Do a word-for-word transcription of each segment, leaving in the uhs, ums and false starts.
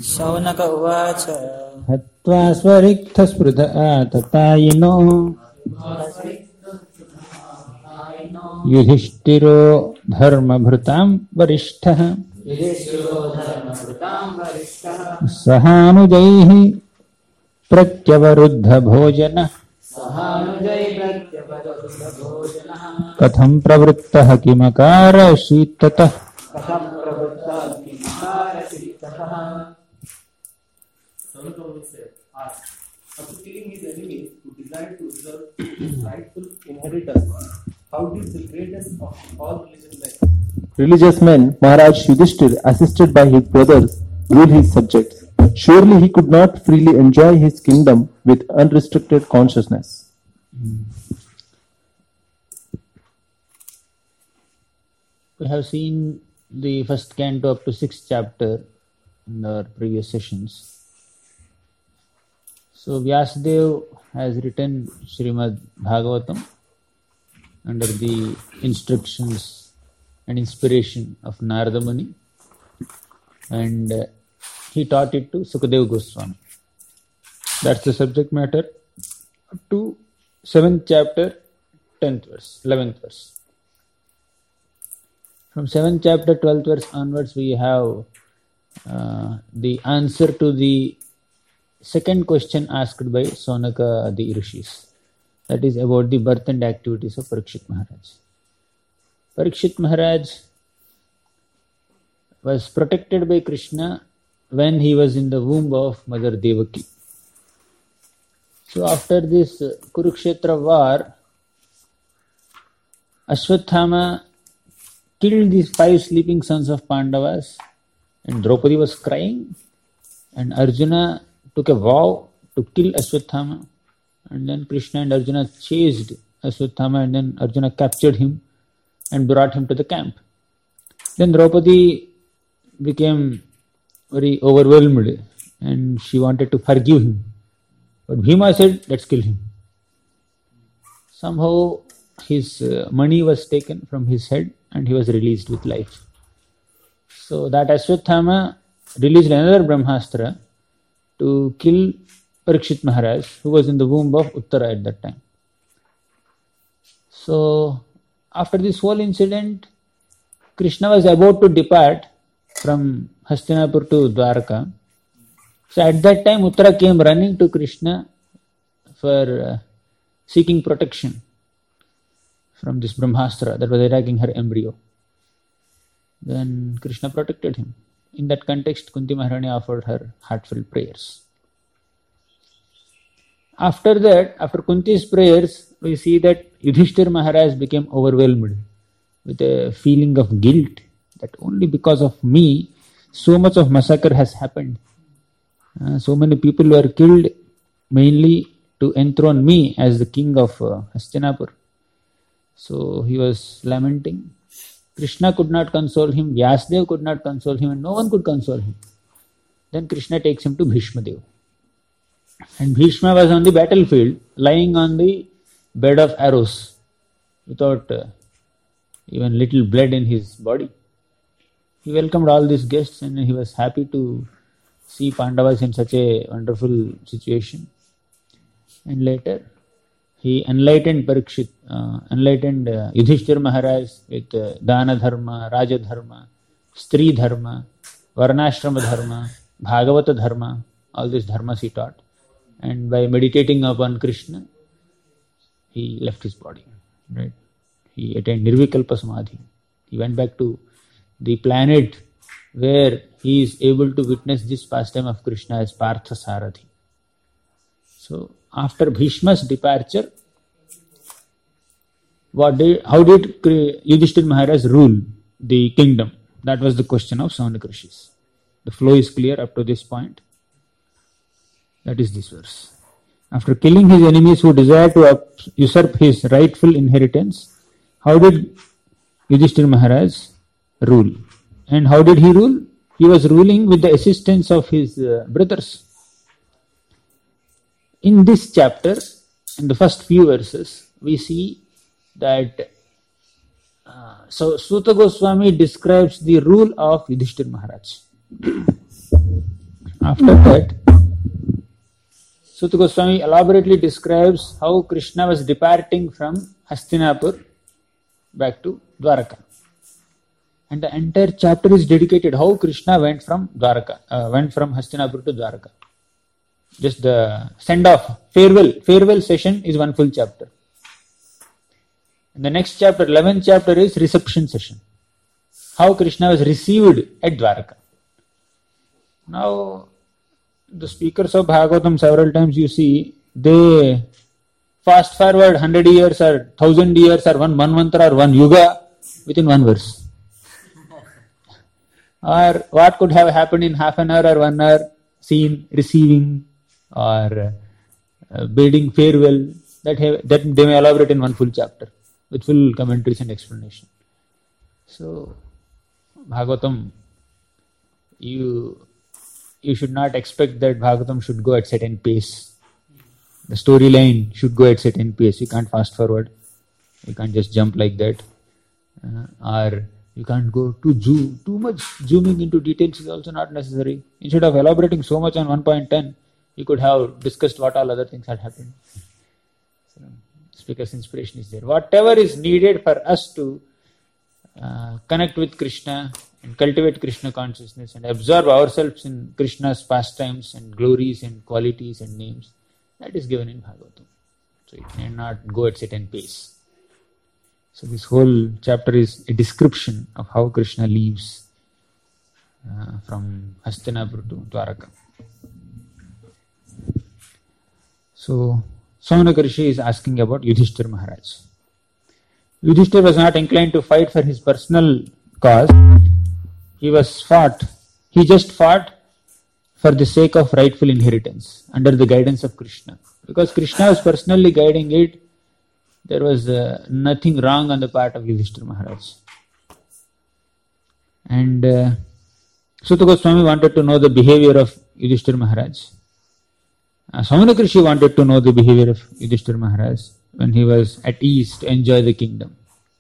शौनक उवाच हत्वा स्वरिक्थस्पृध आततायिनो युधिष्ठिरो धर्मभृतां वरिष्ठः सहानुजैः प्रत्यवरुद्ध भोजनः कथं प्रवृत्तः किमकारशीत्ततः After killing his enemies who desired to usurp his rightful inheritance, how did the greatest of all religious men, religious men, Maharaj Yudhishthir, assisted by his brothers, rule his subjects? Surely he could not freely enjoy his kingdom with unrestricted consciousness. We have seen the first canto up to sixth chapter in our previous sessions. So Vyasadeva has written Srimad Bhagavatam under the instructions and inspiration of Narada Muni, and uh, he taught it to Sukadeva Goswami. That's the subject matter up to seventh chapter, tenth verse, eleventh verse. From seventh chapter, twelfth verse onwards, we have uh, the answer to the second question asked by Sonaka the Rishis. That is about the birth and activities of Parikshit Maharaj. Parikshit Maharaj was protected by Krishna when he was in the womb of Mother Devaki. So after this Kurukshetra war, Ashwathama killed these five sleeping sons of Pandavas, and Draupadi was crying, and Arjuna took a vow to kill Ashwathama, and then Krishna and Arjuna chased Ashwathama, and then Arjuna captured him and brought him to the camp. Then Draupadi became very overwhelmed and she wanted to forgive him. But Bhima said, let's kill him. Somehow his uh, money was taken from his head and he was released with life. So that Ashwathama released another Brahmastra to kill Parikshit Maharaj, who was in the womb of Uttara at that time. So, after this whole incident, Krishna was about to depart from Hastinapur to Dwarka. So, at that time, Uttara came running to Krishna for uh, seeking protection from this Brahmastra that was attacking her embryo. Then Krishna protected him. In that context, Kunti Maharani offered her heartfelt prayers. After that, after Kunti's prayers, we see that Yudhishthir Maharaj became overwhelmed with a feeling of guilt that only because of me, so much of massacre has happened. Uh, so many people were killed mainly to enthrone me as the king of uh, Hastinapur. So he was lamenting. Krishna could not console him, Vyasadeva could not console him, and no one could console him. Then Krishna takes him to Bhishma Deva. And Bhishma was on the battlefield, lying on the bed of arrows, without uh, even little blood in his body. He welcomed all these guests and he was happy to see Pandavas in such a wonderful situation. And later, he enlightened Parikshit, uh, enlightened uh, Yudhishthir Maharaj with uh, Dana Dharma, Raja Dharma, Stri Dharma, Varnashrama Dharma, Bhagavata Dharma, all these dharmas he taught. And by meditating upon Krishna, he left his body. Right? He attained Nirvikalpa Samadhi. He went back to the planet where he is able to witness this pastime of Krishna as Partha Sarathi. So, after Bhishma's departure, what did, how did Yudhishthir Maharaj rule the kingdom? That was the question of Saunak Rishis. The flow is clear up to this point. That is this verse. After killing his enemies who desired to up, usurp his rightful inheritance, how did Yudhishthir Maharaj rule? And how did he rule? He was ruling with the assistance of his uh, brothers. In this chapter, in the first few verses, we see that uh, so Suta Goswami describes the rule of Yudhishthir Maharaj. After that, Suta Goswami elaborately describes how Krishna was departing from Hastinapur back to Dwaraka. And the entire chapter is dedicated how Krishna went from Dwaraka, uh, went from Hastinapur to Dwaraka. Just the send-off, farewell, farewell session is one full chapter. And the next chapter, eleventh chapter is reception session. How Krishna was received at Dwaraka. Now, the speakers of Bhagavatam several times you see, they fast forward one hundred years or one thousand years or one manvantara or one yuga within one verse. Or what could have happened in half an hour or one hour, seen, receiving or uh, bidding farewell, that, have, that they may elaborate in one full chapter with full commentaries and explanation. So, Bhagavatam, you you should not expect that Bhagavatam should go at certain pace. The storyline should go at certain pace. You can't fast forward. You can't just jump like that. Uh, or you can't go too zoom. Too much zooming into details is also not necessary. Instead of elaborating so much on one point ten, you could have discussed what all other things had happened. So, speaker's inspiration is there. Whatever is needed for us to uh, connect with Krishna and cultivate Krishna consciousness and absorb ourselves in Krishna's pastimes and glories and qualities and names, that is given in Bhagavatam. So it may not go at certain pace. So this whole chapter is a description of how Krishna leaves uh, from Hastinapur to Dwaraka. So Saunaka Rishi is asking about Yudhishthira Maharaj. Yudhishthira was not inclined to fight for his personal cause. He was fought, he just fought for the sake of rightful inheritance under the guidance of Krishna. Because Krishna was personally guiding it, there was uh, nothing wrong on the part of Yudhishthira Maharaj. And uh, Suta Goswami wanted to know the behavior of Yudhishthira Maharaj. Uh, Saunaka Rishi wanted to know the behavior of Yudhishthira Maharaj when he was at ease to enjoy the kingdom.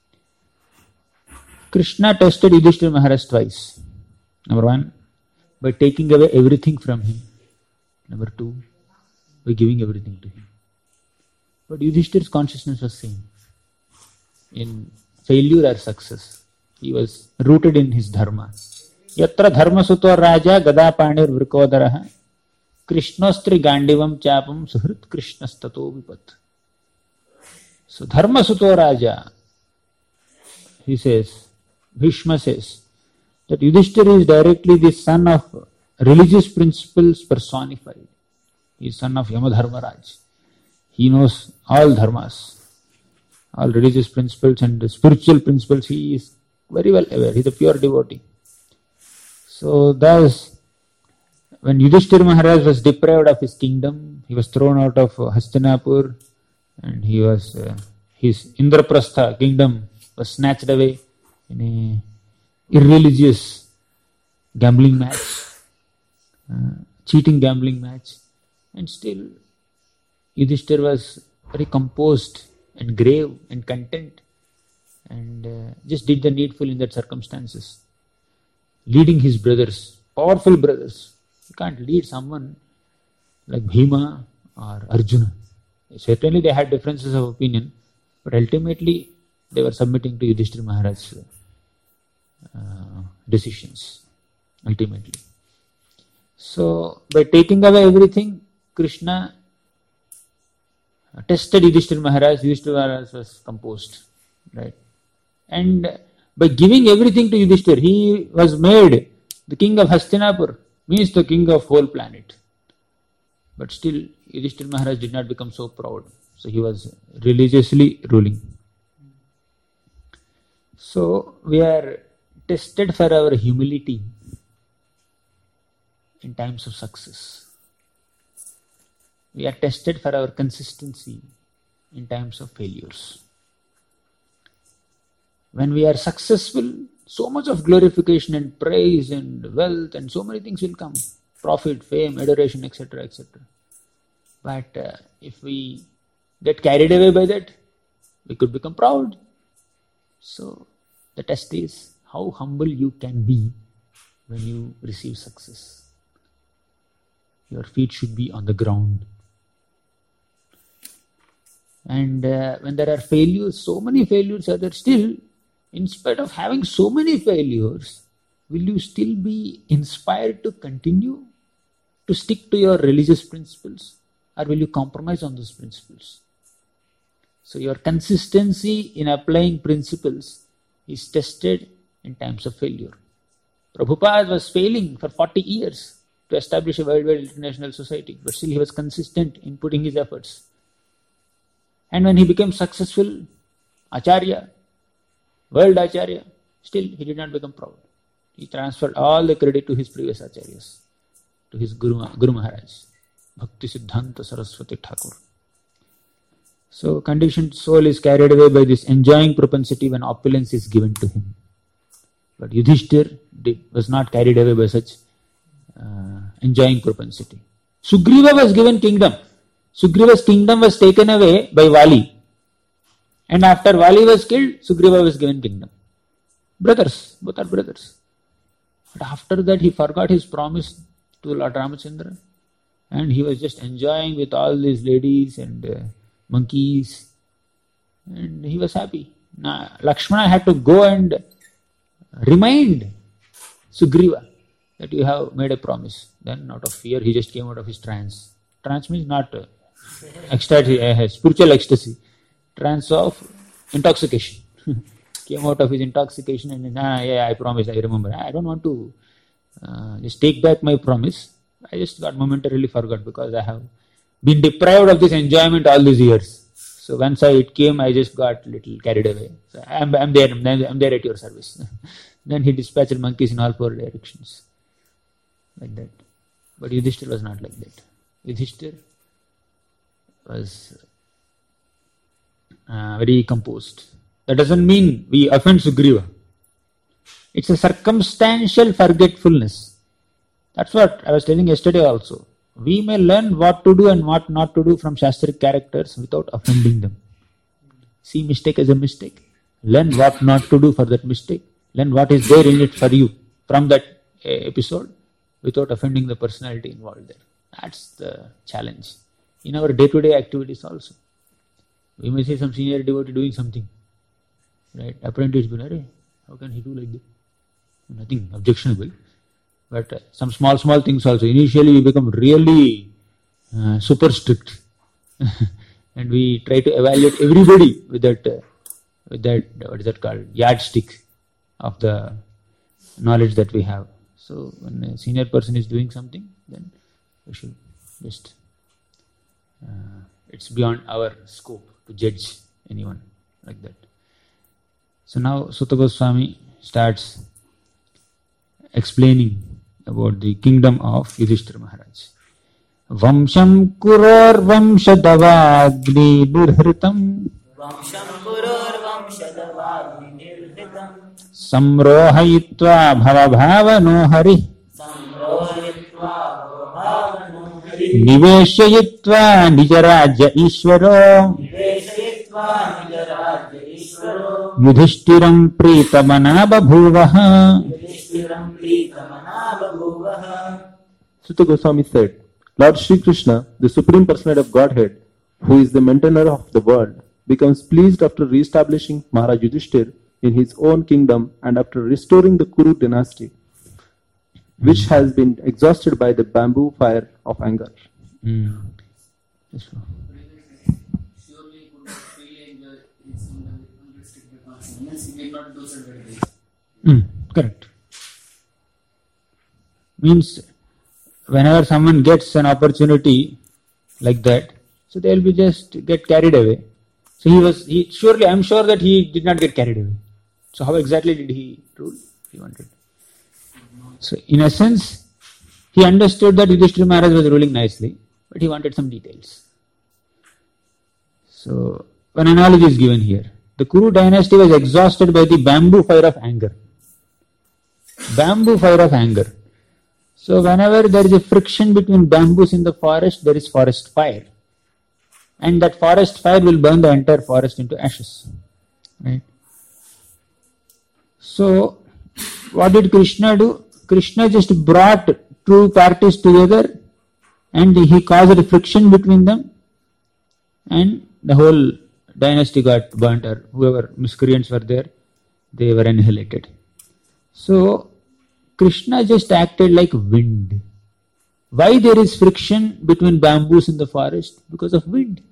Krishna tested Yudhishthira Maharaj twice. Number one, by taking away everything from him. Number two, by giving everything to him. But Yudhishthira's consciousness was same. In failure or success, he was rooted in his dharma. Yatra dharma suto raja gada panir vrikodaraha krishnostri gandivam chapam suhrit krishnastato vipat. So dharma suto raja, he says, Bhishma says, that Yudhishthira is directly the son of religious principles personified. He is son of Yamadharmaraj. He knows all dharmas, all religious principles and spiritual principles. He is very well aware. He is a pure devotee. So thus, when Yudhishthira Maharaj was deprived of his kingdom, he was thrown out of Hastinapur and he was, uh, his Indraprastha kingdom was snatched away in a irreligious gambling match, uh, cheating gambling match, and still Yudhishthira was very composed and grave and content and uh, just did the needful in that circumstances, leading his brothers, powerful brothers. You can't lead someone like Bhima or Arjuna. Certainly they had differences of opinion, but ultimately they were submitting to Yudhishthira Maharaj's uh, decisions, ultimately. So, by taking away everything, Krishna tested Yudhishthira Maharaj. Yudhishthira Maharaj was composed, right? And by giving everything to Yudhishthira, he was made the king of Hastinapur, means the king of whole planet. But still, Yudhishthira Maharaj did not become so proud. So he was religiously ruling. So we are tested for our humility in times of success. We are tested for our consistency in times of failures. When we are successful, so much of glorification and praise and wealth and so many things will come. Profit, fame, adoration, et cetera, et cetera. But uh, if we get carried away by that, we could become proud. So the test is how humble you can be when you receive success. Your feet should be on the ground. And uh, when there are failures, so many failures are there still, in spite of having so many failures, will you still be inspired to continue to stick to your religious principles, or will you compromise on those principles? So your consistency in applying principles is tested in times of failure. Prabhupada was failing for forty years to establish a worldwide international society, but still he was consistent in putting his efforts. And when he became successful, Acharya, world Acharya, still he did not become proud. He transferred all the credit to his previous Acharyas, to his Guru, Guru Maharaj, Bhakti Siddhanta Saraswati Thakur. So conditioned soul is carried away by this enjoying propensity when opulence is given to him. But Yudhishthir did, was not carried away by such uh, enjoying propensity. Sugriva was given kingdom. Sugriva's kingdom was taken away by Vali. And after Vali was killed, Sugriva was given kingdom. Brothers, both are brothers. But after that he forgot his promise to Lord Ramachandra. And he was just enjoying with all these ladies and uh, monkeys. And he was happy. Now, Lakshmana had to go and remind Sugriva that you have made a promise. Then out of fear he just came out of his trance. Trance means not uh, ecstasy, uh, spiritual ecstasy. Trance of intoxication. Came out of his intoxication and ah, yeah, I promise, I remember. I don't want to uh, just take back my promise. I just got momentarily forgot because I have been deprived of this enjoyment all these years. So once I, it came, I just got a little carried away. So I'm, I'm there, I'm, I'm there at your service. Then he dispatched monkeys in all four directions. Like that. But Yudhishthir was not like that. Yudhishthir was uh, very composed. That doesn't mean we offend Sugriva. It's a circumstantial forgetfulness. That's what I was telling yesterday also. We may learn what to do and what not to do from Shastric characters without offending them. See mistake as a mistake. Learn what not to do for that mistake. Learn what is there in it for you from that uh, episode without offending the personality involved there. That's the challenge. In our day-to-day activities also. We may see some senior devotee doing something. Right? Apprentice will say, how can he do like that? Nothing objectionable. But uh, some small, small things also. Initially we become really uh, super strict. And we try to evaluate everybody with that, uh, with that, what is that called? Yardstick of the knowledge that we have. So when a senior person is doing something, then we should just, uh, it's beyond our scope to judge anyone like that. So now Sutta Goswami starts explaining about the kingdom of Yudhishthira Maharaj. Vamsham kuror vamshadavagni nirhritam Vamsham kuror vamshadavagni nirhritam Samrohayitva bhavabhavano hari Samrohayitva bhavabhavano hari Niveshayitva nijarajya ishvaro Niveshayitva nijarajya ishvaro Yudhishtiram pritamana babhuvaha Yudhishtiram pritamana babhuvaha. Sutta Goswami said, Lord Shri Krishna, the Supreme Personality of Godhead, who is the maintainer of the world, becomes pleased after re-establishing Maharaj Yudhishthir in his own kingdom and after restoring the Kuru dynasty, which has been exhausted by the bamboo fire of anger. Mm. Surely could freely enjoy his unrestricted consciousness, he did not do so very well. Mm, correct. Means whenever someone gets an opportunity like that, so they will be just get carried away. So he was, he surely, I am sure that he did not get carried away. So how exactly did he rule? He wanted. So in essence, he understood that Yudhishthira Maharaj was ruling nicely, but he wanted some details. So an analogy is given here. The Kuru dynasty was exhausted by the bamboo fire of anger. Bamboo fire of anger. So whenever there is a friction between bamboos in the forest, there is forest fire. And that forest fire will burn the entire forest into ashes. Right? So what did Krishna do? Krishna just brought two parties together and he caused a friction between them, and the whole dynasty got burnt, or whoever miscreants were there, they were annihilated. So Krishna just acted like wind. Why there is friction between bamboos in the forest? Because of wind.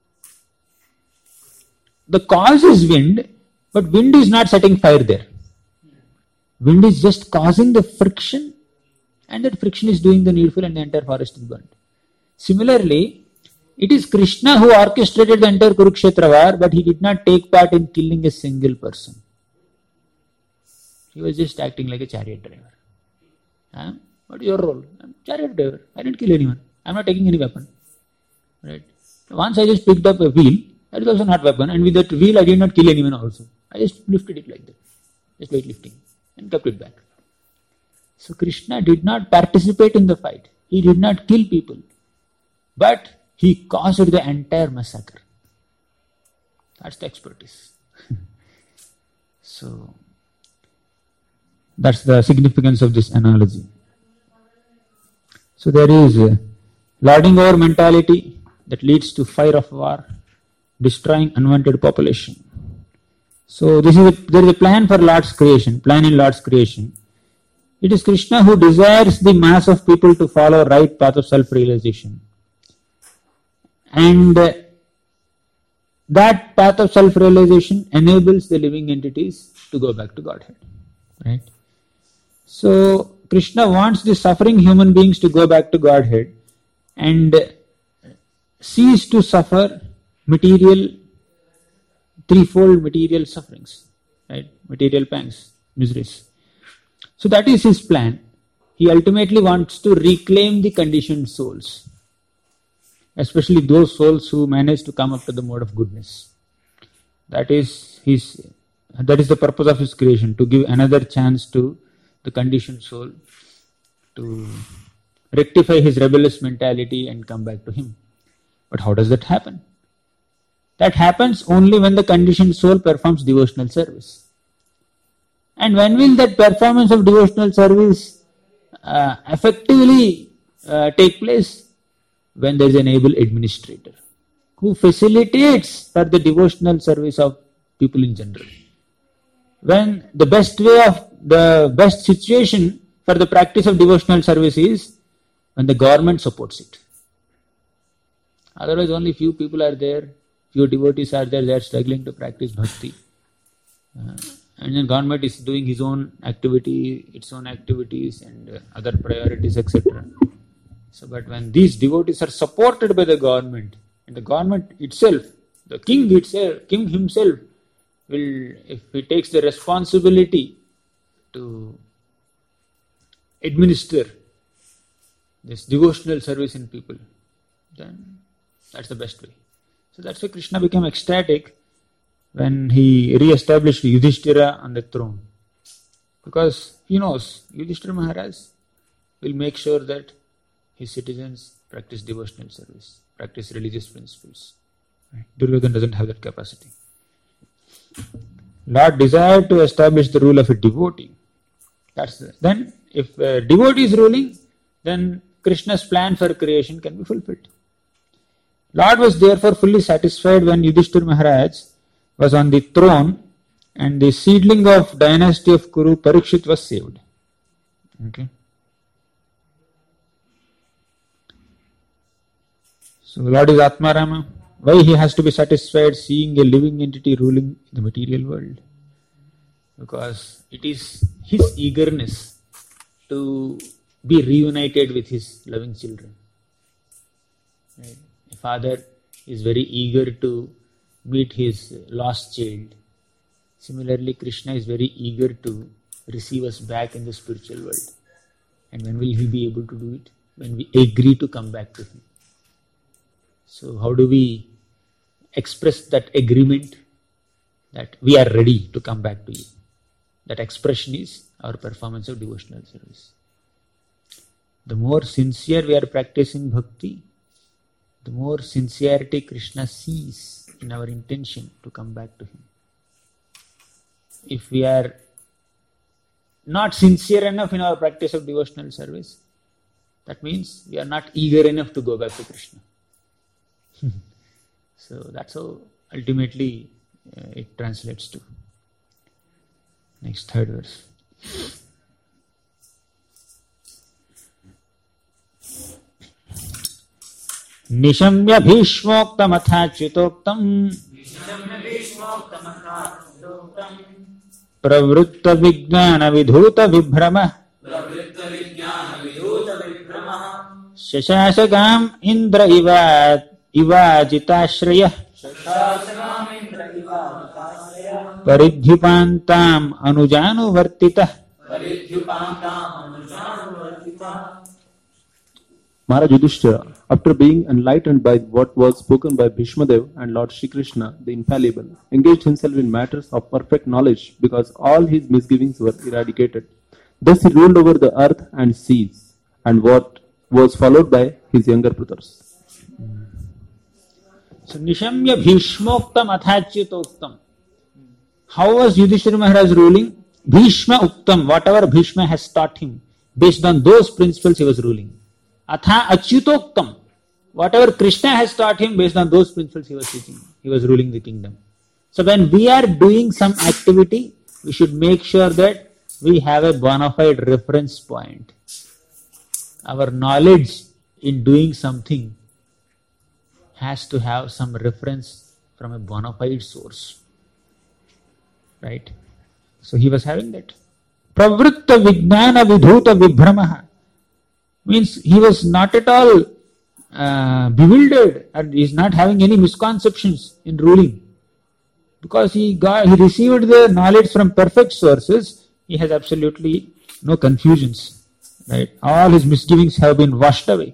The cause is wind, but wind is not setting fire there. Wind is just causing the friction, and that friction is doing the needful, and the entire forest is burnt. Similarly, it is Krishna who orchestrated the entire Kurukshetra war, but he did not take part in killing a single person. He was just acting like a chariot driver. Huh? What is your role? I'm a chariot driver. I didn't kill anyone. I'm not taking any weapon. Right? Once I just picked up a wheel, that is also not weapon, and with that wheel I did not kill anyone also. I just lifted it like that. Just weightlifting. And kept it back. So Krishna did not participate in the fight. He did not kill people. But he caused the entire massacre. That's the expertise. So that's the significance of this analogy. So there is a lording over mentality that leads to fire of war, destroying unwanted population. So this is a, there is a plan for Lord's creation, plan in Lord's creation. It is Krishna who desires the mass of people to follow right path of self-realization. And uh, that path of self-realization enables the living entities to go back to Godhead. Right? So Krishna wants the suffering human beings to go back to Godhead and cease to suffer material, threefold material sufferings, right? Material pangs, miseries. So that is his plan. He ultimately wants to reclaim the conditioned souls, especially those souls who manage to come up to the mode of goodness. That is his. That is the purpose of his creation, to give another chance to the conditioned soul to rectify his rebellious mentality and come back to him. But how does that happen? That happens only when the conditioned soul performs devotional service. And when will that performance of devotional service uh, effectively uh, take place? When there is an able administrator who facilitates for the devotional service of people in general. When the best way of the best situation for the practice of devotional service is when the government supports it. Otherwise only few people are there, few devotees are there, they are struggling to practice bhakti. Uh, and then government is doing his own activity, its own activities and uh, other priorities, et cetera. So, but when these devotees are supported by the government, and the government itself, the king itself, king himself, will, if he takes the responsibility to administer this devotional service in people, then that's the best way. So that's why Krishna became ecstatic when he re-established Yudhishthira on the throne. Because he knows Yudhishthira Maharaj will make sure that his citizens practice devotional service, practice religious principles. Right? Duryodhana doesn't have that capacity. Lord desired to establish the rule of a devotee. That's the, then if a devotee is ruling, then Krishna's plan for creation can be fulfilled. Lord was therefore fully satisfied when Yudhishthira Maharaj was on the throne and the seedling of dynasty of Kuru, Parikshit, was saved. Okay. So Lord is Atmarama. Why he has to be satisfied seeing a living entity ruling the material world? Because it is his eagerness to be reunited with his loving children. Right? A father is very eager to meet his lost child. Similarly, Krishna is very eager to receive us back in the spiritual world. And when will he be able to do it? When we agree to come back to him. So how do we express that agreement that we are ready to come back to you? That expression is our performance of devotional service. The more sincere we are practicing bhakti, the more sincerity Krishna sees in our intention to come back to him. If we are not sincere enough in our practice of devotional service, that means we are not eager enough to go back to Krishna. So that's how ultimately uh, it translates to. Next, third verse. निशम्य भीष्मोक्तमथाच्युतोक्तम् प्रवृत्त विज्ञान विधूत विभ्रमः शशाशगाम् Indra Eva इवाजिताश्रयः परिध्युपान्ताम् अनुजानुवर्तितः. Maharaj Yudhishthira, after being enlightened by what was spoken by Bhishmadev and Lord Shri Krishna, the infallible, engaged himself in matters of perfect knowledge because all his misgivings were eradicated. Thus he ruled over the earth and seas, and what was followed by his younger brothers. So, Nishamya Bhishmoktam Athachyutoktam. How was Yudhishthira Maharaj ruling? Bhishma Uktam, whatever Bhishma has taught him, based on those principles he was ruling. Atha Achyutoktam, whatever Krishna has taught him, based on those principles he was teaching, he was ruling the kingdom. So when we are doing some activity, we should make sure that we have a bona fide reference point. Our knowledge in doing something has to have some reference from a bona fide source. Right? So he was having that. Pravritta Vijnana Vidhuta Vibhramaha. Means he was not at all uh, bewildered and he is not having any misconceptions in ruling. Because he got, he received the knowledge from perfect sources, he has absolutely no confusions. Right? All his misgivings have been washed away.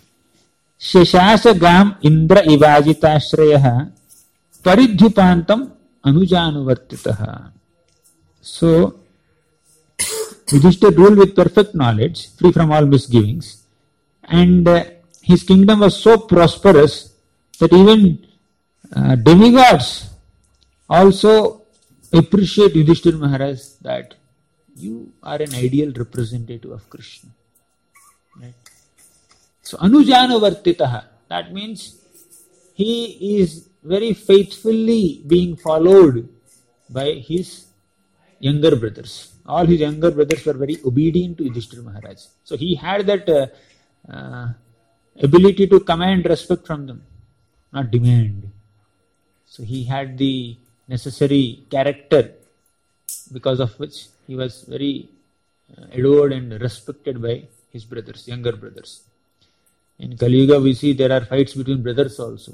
Sheshasa Gam Indra Ivajitashrayah Paridhyupantam Anujanuvartitaha. So, Yudhishthira ruled with perfect knowledge, free from all misgivings, and uh, his kingdom was so prosperous that even uh, demigods also appreciate Yudhishthira Maharaj that you are an ideal representative of Krishna. Right? So, Anujanuvartitaha, that means he is very faithfully being followed by his younger brothers. All his younger brothers were very obedient to Yudhishthira Maharaj. So he had that uh, uh, ability to command respect from them, not demand. So he had the necessary character because of which he was very uh, adored and respected by his brothers, younger brothers. In Kali Yuga we see there are fights between brothers also.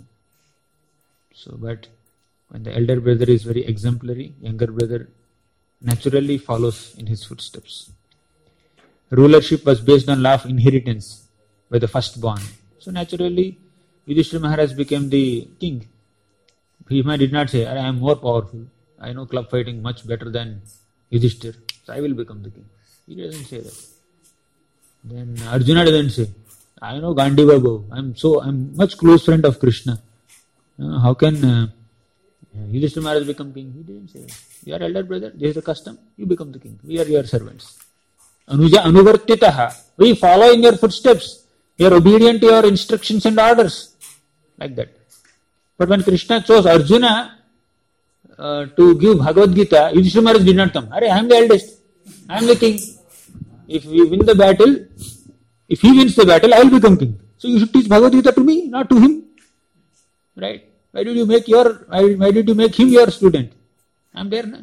So but when the elder brother is very exemplary, younger brother naturally follows in his footsteps. Rulership was based on law of inheritance by the firstborn. So naturally, Yudhishthira Maharaj became the king. Bhima did not say, I am more powerful. I know club fighting much better than Yudhishthira, so I will become the king. He doesn't say that. Then Arjuna doesn't say, I know Gandiva Babu. I am so, I am much close friend of Krishna. Uh, how can uh, Yudhishthira Maharaj become king? He didn't say that. You are elder brother, this is the custom, you become the king. We are your servants. Anuja anuvartitaha. We follow in your footsteps. You are obedient to your instructions and orders. Like that. But when Krishna chose Arjuna uh, to give Bhagavad Gita, Yudhishthira Maharaj did not come. Arey, I am the eldest. I am the king. If we win the battle, if he wins the battle, I will become king. So you should teach Bhagavad Gita to me, not to him. Right? Why did you make your, why, why did you make him your student? I am there now.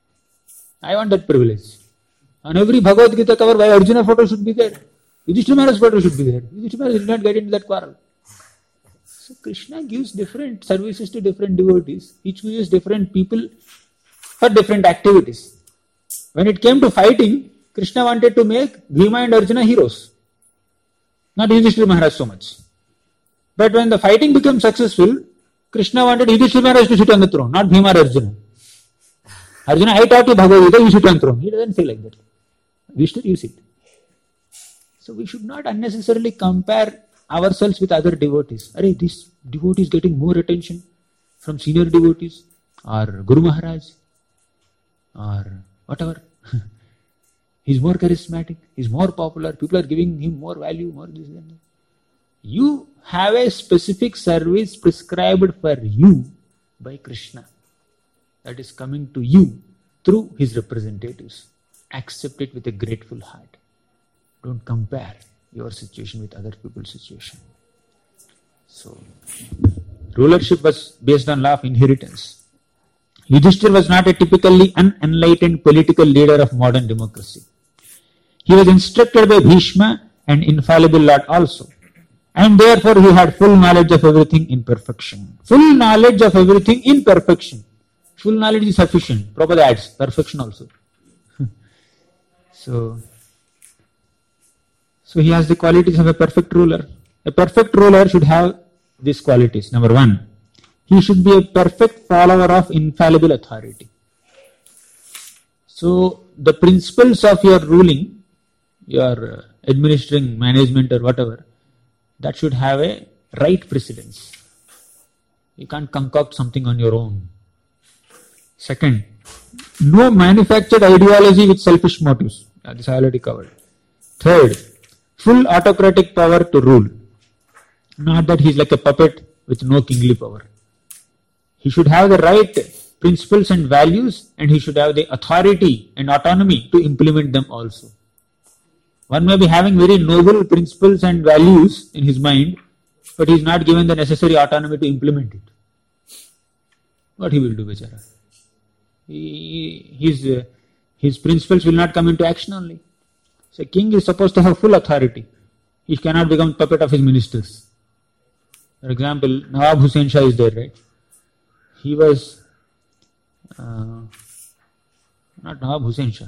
I want that privilege. On every Bhagavad Gita cover, why Arjuna photo should be there? Yudhishthira Maharaj photo should be there. Yudhishthira Maharaj did not get into that quarrel. So Krishna gives different services to different devotees. Each gives different people for different activities. When it came to fighting, Krishna wanted to make Bhima and Arjuna heroes. Not Yudhishthira Maharaj so much. But when the fighting became successful, Krishna wanted Yudhishthira Maharaj to sit on the throne, not Bhima or Arjuna. Arjuna, I taught you Bhagavad Gita, you sit on the throne. He doesn't say like that. Yudhishthira, you sit. So we should not unnecessarily compare ourselves with other devotees. Arey, this devotee is getting more attention from senior devotees or Guru Maharaj or whatever. He's more charismatic, he's more popular, people are giving him more value, more this and that. You have a specific service prescribed for you by Krishna that is coming to you through his representatives. Accept it with a grateful heart. Don't compare your situation with other people's situation. So, rulership was based on law of inheritance. Yudhishthira was not a typically unenlightened political leader of modern democracy. He was instructed by Bhishma, an infallible Lord also. And therefore he had full knowledge of everything in perfection. Full knowledge of everything in perfection. Full knowledge is sufficient. Prabhupada adds, perfection also. so, so he has the qualities of a perfect ruler. A perfect ruler should have these qualities. Number one, he should be a perfect follower of infallible authority. So, the principles of your ruling, your administering, management or whatever, that should have a right precedence. You can't concoct something on your own. Second, no manufactured ideology with selfish motives. Yeah, this I already covered. Third, full autocratic power to rule. Not that he's like a puppet with no kingly power. He should have the right principles and values, and he should have the authority and autonomy to implement them also. One may be having very noble principles and values in his mind, but he is not given the necessary autonomy to implement it. What he will do, Bechara? He, his, uh, his principles will not come into action only. So, king is supposed to have full authority. He cannot become puppet of his ministers. For example, Nawab Hussain Shah is there, right? He was uh, not Nawab Hussain Shah.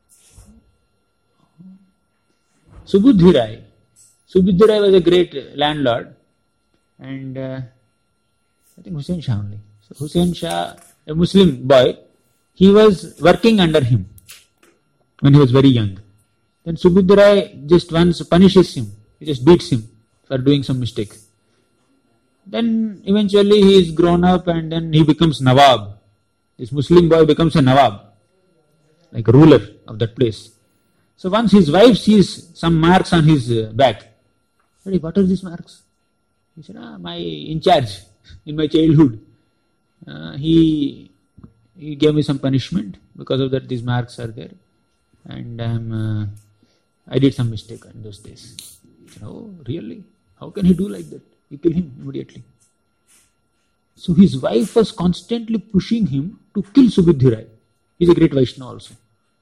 Subudhi Rai. Subudhi Rai was a great landlord, and uh, I think Hussain Shah only. So Hussain Shah, a Muslim boy, he was working under him when he was very young. Then Subudhi Rai just once punishes him. He just beats him for doing some mistake. Then eventually he is grown up and then he becomes Nawab. This Muslim boy becomes a Nawab, like a ruler of that place. So once his wife sees some marks on his back, Daddy, what are these marks? He said, ah, my in charge in my childhood. Uh, he he gave me some punishment. Because of that, these marks are there. And um, uh, I did some mistake in those days. Said, oh, really? How can he do like that? You kill him immediately. So his wife was constantly pushing him to kill Subudhi Rai. He is a great Vaishnava also.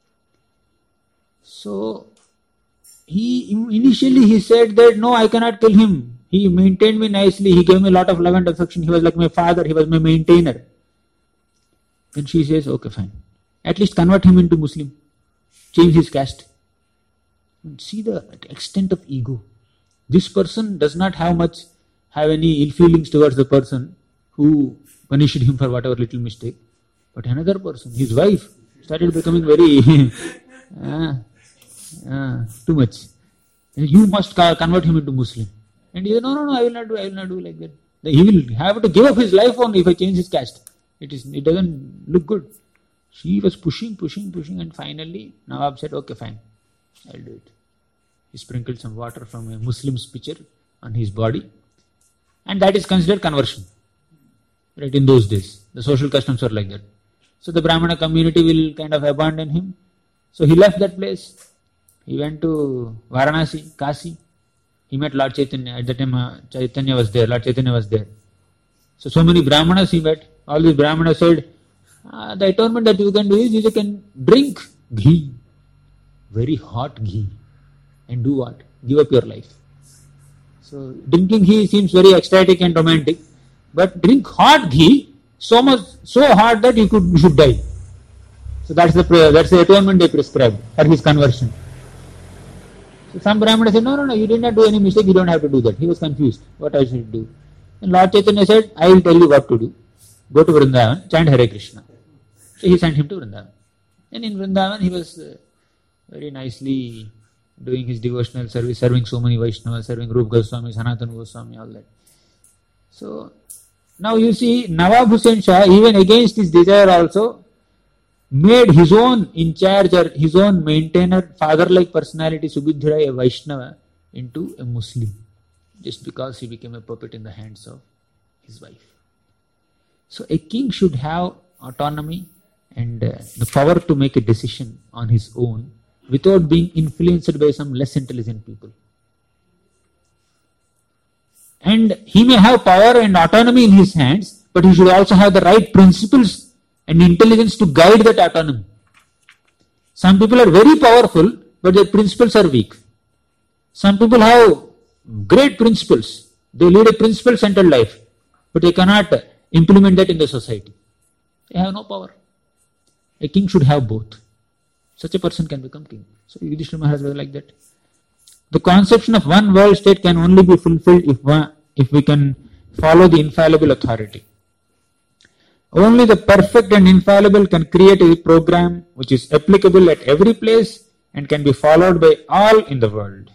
So he initially he said that no, I cannot kill him. He maintained me nicely. He gave me a lot of love and affection. He was like my father. He was my maintainer. Then she says, okay, fine. At least convert him into Muslim. Change his caste. And see the extent of ego. This person does not have much, have any ill feelings towards the person who punished him for whatever little mistake. But another person, his wife, started becoming very uh, uh, too much. You must convert him into Muslim. And he said, no, no, no, I will not do, I will not do like that. He will have to give up his life only if I change his caste. It is, it doesn't look good. She was pushing, pushing, pushing, and finally Nawab said, okay, fine, I'll do it. He sprinkled some water from a Muslim's pitcher on his body, and that is considered conversion. Right, in those days, the social customs were like that. So the Brahmana community will kind of abandon him. So he left that place. He went to Varanasi, Kasi. He met Lord Chaitanya. At that time, uh, Chaitanya was there. Lord Chaitanya was there. So, so many Brahmanas he met. All these Brahmanas said, ah, the atonement that you can do is you can drink ghee, very hot ghee, and do what? Give up your life. So, drinking ghee seems very ecstatic and romantic, but drink hot ghee so much, so hot that you could you should die. So that's the prayer, that's the atonement they prescribed for his conversion. So some Brahmana said, no, no, no, you did not do any mistake, you don't have to do that. He was confused, what I should do. And Lord Chaitanya said, I will tell you what to do. Go to Vrindavan, chant Hare Krishna. So he sent him to Vrindavan. And in Vrindavan he was uh, very nicely doing his devotional service, serving so many Vaishnavas, serving Rup Goswami, Sanatana Goswami, all that. So now you see, Nawab Hussain Shah, even against his desire also, made his own in charge or his own maintainer, father-like personality Subhudra, a Vaishnava, into a Muslim, just because he became a puppet in the hands of his wife. So a king should have autonomy and uh, the power to make a decision on his own without being influenced by some less intelligent people. And he may have power and autonomy in his hands, but he should also have the right principles and intelligence to guide that autonomy. Some people are very powerful, but their principles are weak. Some people have great principles. They lead a principle-centered life, but they cannot implement that in the society. They have no power. A king should have both. Such a person can become king. So Yudhishthira Maharaj was like that. The conception of one world state can only be fulfilled if, one, if we can follow the infallible authority. Only the perfect and infallible can create a program which is applicable at every place and can be followed by all in the world.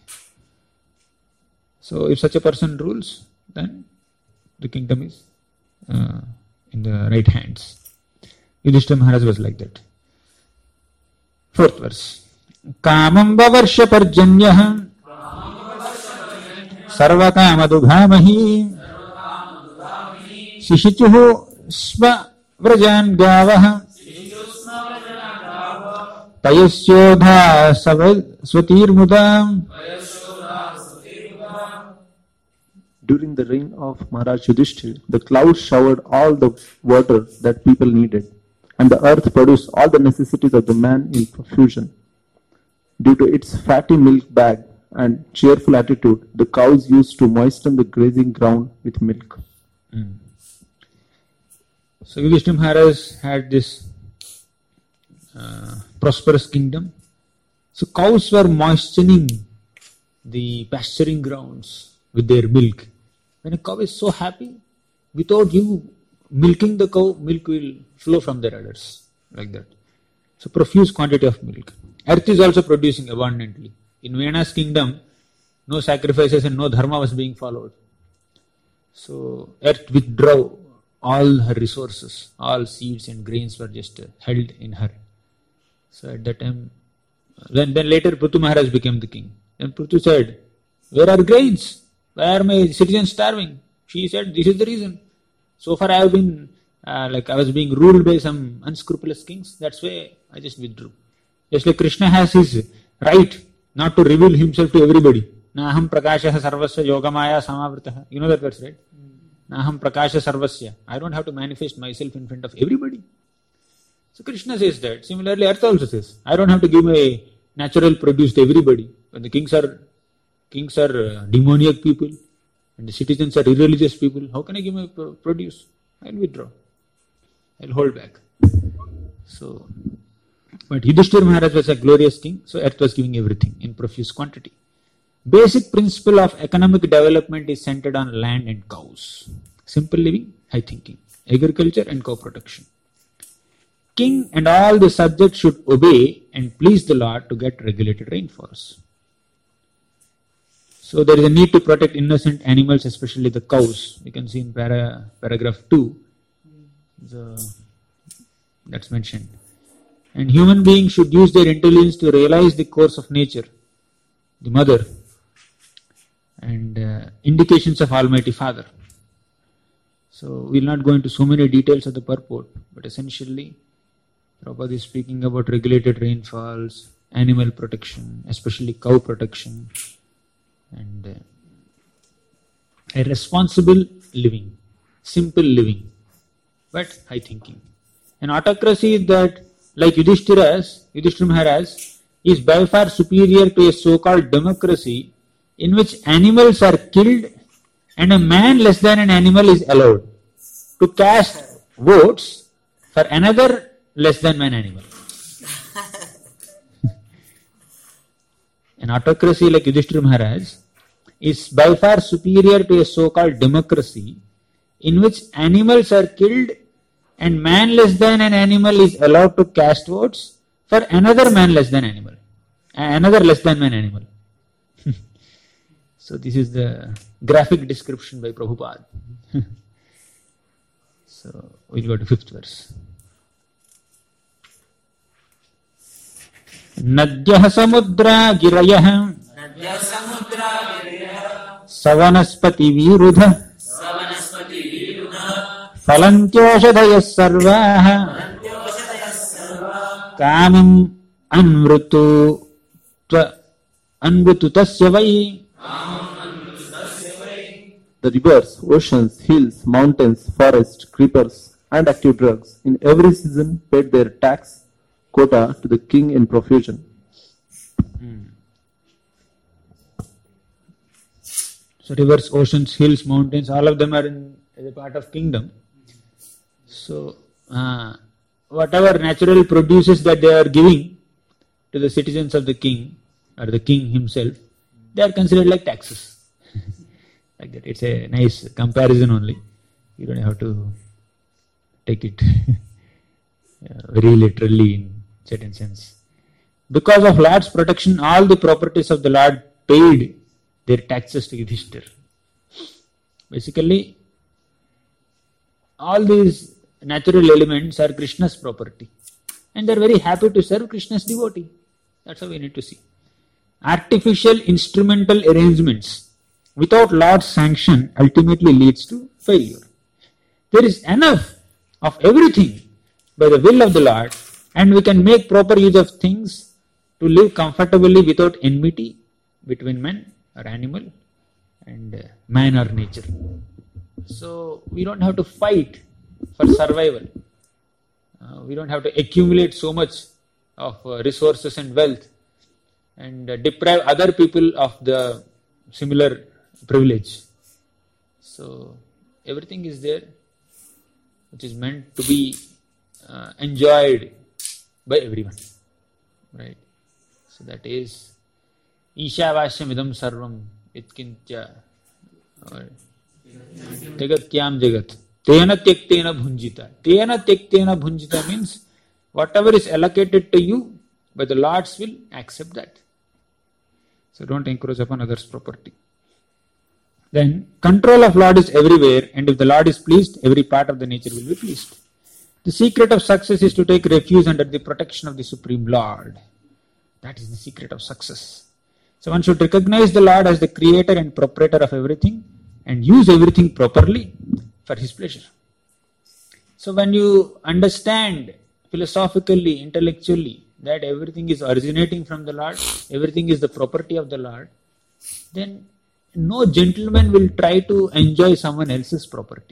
So if such a person rules, then the kingdom is uh, in the right hands. Yudhishthira Maharaj was like that. Fourth verse. Kamam vavarsha parjanyah sarvakamadugamahi shishichuhu sva vrajan gavah tayasyodha swatir mudam. During the reign of Maharaj Yudhishthira, the clouds showered all the water that people needed, and the earth produced all the necessities of the man in profusion. Due to its fatty milk bag and cheerful attitude, the cows used to moisten the grazing ground with milk. Mm. So Yudhishthira Maharaj had this uh, prosperous kingdom. So cows were moistening the pasturing grounds with their milk. When a cow is so happy, without you milking the cow, milk will flow from their udders, like that. So profuse quantity of milk. Earth is also producing abundantly. In Vena's kingdom, no sacrifices and no dharma was being followed. So earth withdrew all her resources, all seeds and grains were just held in her. So at that time, then, then later Prithu Maharaj became the king. Then Prithu said, where are grains? Why are my citizens starving? She said, this is the reason. So far I have been, uh, like I was being ruled by some unscrupulous kings. That's why I just withdrew. Just like Krishna has his right not to reveal himself to everybody. Naham prakashah sarvasya yogamaya samavritah. You know that verse, right? Naham prakasha sarvasya. I don't have to manifest myself in front of everybody. So Krishna says that. Similarly, Earth also says, I don't have to give my natural produce to everybody. When the kings are kings are uh, demoniac people and the citizens are irreligious people, how can I give my produce? I'll withdraw. I'll hold back. So, but Yudhishthira Maharaj was a glorious king, so earth was giving everything in profuse quantity. Basic principle of economic development is centered on land and cows. Simple living, high thinking, agriculture and cow protection. King and all the subjects should obey and please the Lord to get regulated rainfalls. So there is a need to protect innocent animals, especially the cows. You can see in para, paragraph two, the, that's mentioned. And human beings should use their intelligence to realize the course of nature, the mother, and uh, indications of Almighty Father. So we will not go into so many details of the purport, but essentially Prabhupada is speaking about regulated rainfalls, animal protection, especially cow protection, and uh, a responsible living, simple living, but high thinking. An autocracy that, like Yudhishthira's, Yudhishthira Maharaj, is by far superior to a so-called democracy in which animals are killed and a man less than an animal is allowed to cast votes for another less than man animal. An autocracy like Yudhishthira Maharaj is by far superior to a so-called democracy in which animals are killed and man less than an animal is allowed to cast votes for another man less than animal, another less than man animal. So this is the graphic description by Prabhupada. So we'll go to fifth verse. Nadyah samudra girayah Savanaspati virudha Falantyoshadayas sarvaha Kamam anvrutu anvrutu tasya vai. The rivers, oceans, hills, mountains, forests, creepers, and active drugs in every season paid their tax quota to the king in profusion. Hmm. So rivers, oceans, hills, mountains, all of them are in as a part of kingdom. So uh, whatever natural produces that they are giving to the citizens of the king or the king himself, they are considered like taxes. Like that. It's a nice comparison only. You don't have to take it very literally in certain sense. Because of Lord's protection, all the properties of the Lord paid their taxes to Yudhishthir. Basically, all these natural elements are Krishna's property. And they are very happy to serve Krishna's devotee. That's how we need to see. Artificial instrumental arrangements without Lord's sanction ultimately leads to failure. There is enough of everything by the will of the Lord, and we can make proper use of things to live comfortably without enmity between man or animal and uh, man or nature. So we don't have to fight for survival. Uh, we don't have to accumulate so much of uh, resources and wealth and uh, deprive other people of the similar privilege. So everything is there which is meant to be uh, enjoyed by everyone, right? So that is Ishavashyam idam sarvam itkintya Jagatyam jagat Tena tyaktena bhunjita. Tena tyaktena bhunjita means whatever is allocated to you by the Lord's will, accept that. So don't encroach upon others' property. Then control of Lord is everywhere, and if the Lord is pleased, every part of the nature will be pleased. The secret of success is to take refuge under the protection of the Supreme Lord. That is the secret of success. So one should recognize the Lord as the creator and proprietor of everything and use everything properly for His pleasure. So when you understand philosophically, intellectually that everything is originating from the Lord, everything is the property of the Lord, then no gentleman will try to enjoy someone else's property.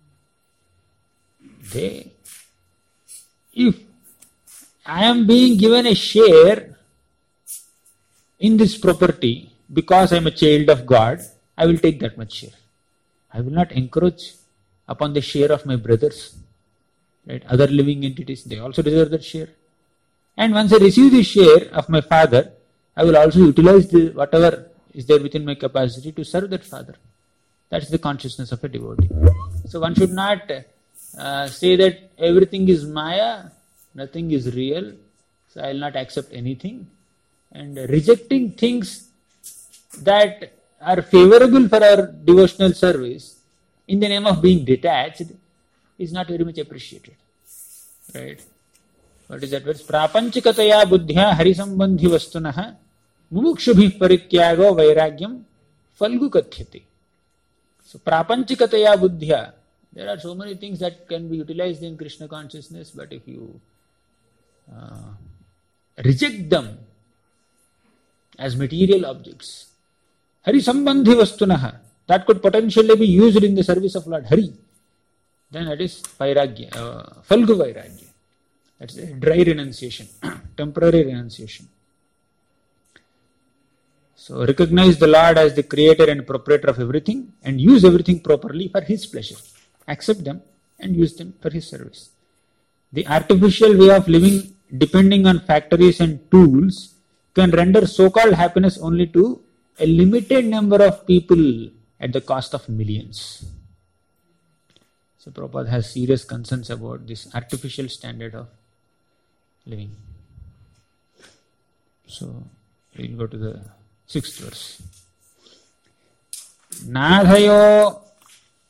They, if I am being given a share in this property because I am a child of God, I will take that much share. I will not encroach upon the share of my brothers, right? Other living entities, they also deserve that share. And once I receive the share of my father, I will also utilize the whatever is there within my capacity to serve that father. That's the consciousness of a devotee. So one should not uh, say that everything is Maya, nothing is real, so I will not accept anything. And rejecting things that are favorable for our devotional service in the name of being detached is not very much appreciated. Right? What is that verse? Prapanchikataya buddhya harisambandhi vastunaha mumukshubhi parityago vairagyam falgu kathyate. So prapanchikataya buddhya, there are so many things that can be utilized in Krishna consciousness, but if you uh, reject them as material objects, harisambandhi vastunaha, that could potentially be used in the service of Lord Hari, then that is vairagya, uh, falgu vairagya. That's a dry renunciation, temporary renunciation. So recognize the Lord as the creator and proprietor of everything and use everything properly for His pleasure. Accept them and use them for His service. The artificial way of living depending on factories and tools can render so-called happiness only to a limited number of people at the cost of millions. So Prabhupada has serious concerns about this artificial standard of living. So we'll go to the sixth verse. Nadhayo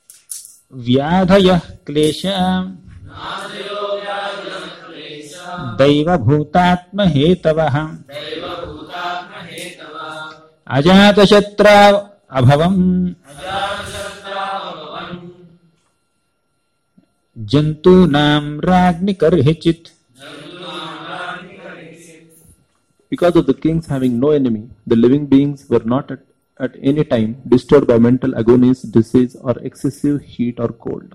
vyadhayah klesha Daiva bhutatma hetavah दैवभूतात्म हेतवः Ajata shatra abhavam अजातशत्रावभवन् Jantu nam ragni karhichit. Because of the kings having no enemy, the living beings were not at, at any time disturbed by mental agonies, disease, or excessive heat or cold.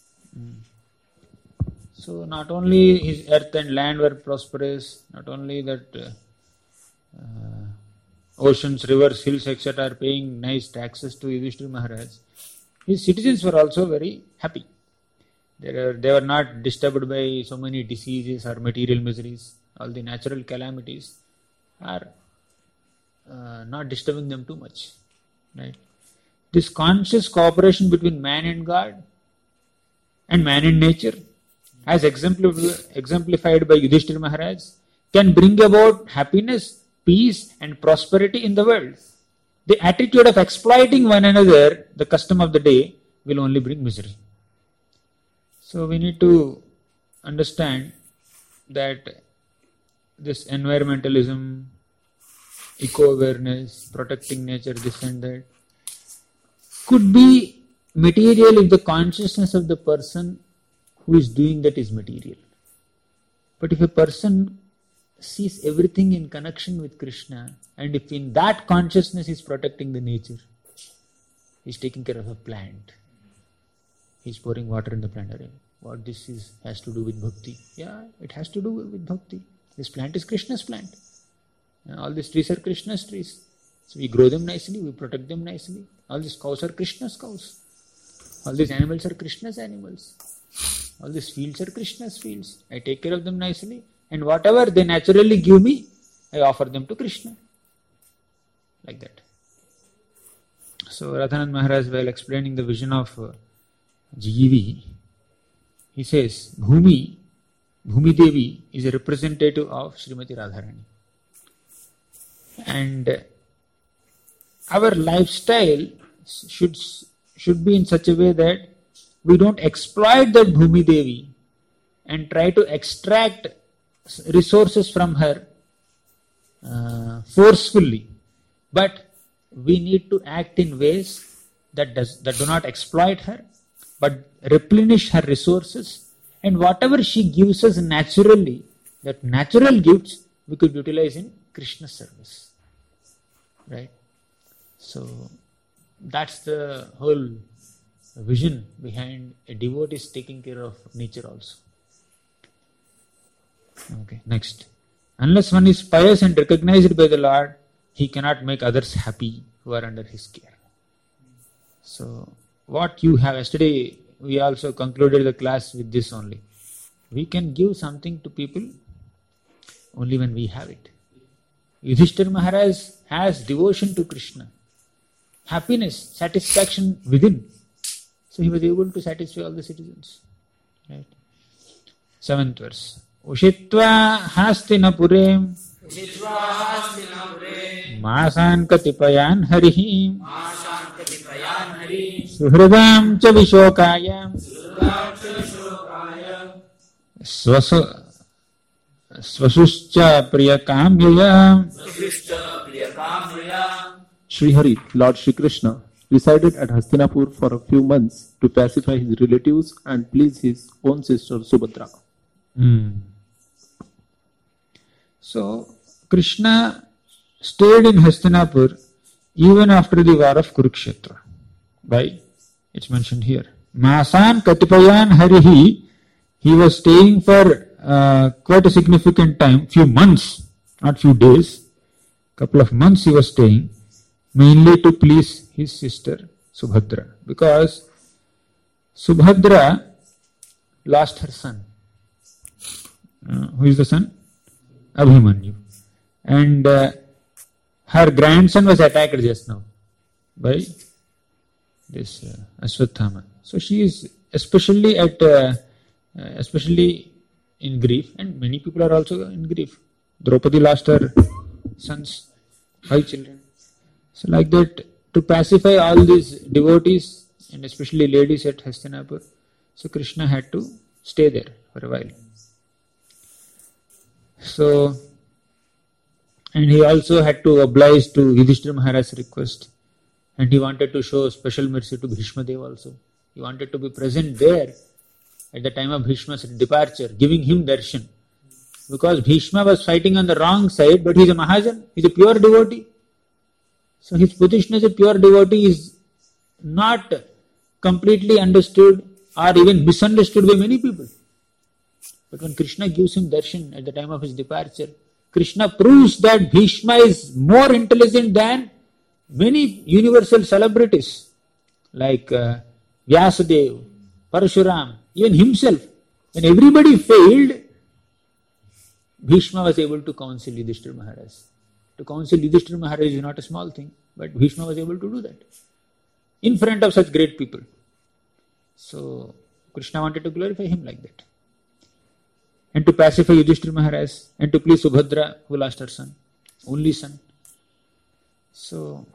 So not only his earth and land were prosperous, not only that uh, uh, oceans, rivers, hills, et cetera are paying nice taxes to Yudhishthira Maharaj, his citizens were also very happy. They were, they were not disturbed by so many diseases or material miseries. All the natural calamities are uh, not disturbing them too much. Right? This conscious cooperation between man and God and man and nature, as exemplif- exemplified by Yudhishthira Maharaj, can bring about happiness, peace and prosperity in the world. The attitude of exploiting one another, the custom of the day, will only bring misery. So we need to understand that this environmentalism, eco-awareness, protecting nature, this and that, could be material if the consciousness of the person who is doing that is material. But if a person sees everything in connection with Krishna, and if in that consciousness he is protecting the nature, he is taking care of a plant, he is pouring water in the plant. What this is has to do with bhakti? Yeah, it has to do with bhakti. This plant is Krishna's plant. All these trees are Krishna's trees. So we grow them nicely, we protect them nicely. All these cows are Krishna's cows. All these animals are Krishna's animals. All these fields are Krishna's fields. I take care of them nicely, and whatever they naturally give me, I offer them to Krishna. Like that. So Radhanand Maharaj, while explaining the vision of uh, G V, he says, Bhumi, Bhumi Devi is a representative of Srimati Radharani. And uh, our lifestyle should, should be in such a way that we don't exploit that Bhumi Devi and try to extract resources from her uh, forcefully. But we need to act in ways that does that do not exploit her, but replenish her resources, and whatever she gives us naturally, that natural gifts we could utilize in Krishna service. Right? So that's the whole vision behind a devotee is taking care of nature also. Okay, next. Unless one is pious and recognized by the Lord, he cannot make others happy who are under his care. So, what you have, yesterday we also concluded the class with this only. We can give something to people only when we have it. Yudhishthira Maharaj has devotion to Krishna, happiness, satisfaction within. So he was able to satisfy all the citizens. Right? Seventh verse. Ushitva hastinapurem Masan katipayan harihim Suhridam cha vishokayam Swasuscha priyakamyayam. Sri Hari, Lord Shri Krishna, resided at Hastinapur for a few months to pacify his relatives and please his own sister Subhadra. Mm. So, Krishna stayed in Hastinapur even after the war of Kurukshetra. Why? It's mentioned here. Masan Katipayan Harihi, he was staying for uh, quite a significant time, few months, not few days, couple of months he was staying, mainly to please his sister Subhadra, because Subhadra lost her son. Uh, who is the son? Abhimanyu. And uh, her grandson was attacked just now by this uh, Aswathama. So she is especially at, uh, uh, especially in grief, and many people are also in grief. Draupadi lost her sons, five children. So like that, to pacify all these devotees and especially ladies at Hastinapur, so Krishna had to stay there for a while. So, and he also had to oblige to Yudhishthira Maharaj's request. And he wanted to show special mercy to Bhishma Dev also. He wanted to be present there at the time of Bhishma's departure, giving him darshan. Because Bhishma was fighting on the wrong side, but he is a Mahajan, he is a pure devotee. So his position as a pure devotee is not completely understood or even misunderstood by many people. But when Krishna gives him darshan at the time of his departure, Krishna proves that Bhishma is more intelligent than many universal celebrities like uh, Vyasadeva, Parshuram, even himself. When everybody failed, Bhishma was able to counsel Yudhishthira Maharaj. To counsel Yudhishthira Maharaj is not a small thing, but Bhishma was able to do that in front of such great people. So Krishna wanted to glorify him like that. And to pacify Yudhishthira Maharaj and to please Subhadra, who lost her son, only son. So,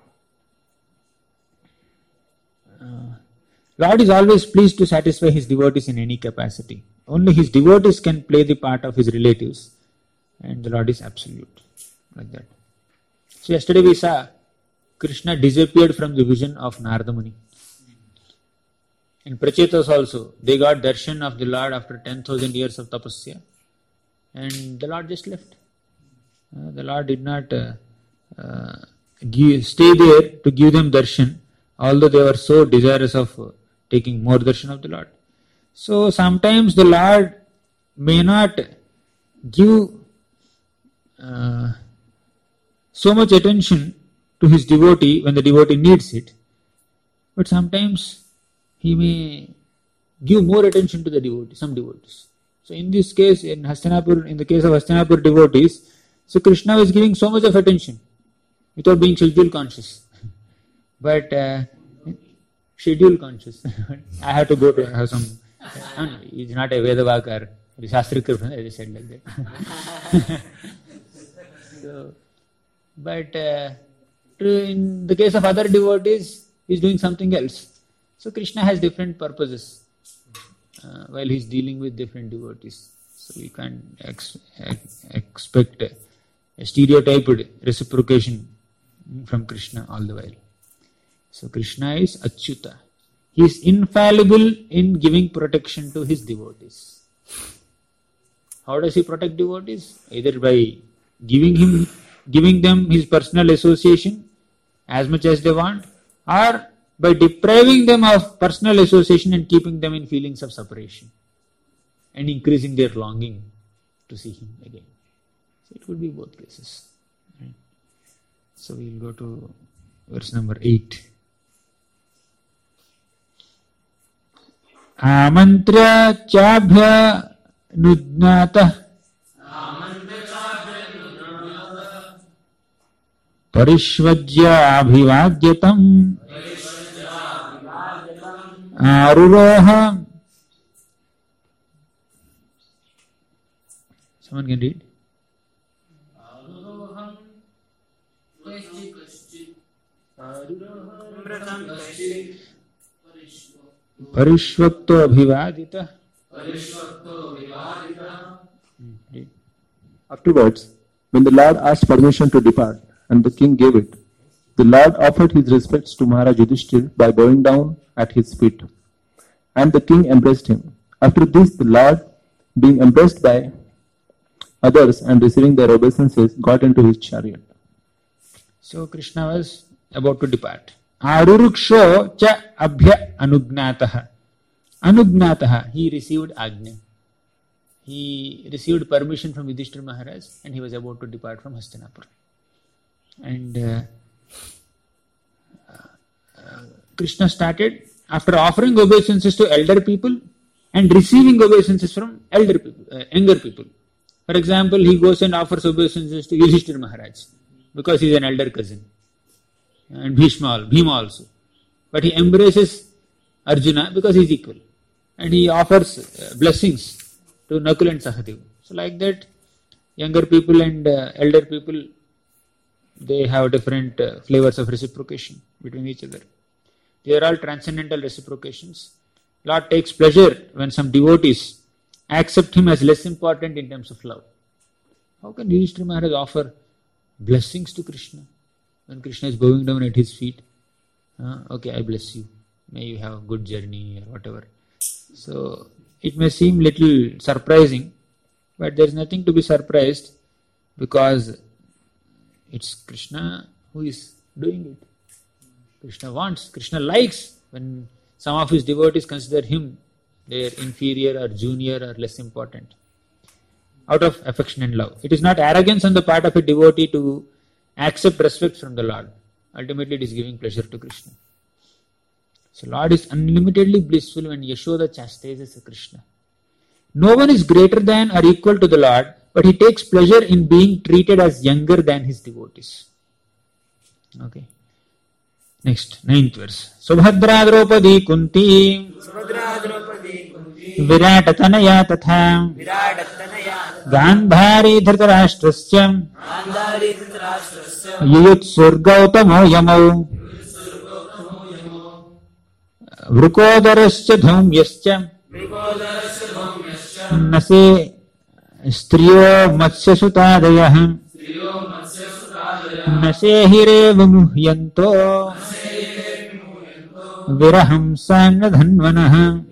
uh, Lord is always pleased to satisfy his devotees in any capacity. Only his devotees can play the part of his relatives, and the Lord is absolute, like that. So yesterday we saw Krishna disappeared from the vision of Narada Muni. In Prachetas also, they got darshan of the Lord after ten thousand years of tapasya, and the Lord just left. Uh, the Lord did not uh, uh, give, stay there to give them darshan, although they were so desirous of uh, taking more darshan of the Lord. So sometimes the Lord may not give uh, so much attention to his devotee when the devotee needs it, but sometimes he may give more attention to the devotee, some devotees. So in this case, in Hastinapur, in the case of Hastinapur devotees, so Krishna was giving so much of attention without being schedule conscious. But uh, schedule conscious. I have to go to have some. I mean, he's not a Vedavakar, he's Shastrikar, I just said like that. So, but uh, in the case of other devotees, he's doing something else. So Krishna has different purposes uh, while he's dealing with different devotees. So we can't ex- ex- expect a, a stereotyped reciprocation from Krishna all the while. So Krishna is Achyuta. He is infallible in giving protection to his devotees. How does he protect devotees? Either by giving him, giving them his personal association as much as they want, or by depriving them of personal association and keeping them in feelings of separation and increasing their longing to see him again. So it could be both cases. Right? So we will go to verse number eight. Amantra chabhya nudnata parishvajya abhivadyatam aruroha. Someone can read. Aruroham kaschit kaschit Aruroham kaschit Parishvakto abhivadita. Parishvakto vivadita. Afterwards, when the Lord asked permission to depart, and the king gave it, the Lord offered his respects to Maharaj Yudhishthira by bowing down at his feet. And the king embraced him. After this, the Lord, being embraced by others and receiving their obeisances, got into his chariot. So Krishna was about to depart. Aruruksho cha abhya anugnataha. Anugnataha, he received ajna. He received permission from Yudhishthira Maharaj and he was about to depart from Hastinapur. And uh, uh, Krishna started after offering obeisances to elder people and receiving obeisances from elder people, uh, younger people. For example, he goes and offers obeisances to Yudhishthira Maharaj because he is an elder cousin, and Bhishma, Bhima also. But he embraces Arjuna because he is equal, and he offers uh, blessings to Nakul and Sahadeva. So like that, younger people and uh, elder people, they have different uh, flavors of reciprocation between each other. They are all transcendental reciprocations. Lord takes pleasure when some devotees accept him as less important in terms of love. How can Yudhishthira Maharaj offer blessings to Krishna when Krishna is bowing down at his feet? Uh, okay, I bless you. May you have a good journey or whatever. So it may seem little surprising, but there is nothing to be surprised because it's Krishna who is doing it. Krishna wants, Krishna likes when some of his devotees consider him their inferior or junior or less important, out of affection and love. It is not arrogance on the part of a devotee to accept respect from the Lord. Ultimately it is giving pleasure to Krishna. So Lord is unlimitedly blissful when Yashoda chastises Krishna. No one is greater than or equal to the Lord, but he takes pleasure in being treated as younger than his devotees. Okay. Next, ninth verse. Subhadra Draupadi Kunti Virat Tanaya Tatha Gandhari Dhritarashtrasya Yuyutsur Gautamo Yamau Vrukodarasya Dhaumyasya Nase Striyo Matsya Sutadayah Nase Hire Vimuhyanto Viraham Sanadhanvanah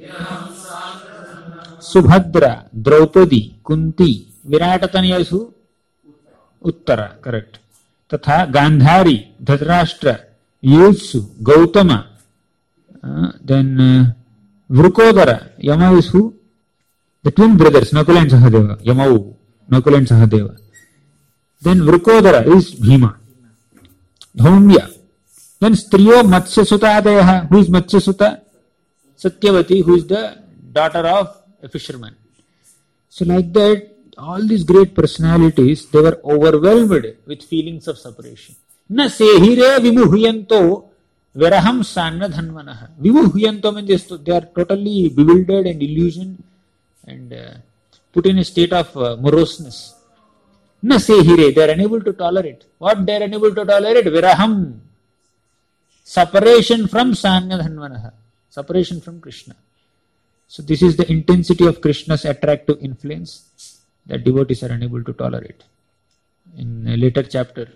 Subhadra, Draupadi, Kunti, Viratatanyasu, Uttara, correct. Tatha, Gandhari, Dhritarashtra, Yuyutsu, Gautama, uh, then uh, Vrukodara, Yama is who? The twin brothers, Nakula and Sahadeva, Yamau, Nakula and Sahadeva. Then Vrukodara is Bhima, Dhaumya. Then Striyo Matsya Sutadaya, who is Matsya Suta? Satyavati, who is the daughter of a fisherman. So like that, all these great personalities, they were overwhelmed with feelings of separation. Na sehire vimuhyanto veraham sanadhanvanaha. Vimuhyanto means they are totally bewildered and illusioned and uh, put in a state of uh, moroseness. Na sehire, they are unable to tolerate. What they are unable to tolerate? Viraham. Separation from sanadhanvanaha. Separation from Krishna. So this is the intensity of Krishna's attractive influence that devotees are unable to tolerate. In a later chapter,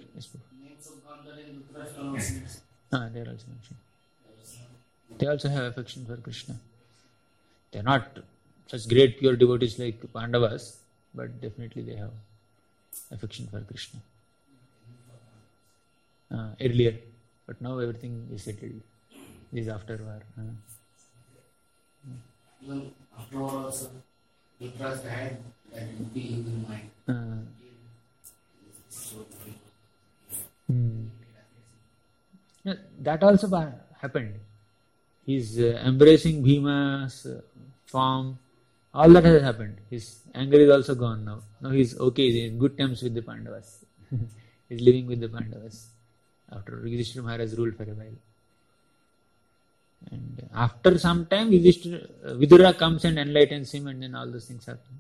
ah, they are also mentioned. They also have affection for Krishna. They are not such great pure devotees like Pandavas, but definitely they have affection for Krishna. Uh, earlier, but now everything is settled. This is after war. Uh. Even after all also, Dhritarashtra had that being in mind. Uh, So, hmm. Yeah, that also happened. He's uh, embracing Bhima's uh, form. All that has happened. His anger is also gone now. Now he's okay. He's in good terms with the Pandavas. He's living with the Pandavas after Yudhishthira Maharaj ruled for a while. And after some time, Yudhishthira, uh, Vidura comes and enlightens him, and then all those things happen.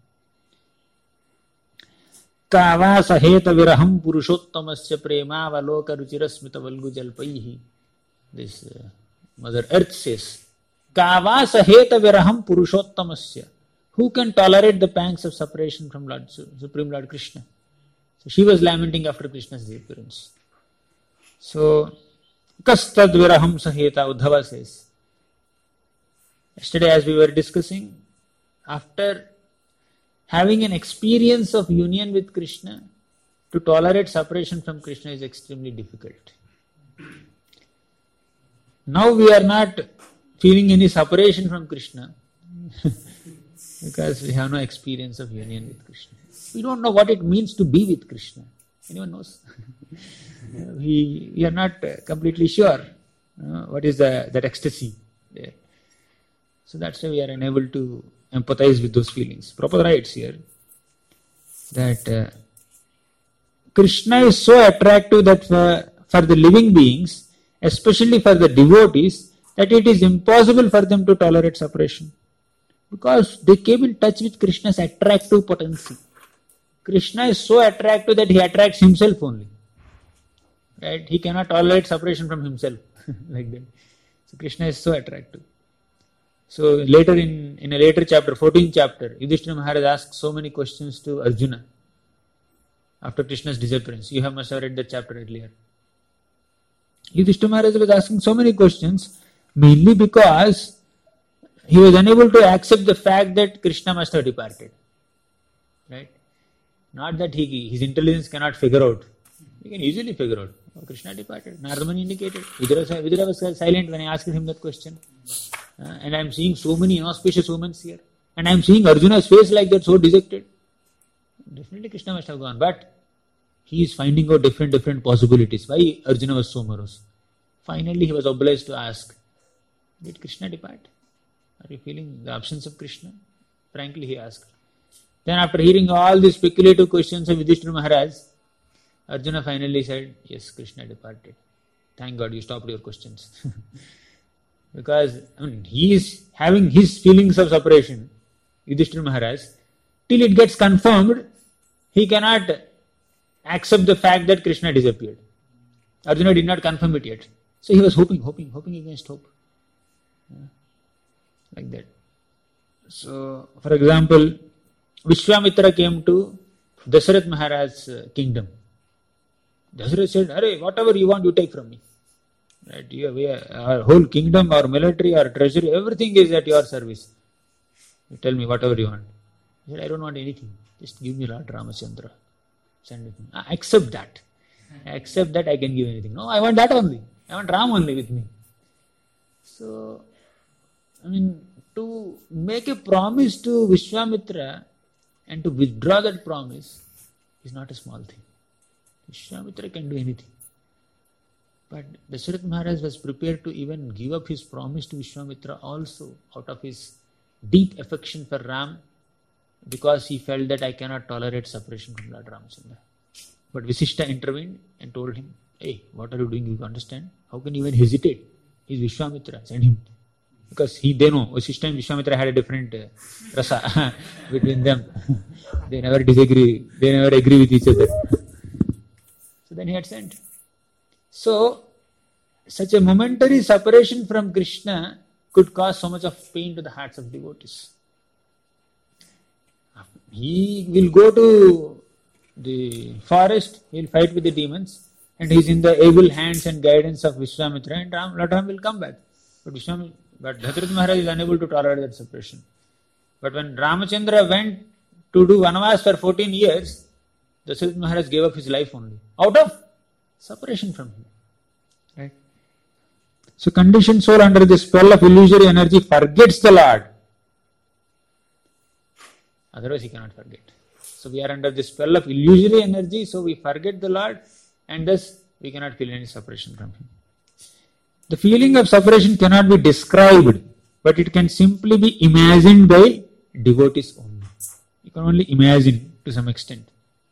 Kava saheta viraham purushottamasya premavaloka ruchirasmita valgu jalpaihi. This uh, Mother Earth says, Kava saheta viraham purushottamasya. Who can tolerate the pangs of separation from Lord, Supreme Lord Krishna? So she was lamenting after Krishna's disappearance. So, Kastad viraham saheta, Uddhava says. Yesterday as we were discussing, after having an experience of union with Krishna, to tolerate separation from Krishna is extremely difficult. Now we are not feeling any separation from Krishna because we have no experience of union with Krishna. We don't know what it means to be with Krishna. Anyone knows? we, we are not uh, completely sure uh, what is the, that ecstasy there. So that's why we are unable to empathize with those feelings. Prabhupada writes here that uh, Krishna is so attractive that for, for the living beings, especially for the devotees, that it is impossible for them to tolerate separation. Because they came in touch with Krishna's attractive potency. Krishna is so attractive that he attracts himself only. Right? He cannot tolerate separation from himself. Like that. So Krishna is so attractive. So later in, in a later chapter, fourteenth chapter, Yudhishthira Maharaj asks so many questions to Arjuna. after Krishna's disappearance. You have must have read that chapter earlier. Yudhishthira Maharaj was asking so many questions, mainly because he was unable to accept the fact that Krishna must have departed. Right? Not that he, his intelligence cannot figure out. He can easily figure out. Oh, Krishna departed. Narada Muni indicated. Vidura, Vidura was silent when I asked him that question. Uh, and I am seeing so many inauspicious omens here. And I am seeing Arjuna's face like that, so dejected. Definitely Krishna must have gone. But he is finding out different, different possibilities. Why Arjuna was so morose? Finally, he was obliged to ask, did Krishna depart? Are you feeling the absence of Krishna? Frankly, he asked. Then after hearing all these speculative questions of Yudhishthira Maharaj, Arjuna finally said, yes, Krishna departed. Thank God you stopped your questions. Because I mean, he is having his feelings of separation, Yudhishthira Maharaj, till it gets confirmed, he cannot accept the fact that Krishna disappeared. Arjuna did not confirm it yet. So he was hoping, hoping, hoping against hope. Yeah. Like that. So, for example, Vishwamitra came to Dasarath Maharaj's kingdom. Dasarath said, Arey, whatever you want, you take from me. Right? You, we are, our whole kingdom, our military, our treasury, everything is at your service. You tell me whatever you want. He said, I don't want anything. Just give me Lord Ramachandra. Send it. I accept that. I accept that I can give anything. No, I want that only. I want Ram only with me. So, I mean, to make a promise to Vishwamitra and to withdraw that promise is not a small thing. Vishwamitra can do anything. But Dasarath Maharaj was prepared to even give up his promise to Vishwamitra also out of his deep affection for Ram, because he felt that I cannot tolerate separation from Lord Ramachandra. But Vasishtha intervened and told him, hey, what are you doing? You understand? How can you even hesitate? He's Vishwamitra, send him. Because he, they know, Vasishtha and Vishwamitra had a different uh, rasa between them. They never disagree, they never agree with each other. So then he had sent. So, such a momentary separation from Krishna could cause so much of pain to the hearts of devotees. He will go to the forest, he will fight with the demons, and he is in the able hands and guidance of Vishwamitra, and Ram, Lord Ram will come back. But Vishwamitra, but Dasarath Maharaj is unable to tolerate that separation. But when Ramachandra went to do Vanavas for fourteen years, Dasarath Maharaj gave up his life only, out of separation from him. Right? So conditioned soul under the spell of illusory energy forgets the Lord. Otherwise he cannot forget. So we are under the spell of illusory energy, so we forget the Lord, and thus we cannot feel any separation from him. The feeling of separation cannot be described, but it can simply be imagined by devotees only. You can only imagine to some extent.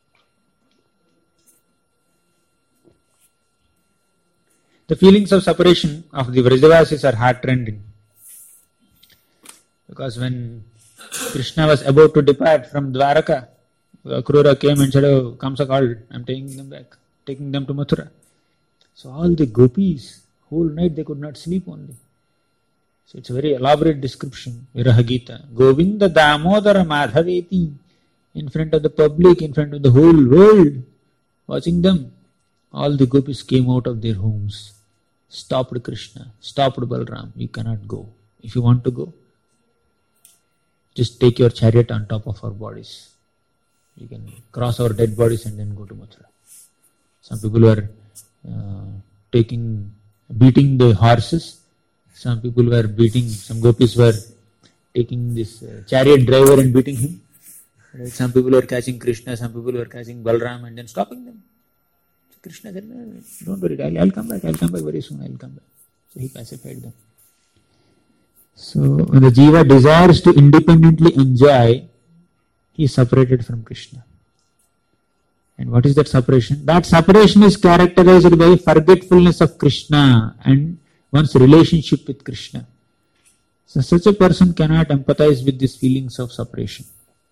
The feelings of separation of the Vrajavasis are heart-rending. Because when Krishna was about to depart from Dwaraka, Akrura came and said, oh, Kamsa called, I am taking them back, taking them to Mathura. So all the gopis, whole night they could not sleep only. So it's a very elaborate description, Viraha Gita. Govinda Damodara Madhaveti, in front of the public, in front of the whole world, watching them. All the gopis came out of their homes, stopped Krishna, stopped Balram. You cannot go. If you want to go, just take your chariot on top of our bodies. You can cross our dead bodies and then go to Mathura. Some people were uh, taking, beating the horses. Some people were beating, some gopis were taking this uh, chariot driver and beating him. Right? Some people were catching Krishna, some people were catching Balram and then stopping them. So Krishna said, no, don't worry, I'll, I'll come back, I'll come back very soon, I'll come back. So he pacified them. So when the jiva desires to independently enjoy, he is separated from Krishna. And what is that separation? That separation is characterized by forgetfulness of Krishna and one's relationship with Krishna. So such a person cannot empathize with these feelings of separation.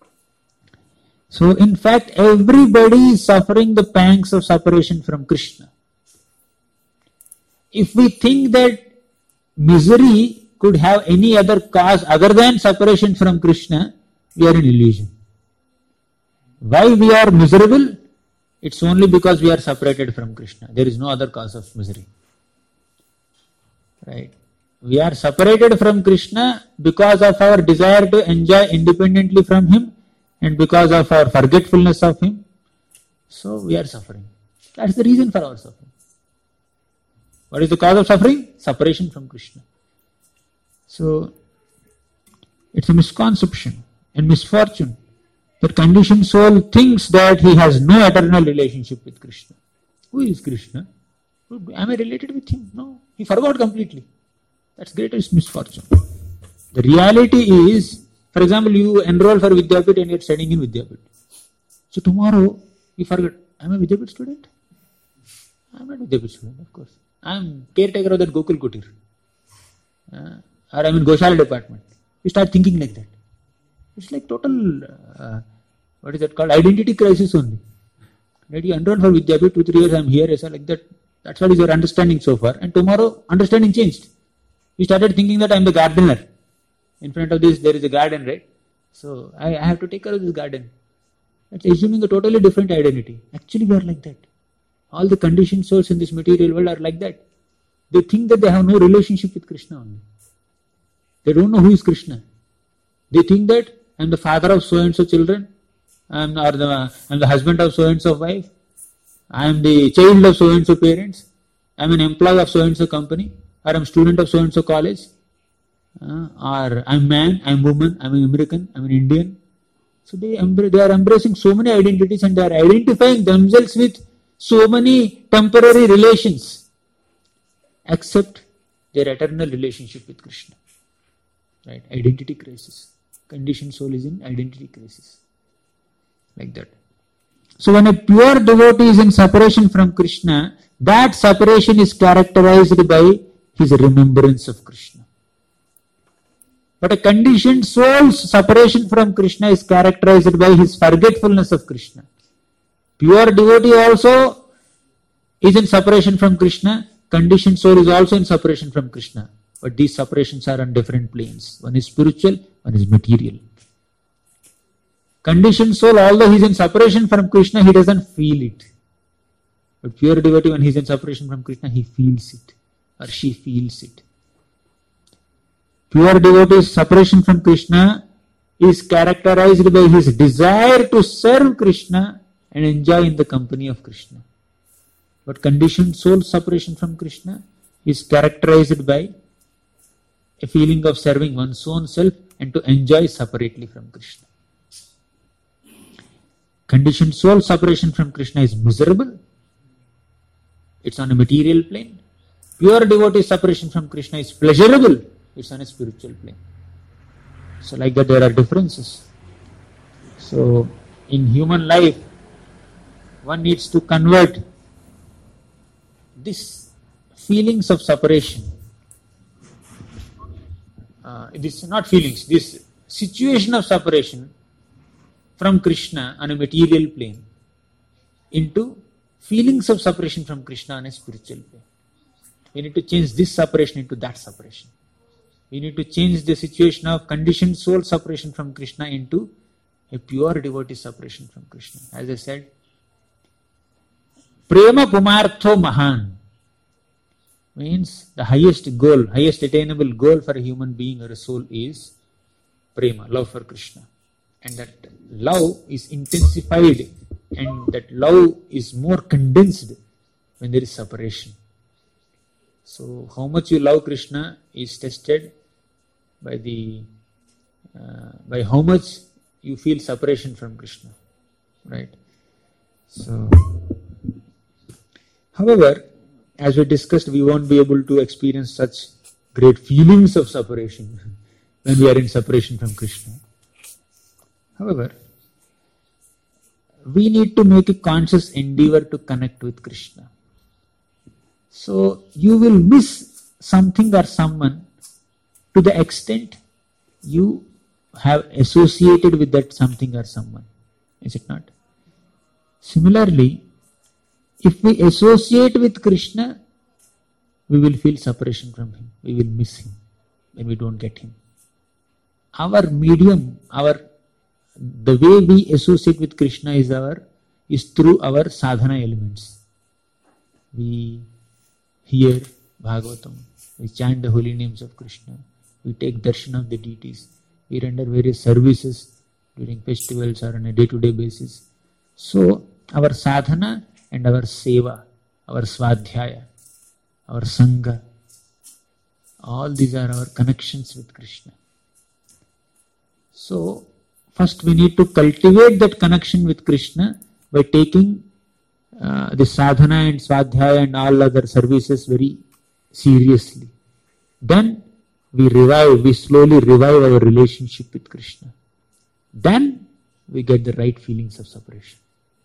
So in fact, everybody is suffering the pangs of separation from Krishna. If we think that misery could have any other cause other than separation from Krishna, we are in illusion. Why we are miserable? it's only because we are separated from Krishna. There is no other cause of misery. Right? We are separated from Krishna because of our desire to enjoy independently from Him and because of our forgetfulness of Him. So we are suffering. That's the reason for our suffering. What is the cause of suffering? Separation from Krishna. So it's a misconception and misfortune that conditioned soul thinks that he has no eternal relationship with Krishna. Who is Krishna? Am I related with him? No. He forgot completely. That's greatest misfortune. The reality is, for example, you enroll for Vidyapit and you are studying in Vidyapit. So tomorrow you forget, am I a Vidyapit student? I am not a Vidyapit student, of course. I am caretaker of that Gokul Kutir. Uh, or I am in Goshala department. You start thinking like that. It's like total, uh, what is that called? Identity crisis only. Right? You enroll for Vidyapit, two, three years I am here, so like that. That's what is your understanding so far. And tomorrow, understanding changed. You started thinking that I am the gardener. In front of this, there is a garden, right? So, I, I have to take care of this garden. That's assuming a totally different identity. Actually, we are like that. All the conditioned souls in this material world are like that. They think that they have no relationship with Krishna only. They don't know who is Krishna. They think that I am the father of so-and-so children, I am, or the, I am the husband of so-and-so wife, I am the child of so-and-so parents, I am an employee of so-and-so company, or I am student of so-and-so college, uh, or I am man, I am woman, I am an American, I am an Indian. So they, embra- they are embracing so many identities and they are identifying themselves with so many temporary relations, except their eternal relationship with Krishna. Right? Identity crisis. Conditioned soul is in identity crisis. Like that. So when a pure devotee is in separation from Krishna, that separation is characterized by his remembrance of Krishna. But a conditioned soul's separation from Krishna is characterized by his forgetfulness of Krishna. Pure devotee also is in separation from Krishna. Conditioned soul is also in separation from Krishna. But these separations are on different planes. One is spiritual, one is material. Conditioned soul, although he is in separation from Krishna, he doesn't feel it. But pure devotee, when he is in separation from Krishna, he feels it. Or she feels it. Pure devotee's separation from Krishna is characterized by his desire to serve Krishna and enjoy in the company of Krishna. But conditioned soul's separation from Krishna is characterized by a feeling of serving one's own self and to enjoy separately from Krishna. Conditioned soul separation from Krishna is miserable. It's on a material plane. Pure devotee separation from Krishna is pleasurable. It's on a spiritual plane. So like that there are differences. So in human life, one needs to convert these feelings of separation. Uh, this not feelings, this situation of separation from Krishna on a material plane into feelings of separation from Krishna on a spiritual plane. We need to change this separation into that separation. We need to change the situation of conditioned soul separation from Krishna into a pure devotee separation from Krishna. As I said, Prema Pumartho Mahan means the highest goal, highest attainable goal for a human being or a soul is Prema, love for Krishna. And that love is intensified and that love is more condensed when there is separation. So how much you love Krishna is tested by the uh, by how much you feel separation from Krishna, right? So, however, as we discussed, we won't be able to experience such great feelings of separation when we are in separation from Krishna. However, we need to make a conscious endeavor to connect with Krishna. So, you will miss something or someone to the extent you have associated with that something or someone. Is it not? Similarly, if we associate with Krishna, we will feel separation from Him. We will miss Him when we don't get Him. Our medium, our the way we associate with Krishna is our is through our sadhana elements. We hear Bhagavatam, we chant the holy names of Krishna, we take darshan of the deities, we render various services during festivals or on a day-to-day basis. So, our sadhana and our seva, our svadhyaya, our sangha, all these are our connections with Krishna. So, first we need to cultivate that connection with Krishna by taking uh, the sadhana and svadhyaya and all other services very seriously. Then we revive, we slowly revive our relationship with Krishna. Then we get the right feelings of separation.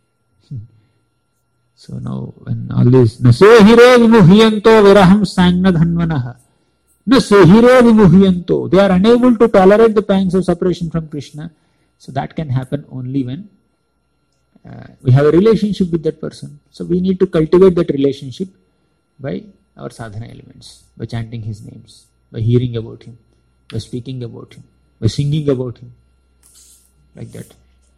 So now when all this na sehire vimuhyanto viraham sangna dhanvanaha na sehire vimuhyanto, they are unable to tolerate the pangs of separation from Krishna. So that can happen only when uh, we have a relationship with that person. So we need to cultivate that relationship by our sadhana elements, by chanting his names, by hearing about him, by speaking about him, by singing about him, like that.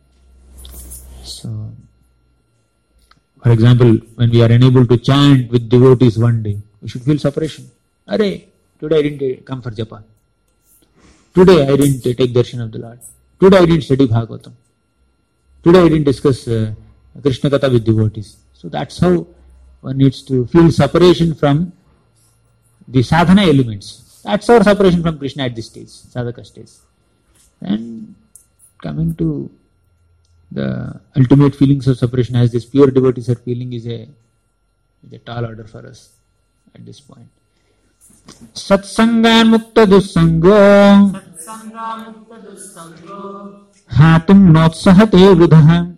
So, for example, when we are unable to chant with devotees one day, we should feel separation. Arey, today I didn't come for japa. Today I didn't take darshan of the Lord. Today I didn't study Bhagavatam. Today I didn't discuss uh, Krishna Katha with devotees. So that's how one needs to feel separation from the sadhana elements. That's our separation from Krishna at this stage, sadhaka stage. And coming to the ultimate feelings of separation as this pure devotees are feeling is a, is a tall order for us at this point. Satsangan mukta dussango hatum notsahate vrudaha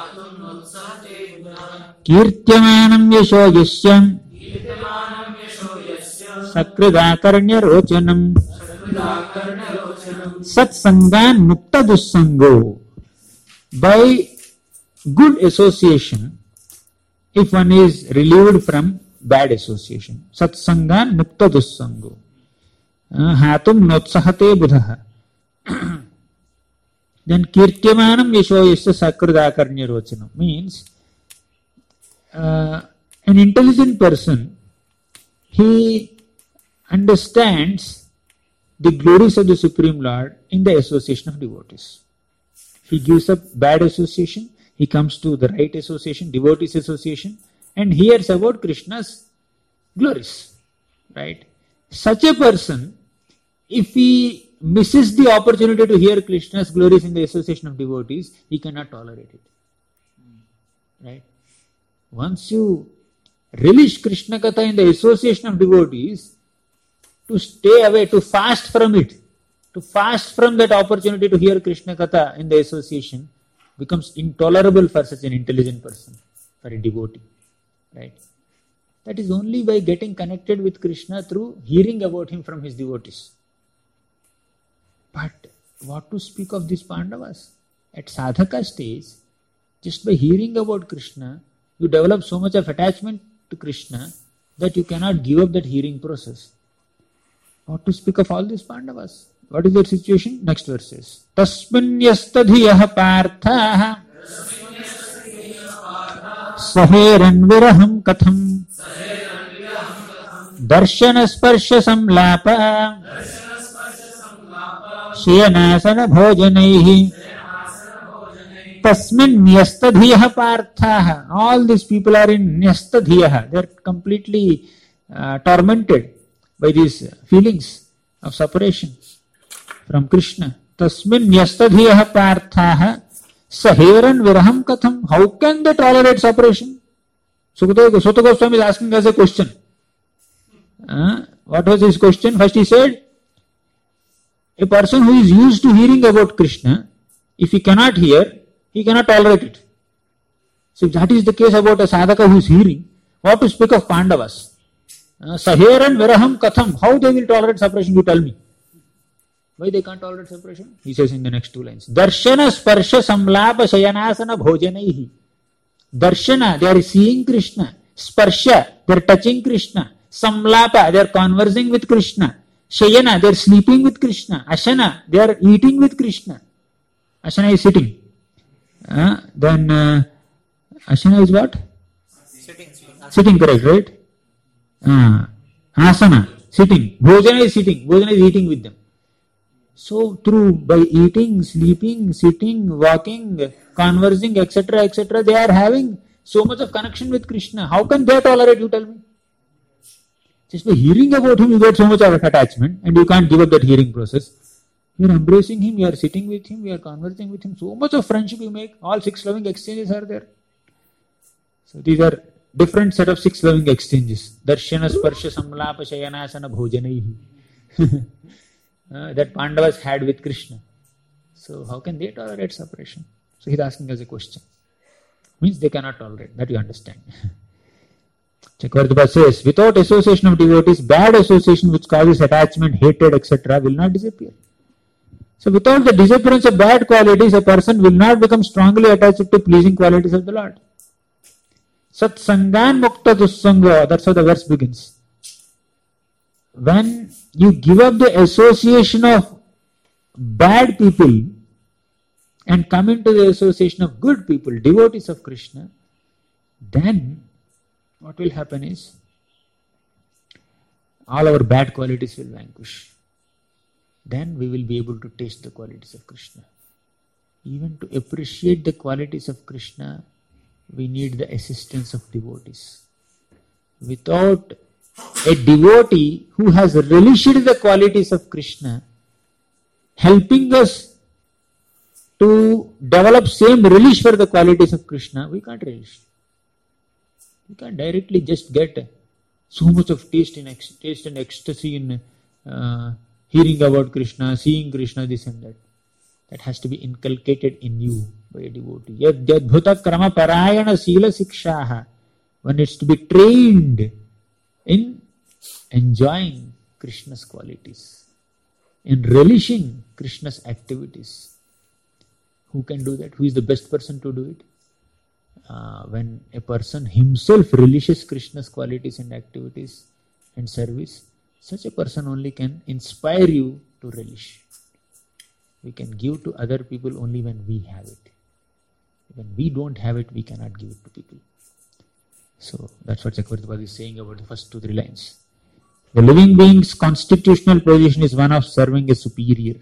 kirtyamanam yasho yasyam sakridakarnya rochanam. Satsangan mukta dussango. By good association, if one is relieved from bad association. Satsangan mukta dussango. Hatum notsahate buddha. Then kirtyamanam yasho yasya sakridakarnya rochanam means uh, an intelligent person, he understands the glories of the Supreme Lord in the association of devotees. He gives up bad association, he comes to the right association, devotees association, and hears about Krishna's glories. Right? Such a person, if he misses the opportunity to hear Krishna's glories in the association of devotees, he cannot tolerate it. Right? Once you relish Krishna Katha in the association of devotees, to stay away, to fast from it, to fast from that opportunity to hear Krishna Katha in the association becomes intolerable for such an intelligent person, for a devotee. Right? That is only by getting connected with Krishna through hearing about him from his devotees. But what to speak of these Pandavas? At sadhaka stage, just by hearing about Krishna, you develop so much of attachment to Krishna that you cannot give up that hearing process. What to speak of all these Pandavas? What is their situation? Next verse says, Tasmin yastadhiyah parthaha saheran viraham katham darshana sparsha samlapa shayanasana bhojanaihi tasmin nyastadhiyah parthaha. All these people are in nyastadhiyah. They are completely uh, tormented by these feelings of separation from Krishna. Tasmin nyastadhiyah parthaha saheran viraham katham. How can they tolerate separation? Sukadeva Goswami is asking us a question. Uh, what was his question? First he said, a person who is used to hearing about Krishna, if he cannot hear, he cannot tolerate it. So if that is the case about a sadhaka who is hearing, what to speak of Pandavas? Uh, Saheran viraham katham. How they will tolerate separation, you tell me. Why they can't tolerate separation? He says in the next two lines. Darshana sparsha samlapa shayanasana bhojanaihi. Darshana, they are seeing Krishna. Sparsha, they are touching Krishna. Samlapa, they are conversing with Krishna. Shayana, they are sleeping with Krishna. Ashana, they are eating with Krishna. Ashana is sitting. Uh, then uh, Asana is what? Sitting. Sitting, correct, right? Ah, asana, sitting. Bhojana is sitting. Bhojana is eating with them. So through, by eating, sleeping, sitting, walking, conversing, et cetera, et cetera, they are having so much of connection with Krishna. How can they tolerate, you tell me? Just by hearing about him, you get so much of attachment and you can't give up that hearing process. You are embracing him, you are sitting with him, you are conversing with him. So much of friendship you make. All six loving exchanges are there. So these are different set of six loving exchanges. Darshana, Sparsha, Samlapa, Shayanasana, Bhojanaihi. uh, that Pandavas had with Krishna. So how can they tolerate separation? So he's asking us a question. Means they cannot tolerate. That you understand. Chakravarti says, without association of devotees, bad association which causes attachment, hatred, et cetera will not disappear. So without the disappearance of bad qualities, a person will not become strongly attached to pleasing qualities of the Lord. Sat sangan mukta dussanga, that's how the verse begins. When you give up the association of bad people and come into the association of good people, devotees of Krishna, then what will happen is all our bad qualities will vanquish. Then we will be able to taste the qualities of Krishna. Even to appreciate the qualities of Krishna, we need the assistance of devotees. Without a devotee who has relished the qualities of Krishna, helping us to develop same relish for the qualities of Krishna, we can't relish. We can't directly just get so much of taste in taste and ecstasy in uh, hearing about Krishna, seeing Krishna, this and that. That has to be inculcated in you by a devotee. Yad yadbhuta krama parayana sila sikshaha. When it's to be trained in enjoying Krishna's qualities, in relishing Krishna's activities. Who can do that? Who is the best person to do it? Uh, when a person himself relishes Krishna's qualities and activities and service, such a person only can inspire you to relish. We can give to other people only when we have it. When we don't have it, we cannot give it to people. So that's what Chakravarti is saying about the first two, three lines. The living being's constitutional position is one of serving a superior.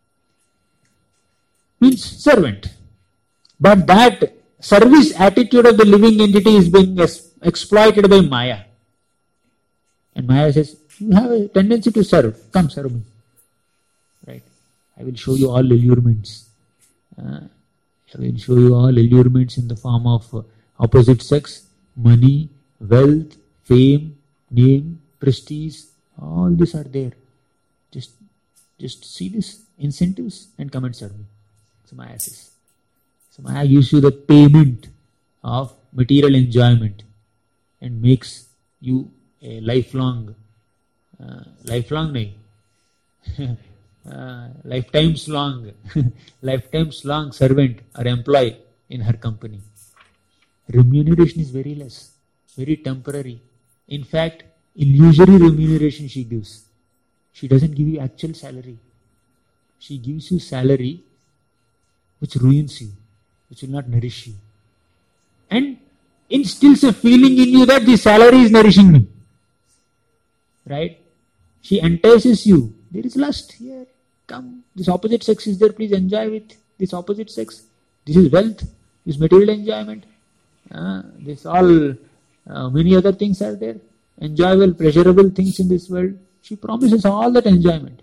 Means servant. But that service attitude of the living entity is being exploited by Maya. And Maya says, you have a tendency to serve. Come serve me. Right? I will show you all allurements. Uh, I will show you all allurements in the form of uh, opposite sex, money, wealth, fame, name, prestige. All these are there. Just, just see this incentives and come and serve me. So Maya says. So Maya gives you the payment of material enjoyment and makes you a lifelong, uh, lifelong nahi, uh, lifetimes long, lifetimes long servant or employee in her company. Remuneration is very less, very temporary. In fact, illusory remuneration she gives. She doesn't give you actual salary. She gives you salary which ruins you, which will not nourish you, and instills a feeling in you that the salary is nourishing me. Right? She entices you. There is lust here. Come. This opposite sex is there. Please enjoy with this opposite sex. This is wealth. This material enjoyment. Uh, this all, uh, many other things are there. Enjoyable, pleasurable things in this world. She promises all that enjoyment.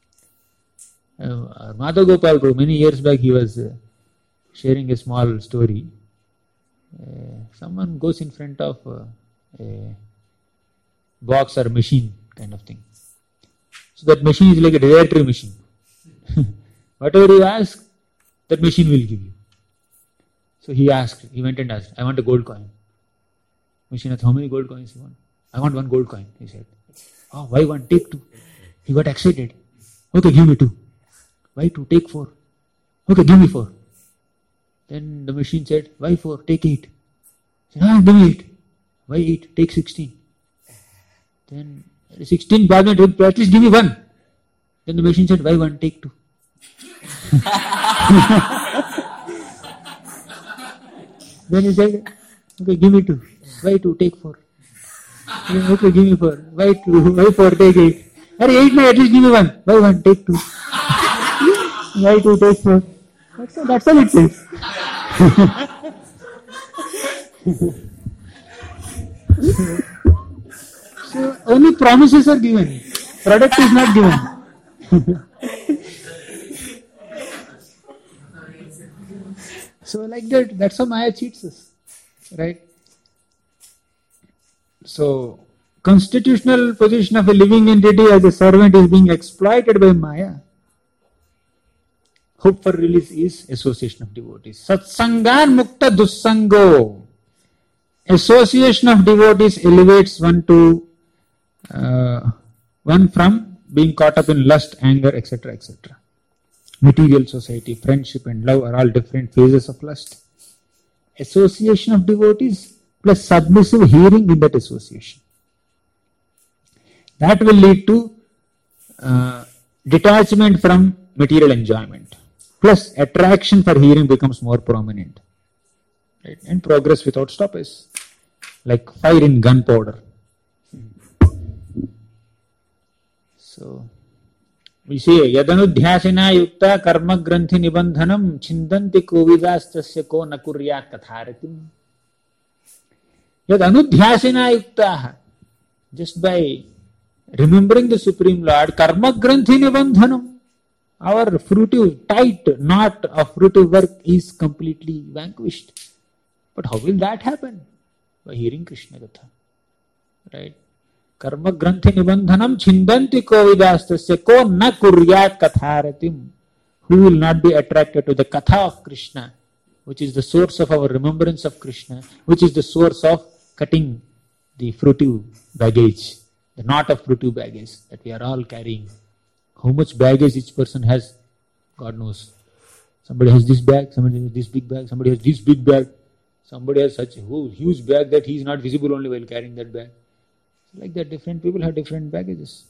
Uh, Madhav Gopal Prabhu, many years back, he was uh, sharing a small story. Uh, someone goes in front of uh, a box or machine kind of thing. So that machine is like a desiratory machine. Whatever you ask, that machine will give you. So he asked, he went and asked, I want a gold coin. Machine asked, how many gold coins you want? I want one gold coin, he said. Oh, why one? Take two. He got excited. Okay, give me two. Why two? Take four. Okay, give me four. Then the machine said, why four? Take eight. He said, ah, give me eight. Why eight? Take sixteen. Then sixteen bargain, at least give me one. Then the machine said, why one? Take two. Then he said, Okay, give me two. Why two? Take four. Okay, give me four. Why two? Why four? Take eight. Hey, eight, no, at least give me one. Why one? Take two. Why two? Take four. That's all, that's all it says. So only promises are given. Product is not given. So like that, that's how Maya cheats us. Right? So constitutional position of a living entity as a servant is being exploited by Maya. Hope for release is association of devotees. Satsangan mukta dussango. Association of devotees elevates one to uh, one from being caught up in lust, anger, et cetera, et cetera. Material society, friendship and love are all different phases of lust. Association of devotees plus submissive hearing in that association. That will lead to uh, detachment from material enjoyment. Plus attraction for hearing becomes more prominent. Right? And progress without stoppage. Like fire in gunpowder. So, we say, Yadanudhyasina yukta karma granthi nibandhanam chindanti kovidastasya ko nakuryat katharatim. Yadanudhyasina yukta. Just by remembering the Supreme Lord, karma granthi nibandhanam. Our fruitive, tight knot of fruitive work is completely vanquished. But how will that happen? By hearing Krishna Katha. Right? Karma granthi nibandhanam chindanti kovidastasya ko na kuryat katharatim. Who will not be attracted to the Katha of Krishna, which is the source of our remembrance of Krishna, which is the source of cutting the fruitive baggage, the knot of fruitive baggage that we are all carrying. How much baggage each person has, God knows. Somebody has this bag, somebody has this big bag, somebody has this big bag, somebody has such a huge bag that he is not visible only while carrying that bag. So like that, different people have different baggages.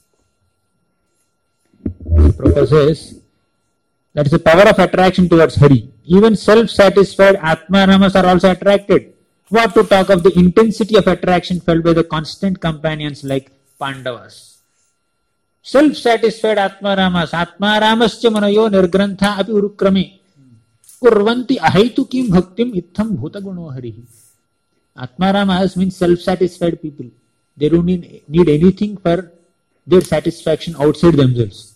Prabhupada says, that is the power of attraction towards Hari. Even self-satisfied Atma-ramas are also attracted. What to talk of the intensity of attraction felt by the constant companions like Pandavas. Self-satisfied Atma-ramas, Atma-ramascha manayo nirgrantha api urukrame kurvanti ahaitu bhaktim itham bhuta guno harihi. Atma-ramas means self-satisfied people. They don't need, need anything for their satisfaction outside themselves.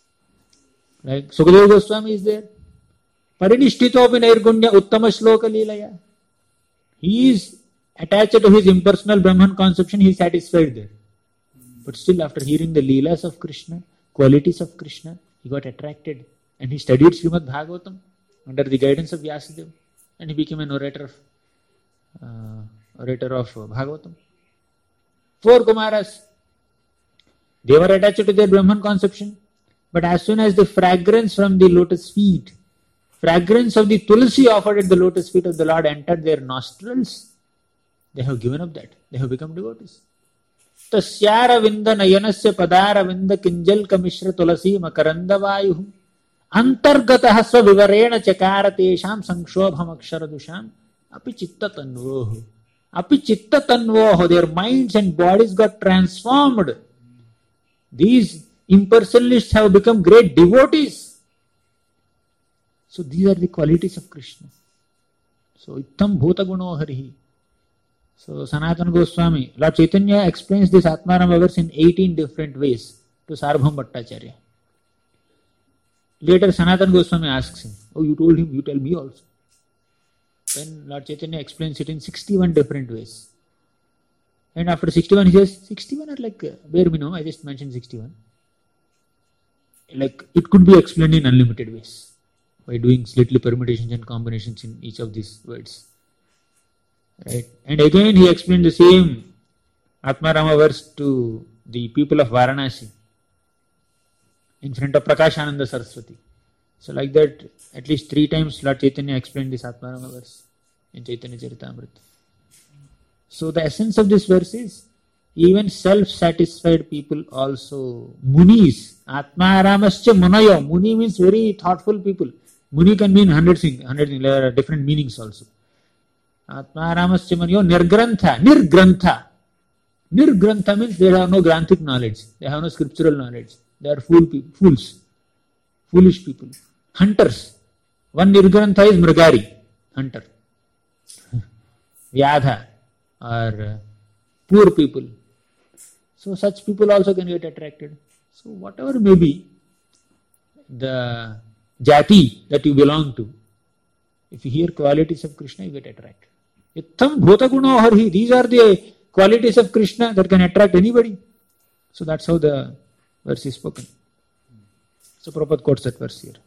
Like Sukadeva Goswami is there. Parinishtitopi nirgunya uttama shloka leelaya. He is attached to his impersonal Brahman conception, he is satisfied there. But still, after hearing the Leelas of Krishna, qualities of Krishna, he got attracted and he studied Srimad Bhagavatam under the guidance of Vyasadeva, and he became an orator of uh, orator of Bhagavatam. Four Kumaras, they were attached to their Brahman conception, but as soon as the fragrance from the lotus feet, fragrance of the tulsi offered at the lotus feet of the Lord entered their nostrils, they have given up that. They have become devotees. Tasyara vinda nayanasya padara vinda kinjal kamishra tulasi makaranda vayuh antargatah sva vivarena chakara tesham sankshobham akshara dusham api chitta tanvoh. Api chitta tanvoh. Their minds and bodies got transformed. These impersonalists have become great devotees. So these are the qualities of Krishna. So ittam bhuta guno harihi. So Sanatana Goswami, Lord Chaitanya explains this Atmarama verse in eighteen different ways to Sarvabhauma Bhattacharya. Later Sanatana Goswami asks him, oh, you told him, you tell me also. Then Lord Chaitanya explains it in sixty-one different ways. And after sixty-one he says, sixty-one are like bare minimum, I just mentioned sixty-one. Like it could be explained in unlimited ways by doing slightly permutations and combinations in each of these words. Right? And again he explained the same Atmarama verse to the people of Varanasi in front of Prakashananda Saraswati. So like that, at least three times Lord Chaitanya explained this Atmarama verse in Chaitanya Charitamrita. So the essence of this verse is, even self-satisfied people also, munis, Atmaramascha munayo, muni means very thoughtful people. Muni can mean hundred things, hundred things, there are different meanings also. Atmaramasya manyo nirgrantha. Nirgrantha. Nirgrantha means they have no grantic knowledge. They have no scriptural knowledge. They are fool people, fools. Foolish people. Hunters. One nirgrantha is Mrigari. Hunter. Vyadha. Or uh, poor people. So such people also can get attracted. So whatever may be the jati that you belong to, if you hear qualities of Krishna, you get attracted. Ittham bhuta guna harhi. These are the qualities of Krishna that can attract anybody. So that's how the verse is spoken. So Prabhupada quotes that verse here.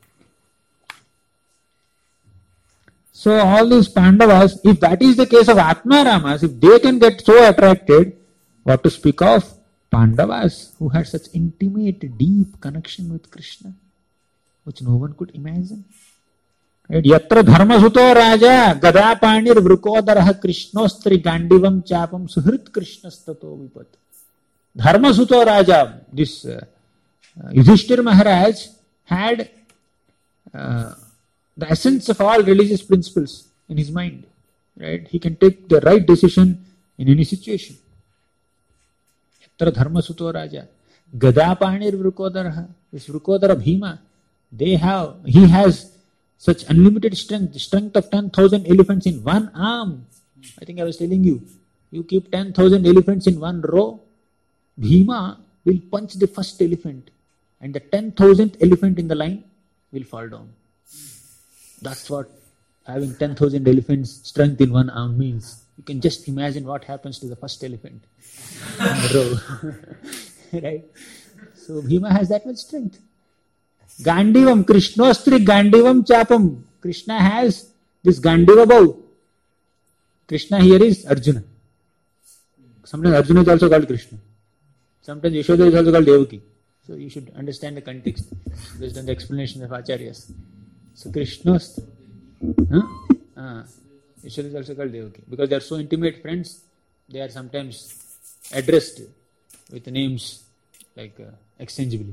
So all these Pandavas, if that is the case of Atmaramas, if they can get so attracted, what to speak of Pandavas who had such intimate, deep connection with Krishna, which no one could imagine. Right? Yatra dharmasuto raja gadapanir vrukodaraha krishnostri gandivam chapam suhrit krishnastato vipat. Dharmasuto raja, this uh, Yudhishthir Maharaj had uh, the essence of all religious principles in his mind. Right? He can take the right decision in any situation. Yatra dharmasuto raja gadapanir vrukodaraha. This Vrukodara Bhima, they have, he has such unlimited strength, the strength of ten thousand elephants in one arm. I think I was telling you, you keep ten thousand elephants in one row, Bhima will punch the first elephant and the ten thousandth elephant in the line will fall down. That's what having ten thousand elephants strength in one arm means. You can just imagine what happens to the first elephant in the row. Right? So Bhima has that much strength. Gandivam, Krishnostri Gandivam Chapam. Krishna has this Gandiva bow. Krishna here is Arjuna. Sometimes Arjuna is also called Krishna. Sometimes Yashoda is also called Devaki. So you should understand the context based on the explanation of Acharyas. So Krishnostri. Huh? Ah, Yashoda is also called Devaki. Because they are so intimate friends, they are sometimes addressed with names like uh, exchangeably.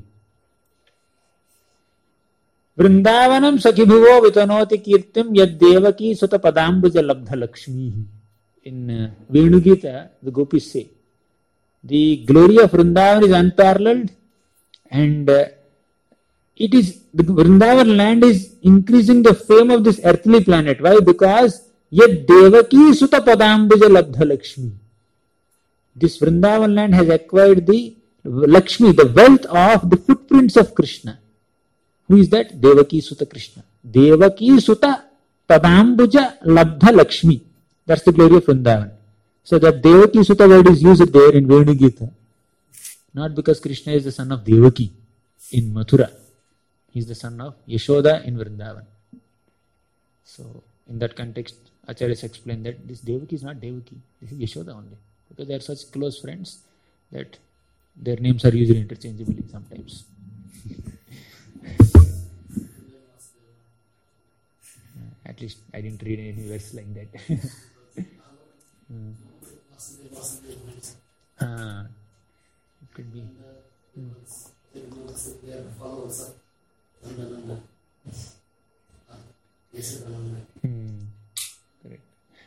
Vrindavanam sakibhuvo vitanoti kirtim yad devaki sutta padambuja labdha lakshmi. In uh, Venugita, the gopis say, the glory of Vrindavan is unparalleled and uh, it is, the Vrindavan land is increasing the fame of this earthly planet. Why? Because yad devaki sutta padambuja labdha lakshmi. This Vrindavan land has acquired the Lakshmi, the wealth of the footprints of Krishna. Who is that? Devaki Sutta Krishna. Devaki Sutta Padambuja Labdha Lakshmi. That's the glory of Vrindavan. So that Devaki Sutta word is used there in Venugita. Not because Krishna is the son of Devaki in Mathura. He is the son of Yashoda in Vrindavan. So in that context, Acharyas explained that this Devaki is not Devaki. This is Yashoda only. Because they are such close friends that their names are used interchangeably sometimes. At least I didn't read any verse like that. hmm. ah, it could be. Hmm. Hmm. Correct.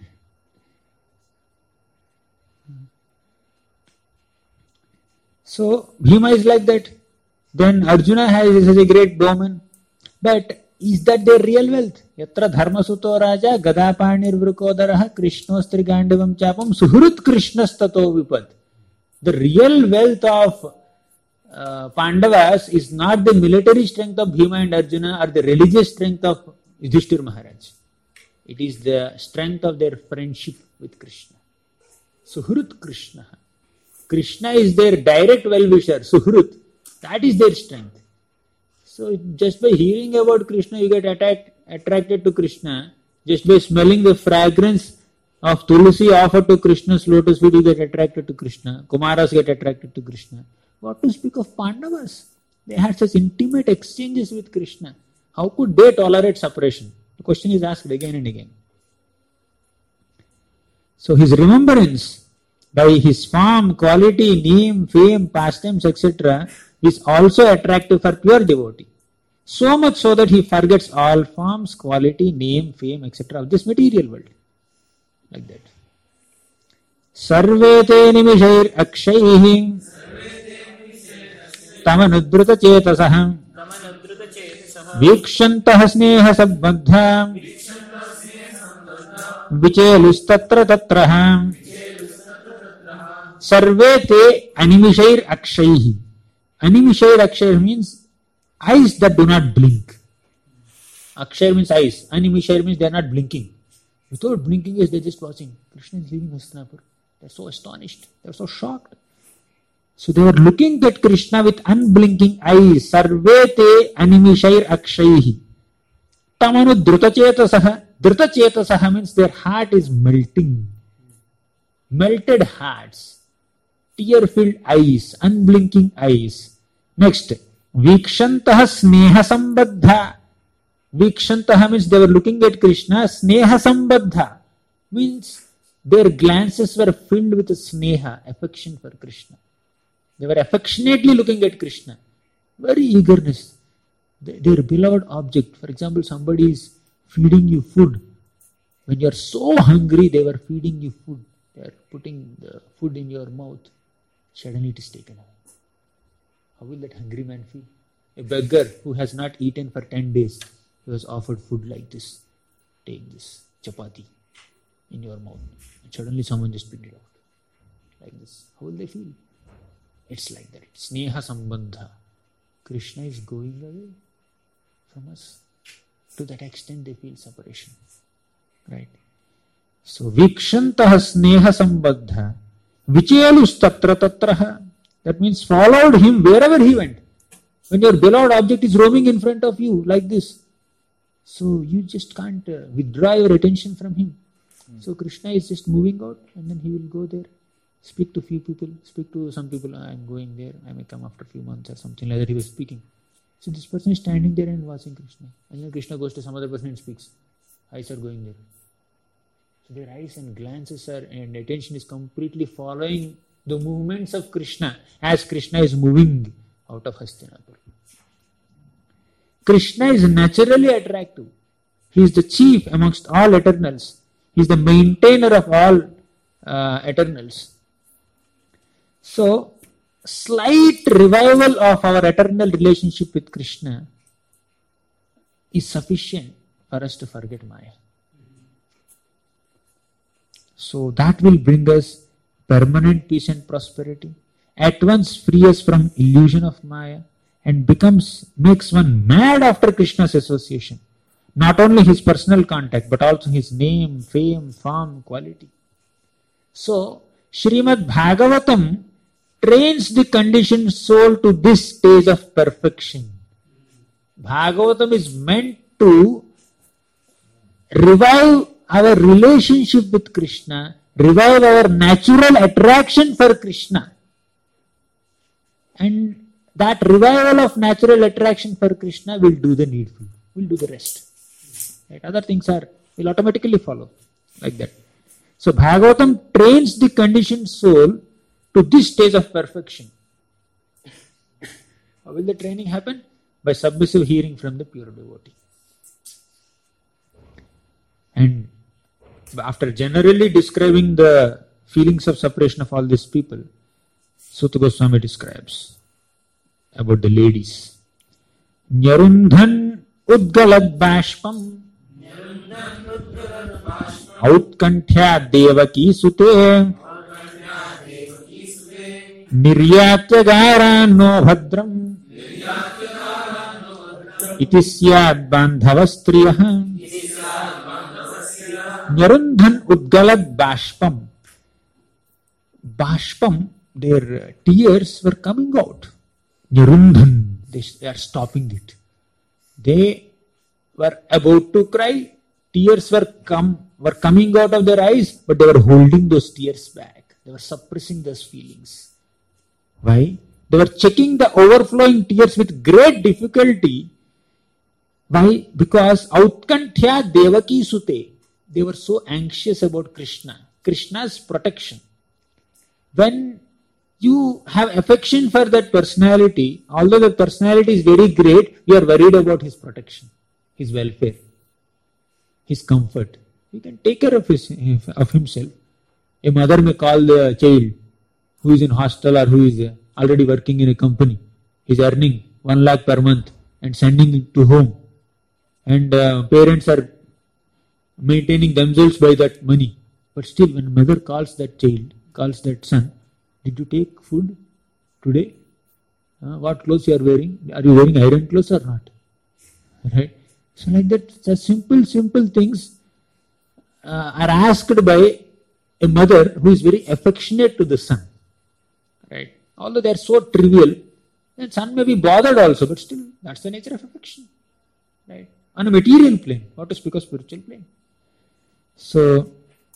So Bhima is like that. Then Arjuna has such a great domain. But is that their real wealth? Yatra dharmasuto raja gadapanir vrukodaraha krishnostri gandivam chapam suhrut krishnastato vipad. The real wealth of uh, Pandavas is not the military strength of Bhima and Arjuna or the religious strength of Yudhishthir Maharaj. It is the strength of their friendship with Krishna. Suhrut Krishna. Krishna is their direct well-wisher. Suhrut. That is their strength. So just by hearing about Krishna, you get attacked, attracted to Krishna. Just by smelling the fragrance of tulsi offered to Krishna's lotus feet, you get attracted to Krishna. Kumaras get attracted to Krishna. What to speak of Pandavas? They had such intimate exchanges with Krishna. How could they tolerate separation? The question is asked again and again. So his remembrance by his form, quality, name, fame, pastimes, et cetera is also attractive for pure devotee. So much so that he forgets all forms, quality, name, fame, et cetera of this material world. Like that. Sarve te nimishair akshaihi tamanudruta chetasaham vikshantah sneha sabbandha vichelustatra tatraham. Sarve te animishair akshaihi. Animishair akshai means eyes that do not blink. Akshai means eyes. Animishair means they are not blinking. Without blinking, yes, they are just watching. Krishna is leaving Hastinapur. They are so astonished. They are so shocked. So they were looking at Krishna with unblinking eyes. Sarve te animishair akshaihi. Tamanu drutachetasaha. Drutachetasaha means their heart is melting. Melted hearts. Tear-filled eyes. Unblinking eyes. Next. Vikshantaha sneha sambadha. Vikshantaha means they were looking at Krishna. Sneha sambadha means their glances were filled with sneha, affection for Krishna. They were affectionately looking at Krishna. Very eagerness. Their beloved object. For example, somebody is feeding you food. When you are so hungry, they were feeding you food. They are putting the food in your mouth. Suddenly it is taken away. How will that hungry man feel? A beggar who has not eaten for ten days. He was offered food like this. Take this chapati in your mouth. And suddenly someone just picked it out. Like this. How will they feel? It's like that. Sneha sambandha. Krishna is going away from us. To that extent they feel separation. Right? So, vikshantaha sneha sambandha. Vichelus tatra tatraha. That means followed him wherever he went. When your beloved object is roaming in front of you like this. So you just can't uh, withdraw your attention from him. Mm. So Krishna is just moving out and then he will go there, speak to few people, speak to some people, I am going there, I may come after a few months or something like that he was speaking. So this person is standing there and watching Krishna. And then Krishna goes to some other person and speaks. Eyes are going there. So their eyes and glances are and attention is completely following the movements of Krishna as Krishna is moving out of Hastinapur. Krishna is naturally attractive. He is the chief amongst all eternals. He is the maintainer of all uh, eternals. So, slight revival of our eternal relationship with Krishna is sufficient for us to forget Maya. So, that will bring us permanent peace and prosperity. At once free us from illusion of Maya. And becomes, makes one mad after Krishna's association. Not only his personal contact, but also his name, fame, form, quality. So, Srimad Bhagavatam trains the conditioned soul to this stage of perfection. Bhagavatam is meant to revive our relationship with Krishna, revive our natural attraction for Krishna. And that revival of natural attraction for Krishna will do the needful, will do the rest. Right? Other things are will automatically follow like that. So Bhagavatam trains the conditioned soul to this stage of perfection. How will the training happen? By submissive hearing from the pure devotee. And after generally describing the feelings of separation of all these people, Suta Goswami describes about the ladies. Nyarundhan udgalad bashpam outkanthya devaki sute niryatya gara no bhadram iti syad bandhavastriyah. Nyarundhan udgalad bashpam. Bashpam, their tears were coming out. Nyarundhan, they, they are stopping it. They were about to cry, tears were come were coming out of their eyes, but they were holding those tears back. They were suppressing those feelings. Why? They were checking the overflowing tears with great difficulty. Why? Because Outkanthya Devaki Sute, they were so anxious about Krishna, Krishna's protection. When you have affection for that personality, although the personality is very great, you are worried about his protection, his welfare, his comfort. he can take care of, his, of himself. A mother may call the child who is in hostel or who is already working in a company. He is earning one lakh per month and sending it to home. And uh, parents are maintaining themselves by that money. But still, when mother calls that child, calls that son, did you take food today? Uh, what clothes you are wearing? Are you wearing iron clothes or not? Right? So like that, the simple, simple things uh, are asked by a mother who is very affectionate to the son. Right? Although they are so trivial, then son may be bothered also, but still, that's the nature of affection. Right? On a material plane, what to speak of spiritual plane. So,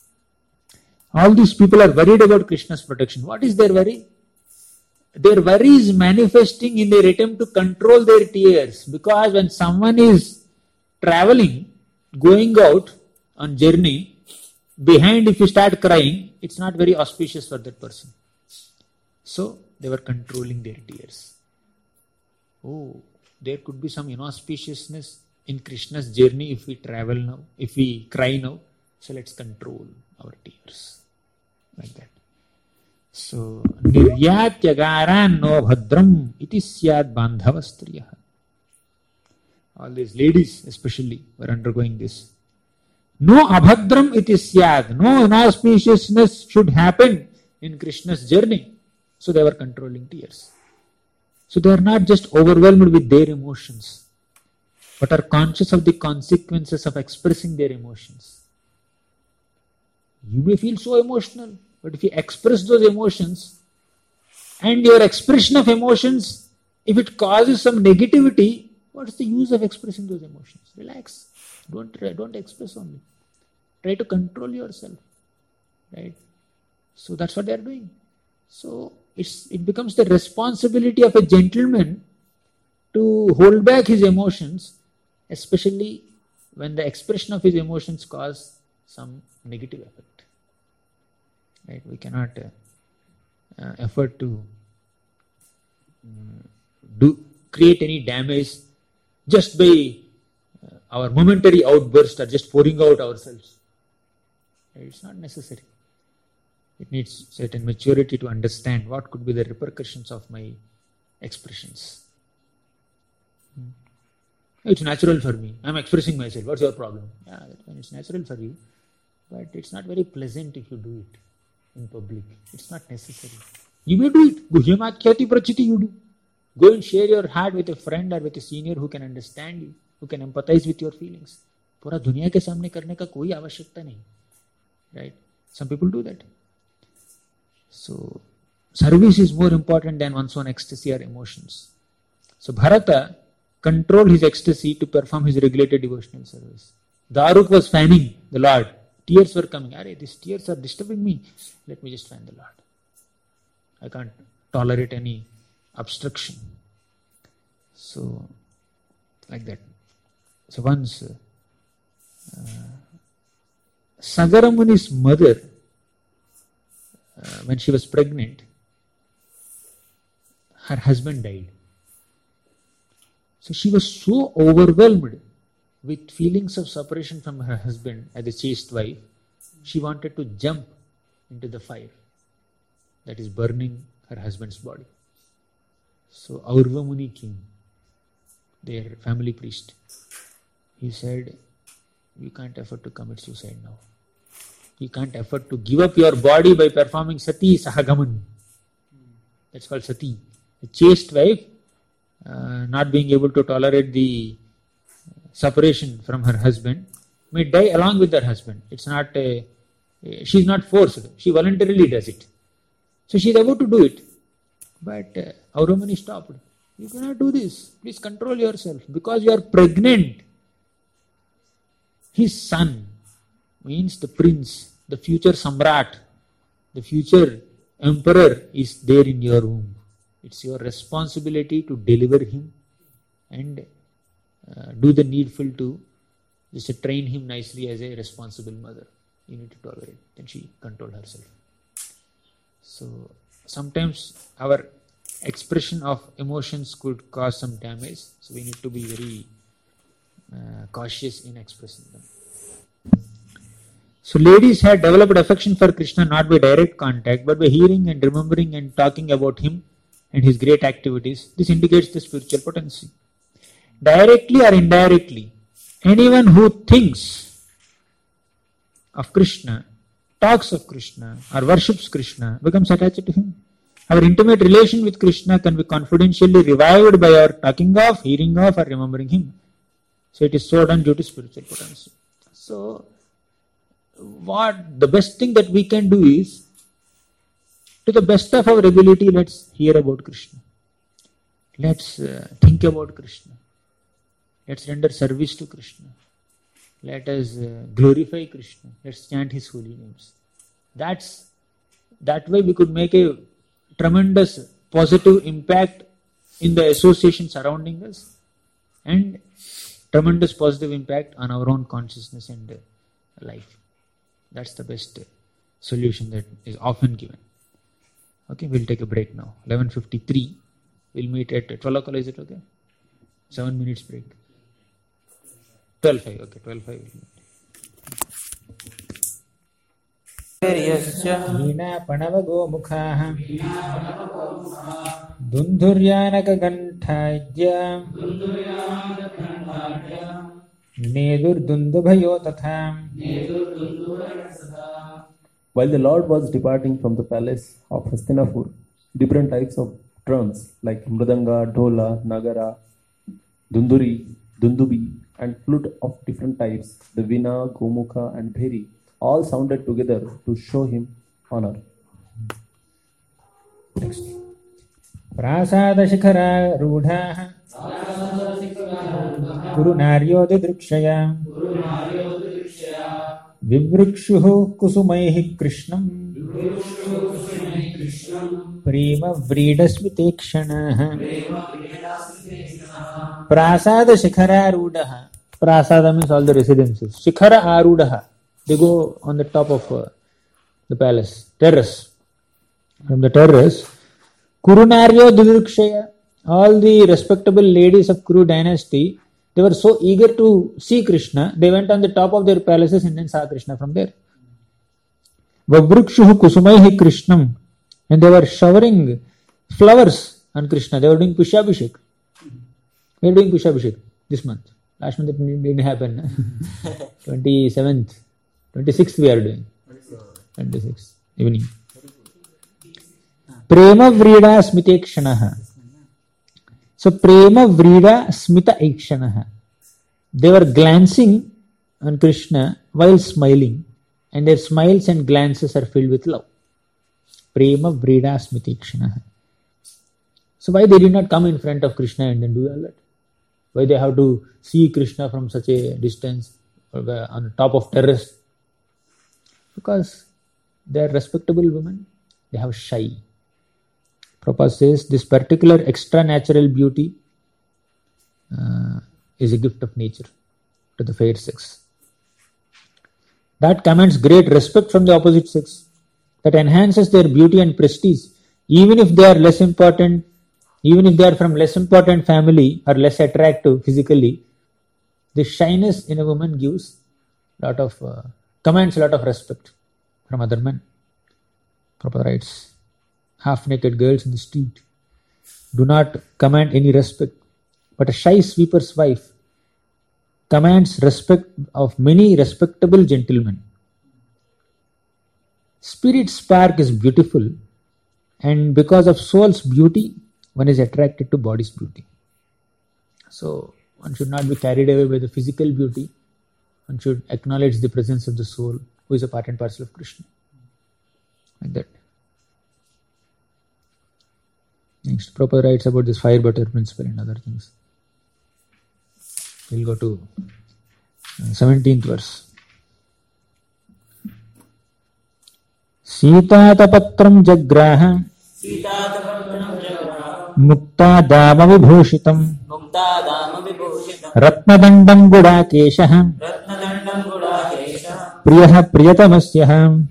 all these people are worried about Krishna's protection. What is their worry? Their worry is manifesting in their attempt to control their tears. Because when someone is traveling, going out on journey, behind if you start crying, it's not very auspicious for that person. So, they were controlling their tears. Oh, there could be some inauspiciousness in Krishna's journey if we travel now, if we cry now. So, let's control our tears. Like that. So, niryatyagaran no bhadram iti syad bandhavastriya. All these ladies especially were undergoing this. No abhadram iti syad. No inauspiciousness should happen in Krishna's journey. So they were controlling tears. So they are not just overwhelmed with their emotions, but are conscious of the consequences of expressing their emotions. You may feel so emotional, but if you express those emotions, and your expression of emotions, if it causes some negativity, what is the use of expressing those emotions? Relax. Don't try, don't express only. Try to control yourself. Right? So that's what they are doing. So it's, it becomes the responsibility of a gentleman to hold back his emotions, especially when the expression of his emotions cause some negative effect. Right? We cannot uh, uh, afford to um, do create any damage just by uh, our momentary outburst or just pouring out ourselves. Right? It's not necessary. It needs certain maturity to understand what could be the repercussions of my expressions. Hmm. It's natural for me. I'm expressing myself. What's your problem? Yeah, it's natural for you, but it's not very pleasant if you do it in public. It's not necessary. You may do it. Guhyamakhyati prachiti, you do. Go and share your heart with a friend or with a senior who can understand you, who can empathize with your feelings. Pura दुनिया के सामने करने का कोई आवश्यकता नहीं. Right? Some people do that. So, service is more important than one's own ecstasy or emotions. So, Bharata controlled his ecstasy to perform his regulated devotional service. Daruk was fanning the Lord. Tears were coming. Arey, these tears are disturbing me. Let me just fan the Lord. I can't tolerate any obstruction. So, like that. So, once uh, Sagara Muni's mother, Uh, when she was pregnant, her husband died. So she was so overwhelmed with feelings of separation from her husband as a chaste wife, she wanted to jump into the fire that is burning her husband's body. So Aurva Muni came, their family priest. He said, you can't afford to commit suicide now. You can't afford to give up your body by performing sati sahagaman. That's called sati. A chaste wife, uh, not being able to tolerate the separation from her husband, may die along with her husband. It's not a, she's not forced. She voluntarily does it. So she's about to do it. But uh, Auramani stopped. You cannot do this. Please control yourself. Because you are pregnant. His son means the prince, the future samrat, the future emperor is there in your womb. It's your responsibility to deliver him and uh, do the needful to just to train him nicely as a responsible mother. You need to tolerate. Then she controlled herself. So sometimes our expression of emotions could cause some damage. So we need to be very uh, cautious in expressing them. So ladies had developed affection for Krishna not by direct contact, but by hearing and remembering and talking about him and his great activities. This indicates the spiritual potency. Directly or indirectly, anyone who thinks of Krishna, talks of Krishna, or worships Krishna becomes attached to him. Our intimate relation with Krishna can be confidentially revived by our talking of, hearing of, or remembering him. So it is so done due to spiritual potency. So, what the best thing that we can do is, to the best of our ability, let's hear about Krishna. Let's uh, think about Krishna. Let's render service to Krishna. Let us uh, glorify Krishna. Let's chant his holy names. That's that way we could make a tremendous positive impact in the association surrounding us, and tremendous positive impact on our own consciousness and uh, life. That's the best uh, solution that is often given. Okay, we'll take a break now. eleven fifty-three. We'll meet at twelve o'clock. Is it okay? Seven minutes break. twelve five. Okay, twelve five. वीणा पणव गोमुखाः दुन्धुर्यानकगण्ठाढ्य नेदुर्दुन्दुभयो तथा. While the Lord was departing from the palace of Hastinapur, different types of drums like mridanga, dhola, nagara, dunduri, dundubi, and flute of different types, the veena, gomukha, and bheri, all sounded together to show him honor. Next. Prasada shikhara rudhaha Guru naryo didrukshaya Vivrukshuhu kusumaihi krishnam Prema vridasmitekshanaha. Prasada shikhara rudhaha. Prasada means all the residences. Shikhara arudaha. They go on the top of uh, the palace, terrace. From the terrace, Kurunaryo Didrukshaya, all the respectable ladies of Kuru dynasty, they were so eager to see Krishna, they went on the top of their palaces and then saw Krishna from there. Vavrukshuhu kusumaihi krishnam, and they were showering flowers on Krishna. They were doing Pushabhishek. We are doing Pushabhishek this month. Last month it didn't happen. twenty-seventh. twenty-sixth we are doing. twenty-sixth evening. Prema vrida smita ikshanaha. So prema vrida smita ikshanaha. They were glancing on Krishna while smiling, and their smiles and glances are filled with love. Prema vrida smita ikshanaha. So why they did not come in front of Krishna and then do all that? Why they have to see Krishna from such a distance or on the top of terrace? Because they are respectable women, they have shy. Prabhupada says this particular extra natural beauty uh, is a gift of nature to the fair sex. That commands great respect from the opposite sex, that enhances their beauty and prestige, even if they are less important, even if they are from less important family or less attractive physically. The shyness in a woman gives lot of uh, commands a lot of respect from other men. Prabhupada writes, half-naked girls in the street do not command any respect, but a shy sweeper's wife commands respect of many respectable gentlemen. Spirit spark is beautiful, and because of soul's beauty, one is attracted to body's beauty. So, one should not be carried away by the physical beauty. One should acknowledge the presence of the soul, who is a part and parcel of Krishna. Like that. Next, Prabhupada writes about this fire butter principle and other things. We'll go to seventeenth verse. Sītātapatram jagraha Mukta dama vibhushitam Ratnadandam gudakeshaha Priyaha priyatamasyaha.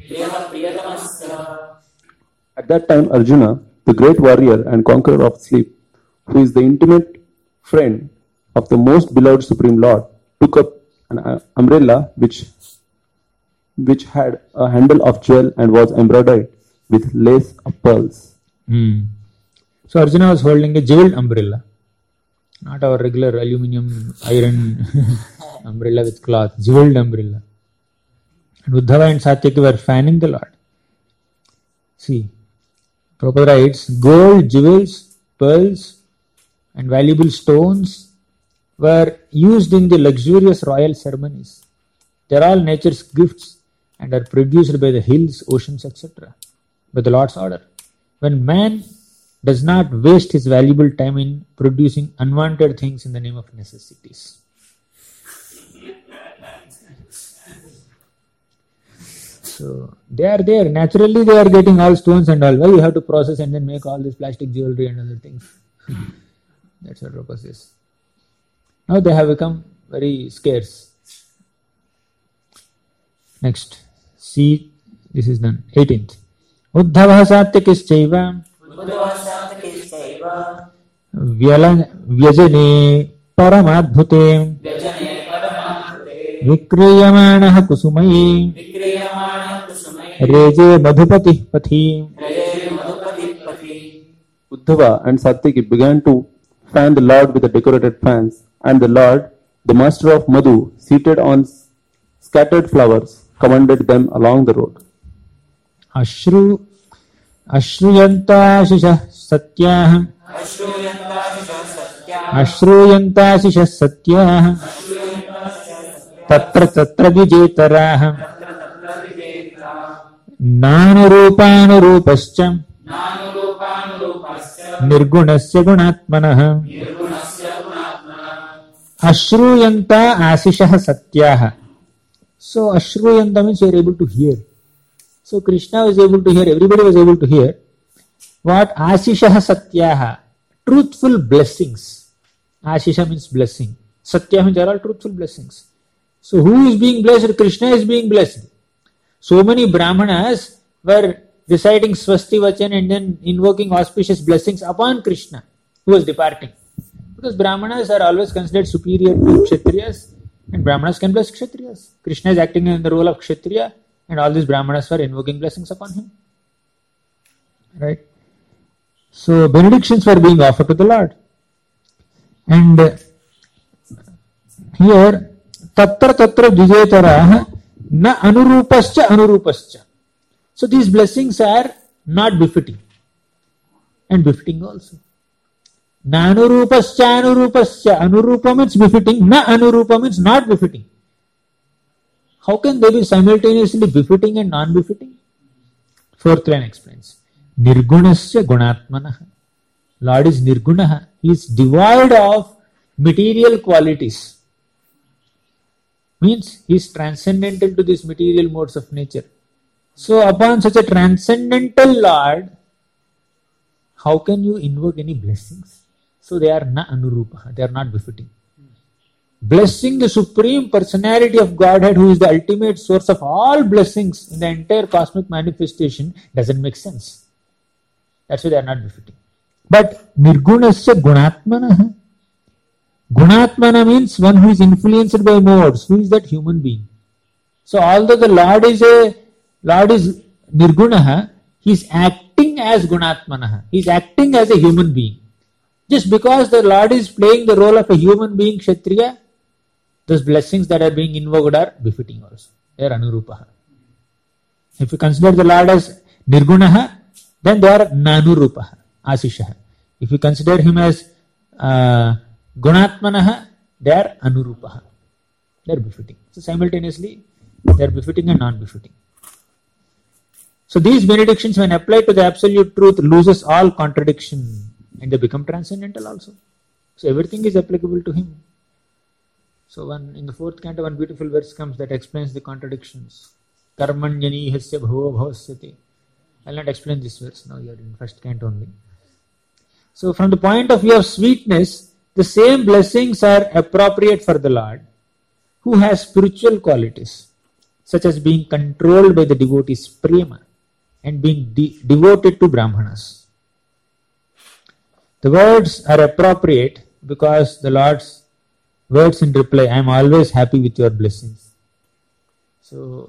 At that time, Arjuna, the great warrior and conqueror of sleep, who is the intimate friend of the most beloved Supreme Lord, took up an umbrella which which had a handle of jewel and was embroidered with lace of pearls. Hmm. So Arjuna was holding a jeweled umbrella, not our regular aluminium iron umbrella with cloth, jeweled umbrella. And Uddhava and Satyaki were fanning the Lord. See, Prabhupada writes, gold, jewels, pearls, and valuable stones were used in the luxurious royal ceremonies. They are all nature's gifts and are produced by the hills, oceans, et cetera, by the Lord's order. When man does not waste his valuable time in producing unwanted things in the name of necessities. So they are there. Naturally they are getting all stones and all. Why you have to process and then make all this plastic jewelry and other things? That's what Prabhupada says. Now they have become very scarce. Next. See, this is done. eighteenth. Uddhava Satyakishchaiva Vyajane Paramadbhute Vikriyamanaha Kusumai Reje Madhupati Pathi. Uddhava and Satyaki began to fan the Lord with the decorated fans, and the Lord, the master of Madhu, seated on scattered flowers, commanded them along the road. Ashru Ashruyanta Shisha Satyah Ashruyanta Shisha Satyah Tatra Tatra Vijetaraha Nanurupānurupascha Nirgunasya Gunatmanaha Ashruyanta Asishaha Satyaha. So Ashruyanta means you are able to hear. So Krishna was able to hear, everybody was able to hear what Asishaha Satyaha, truthful blessings. Asisha means blessing. Satya means they are all truthful blessings. So who is being blessed? Krishna is being blessed. So many Brahmanas were reciting Swasti Vachan and then invoking auspicious blessings upon Krishna, who was departing. Because Brahmanas are always considered superior to Kshatriyas, and Brahmanas can bless Kshatriyas. Krishna is acting in the role of Kshatriya, and all these Brahmanas were invoking blessings upon him. Right? So benedictions were being offered to the Lord. And uh, here, Tatra Tatra Vijetaraha Na Anurupascha Anurupascha. So these blessings are not befitting and befitting also. Na Anurupascha Anurupascha. Anurupa means befitting, Na Anurupa means not befitting. How can they be simultaneously befitting and non-befitting? Fourth line explains. Nirgunasya Gunatmanaha. Lord is Nirgunaha. He is devoid of material qualities. Means he is transcendental to these material modes of nature. So upon such a transcendental Lord, how can you invoke any blessings? So they are na anurupa, they are not befitting. Blessing the Supreme Personality of Godhead, who is the ultimate source of all blessings in the entire cosmic manifestation, doesn't make sense. That's why they are not befitting. But Nirgunasya Gunatmanaha. Gunatmana means one who is influenced by modes. Who is that human being? So although the Lord is a Lord is Nirgunaha, he is acting as Gunatmanaha. He is acting as a human being. Just because the Lord is playing the role of a human being, Kshatriya, those blessings that are being invoked are befitting also. They are Anurupaha. If you consider the Lord as Nirgunaha, then they are Nanurupaha, Asishaha. If you consider him as uh, Gunatmanaha, they are Anurupaha. They are befitting. So simultaneously, they are befitting and non-befitting. So these benedictions, when applied to the absolute truth, loses all contradiction and they become transcendental also. So everything is applicable to him. So one, in the fourth canto, one beautiful verse comes that explains the contradictions. Karmanyani hasya bhava bhavasyate. I will not explain this verse now, you are in first canto only. So from the point of view of sweetness, the same blessings are appropriate for the Lord, who has spiritual qualities, such as being controlled by the devotee's prema and being de- devoted to Brahmanas. The words are appropriate because the Lord's words in reply, I am always happy with your blessings. So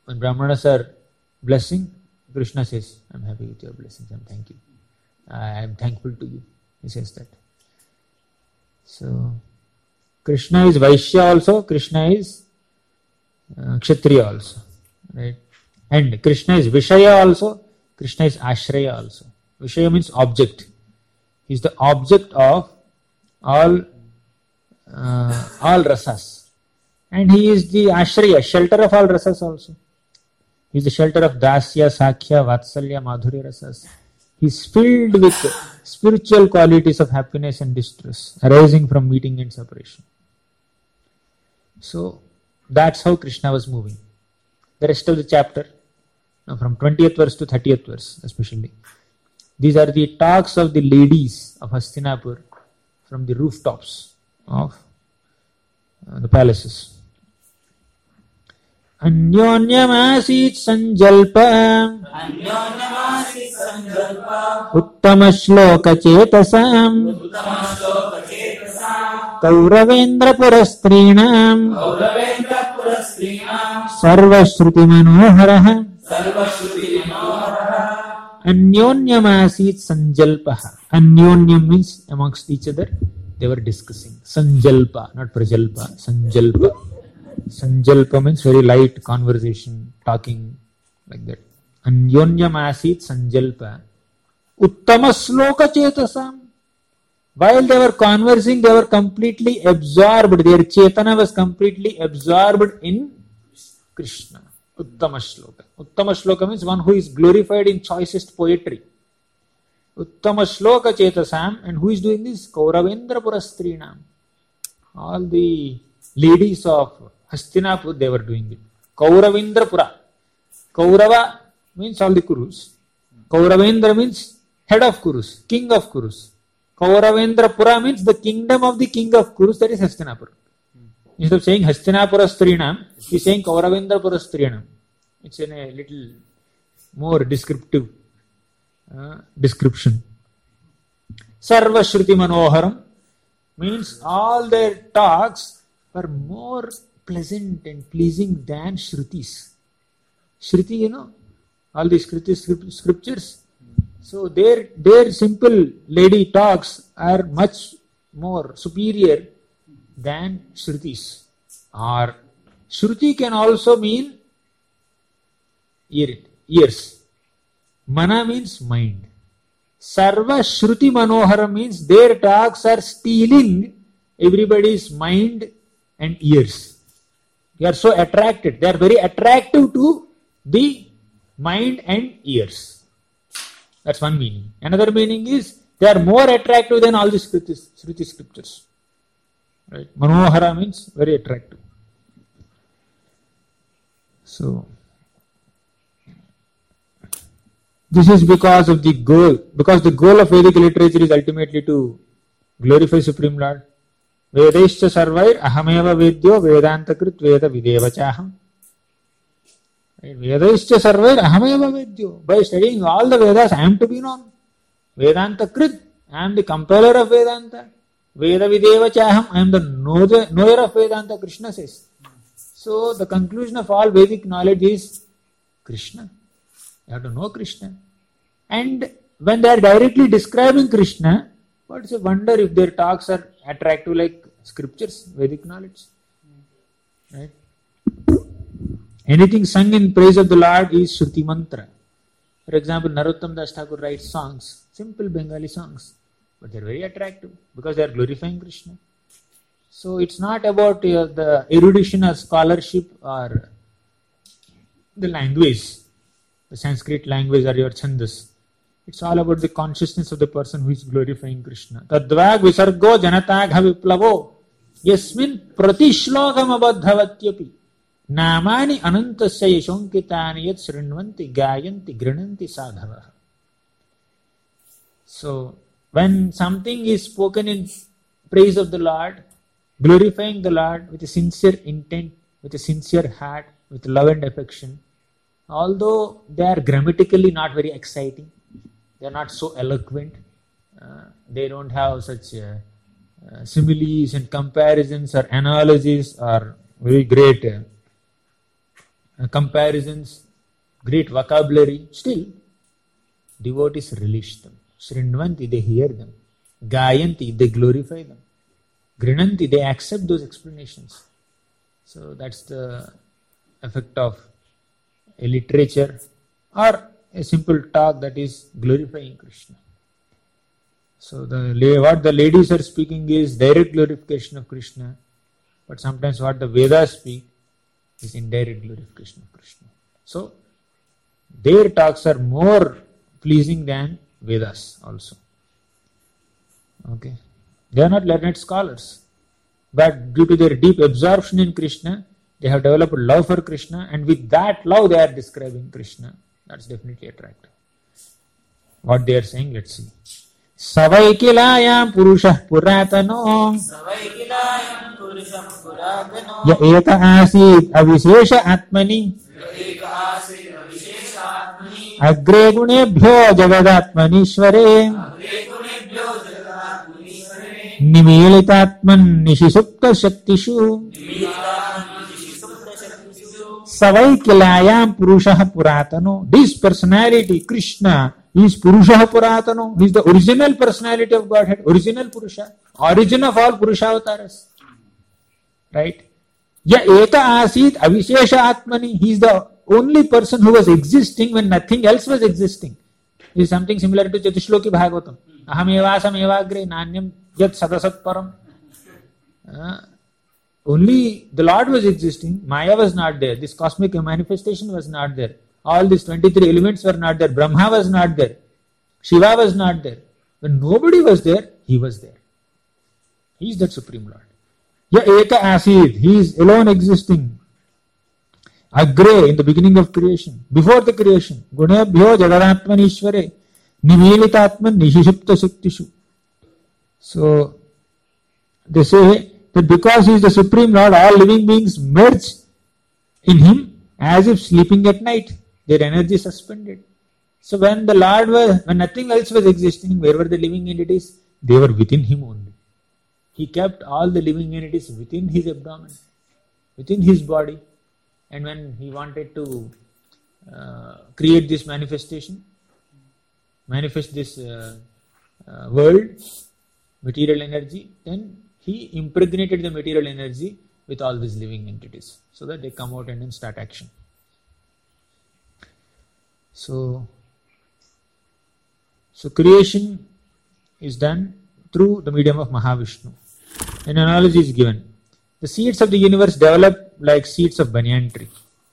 when Brahmanas are blessing, Krishna says, I'm happy with your blessings, I'm thank you. I am thankful to you. He says that. So, Krishna is Vaishya also, Krishna is uh, Kshatriya also. Right? And Krishna is Vishaya also, Krishna is Ashraya also. Vishaya means object. He is the object of all uh, all rasas. And he is the Ashraya, shelter of all rasas also. He is the shelter of Dasya, Sakhya, Vatsalya, Madhurya rasas. He is filled with spiritual qualities of happiness and distress arising from meeting and separation. So, that's how Krishna was moving. The rest of the chapter, from twentieth verse to thirtieth verse especially, these are the talks of the ladies of Hastinapur from the rooftops of uh, the palaces. Anyonyamasit sanjalpa uttama shloka chetasam kauravendra purastrinam sarva shruti manoharaha Anyonyamasit sanjalpaha. Anyonyam means amongst each other they were discussing. Sanjalpa, not prajalpa. Sanjalpa. Sanjalpa means very light conversation, talking like that. Anyonyamasit sanjalpa. Uttama sloka chetasam. While they were conversing, they were completely absorbed. Their chetana was completely absorbed in Krishna. Uttama shloka. Uttama shloka means one who is glorified in choicest poetry. Uttama shloka chetasam. And who is doing this? Kauravendra purastrinam. All the ladies of Hastinapur, they were doing it. Kauravendra pura. Kaurava means all the Kurus. Kauravendra means head of Kurus, king of Kurus. Kauravendra pura means the kingdom of the king of Kurus, that is Hastinapur. Instead of saying Hastinapura Strinam, he is saying Kauravendra Pura Strinam. It's in a little more descriptive uh, description. Sarva Shruti Manoharam means all their talks were more pleasant and pleasing than Shrutis. Shruti, you know, all these scriptures. So their, their simple lady talks are much more superior than Shrutis. Or Shruti can also mean ear, ears. Mana means mind. Sarva Shruti Manohara means their talks are stealing everybody's mind and ears. They are so attracted. They are very attractive to the mind and ears. That's one meaning. Another meaning is they are more attractive than all the Shruti scriptures. Right? Manohara means very attractive. So, this is because of the goal, because the goal of Vedic literature is ultimately to glorify Supreme Lord. Vedaischa sarvair ahameva vedyo vedantakrit veda videvachaham. Vedaischa sarvair ahameva vedyo. By studying all the Vedas, I am to be known. Vedantakrit, I am the compeller of Vedanta. Veda videvachaham, I am the knower of Vedanta, Krishna says. So, the conclusion of all Vedic knowledge is Krishna. You have to know Krishna. And when they are directly describing Krishna, what's a wonder if their talks are attractive like scriptures, Vedic knowledge. Right? Anything sung in praise of the Lord is Shruti Mantra. For example, Narottam Das Thakur writes songs, simple Bengali songs, but they are very attractive because they are glorifying Krishna. So it's not about uh, the erudition or scholarship or the language, the Sanskrit language or your chandas. It's all about the consciousness of the person who is glorifying Krishna. Tadvag visargo janatagha viplavo yasmin pratishlokam abadhavatyapi namani anantasya yashonkitani yat srinvanti gayanti grinanti sadhavaha. So, when something is spoken in praise of the Lord, glorifying the Lord with a sincere intent, with a sincere heart, with love and affection, although they are grammatically not very exciting, they are not so eloquent, uh, they don't have such uh, uh, similes and comparisons or analogies or very great uh, uh, comparisons, great vocabulary, still devotees relish them. Srinvanti, they hear them. Gayanti, they glorify them. Grinanti, they accept those explanations. So that's the effect of a literature or a simple talk that is glorifying Krishna. So the what the ladies are speaking is direct glorification of Krishna, but sometimes what the Vedas speak is indirect glorification of Krishna. So their talks are more pleasing than Vedas also. Okay, they are not learned scholars, but due to their deep absorption in Krishna, they have developed love for Krishna, and with that love they are describing Krishna. That's definitely attractive. What they are saying, let's see. Savaikilayam purushah puratano Savaikilayam purusham puratano ya eka asid avishesha atmani eka asid avishesha atmani agre gunebhyo jagadatmanishvare agre gunebhyo jagadatmanishvare nimilitatman nishisupta shaktishu nimilitatman nishisupta shaktishu Savaikilayam purushah puratano. This personality, Krishna, is Purushah Puratano. He is the original personality of Godhead, original Purusha, origin of all Purusha avatars. Right? Ya Eka Asid Avishesha Atmani. He is the only person who was existing when nothing else was existing. This is something similar to Chatushloki Bhagavatam. Aham evasam evagre nanyam yat sadasat param. Uh, only the Lord was existing. Maya was not there. This cosmic manifestation was not there. All these twenty-three elements were not there. Brahma was not there. Shiva was not there. When nobody was there, he was there. He is that Supreme Lord. Ya Eka Asid. He is alone existing. Agre, in the beginning of creation. Before the creation. Gunebhyo Jagadatmanishvare. Nimilitatman Nishishupta Shaktishu. So, they say that because he is the Supreme Lord, all living beings merge in him as if sleeping at night. Their energy suspended. So when the Lord was, when nothing else was existing, where were the living entities? They were within him only. He kept all the living entities within his abdomen, within his body. And when he wanted to uh, create this manifestation, manifest this uh, uh, world, material energy, then he impregnated the material energy with all these living entities so that they come out and then start action. So, so creation is done through the medium of Mahavishnu. An analogy is given. The seeds of the universe develop like seeds of banyan tree.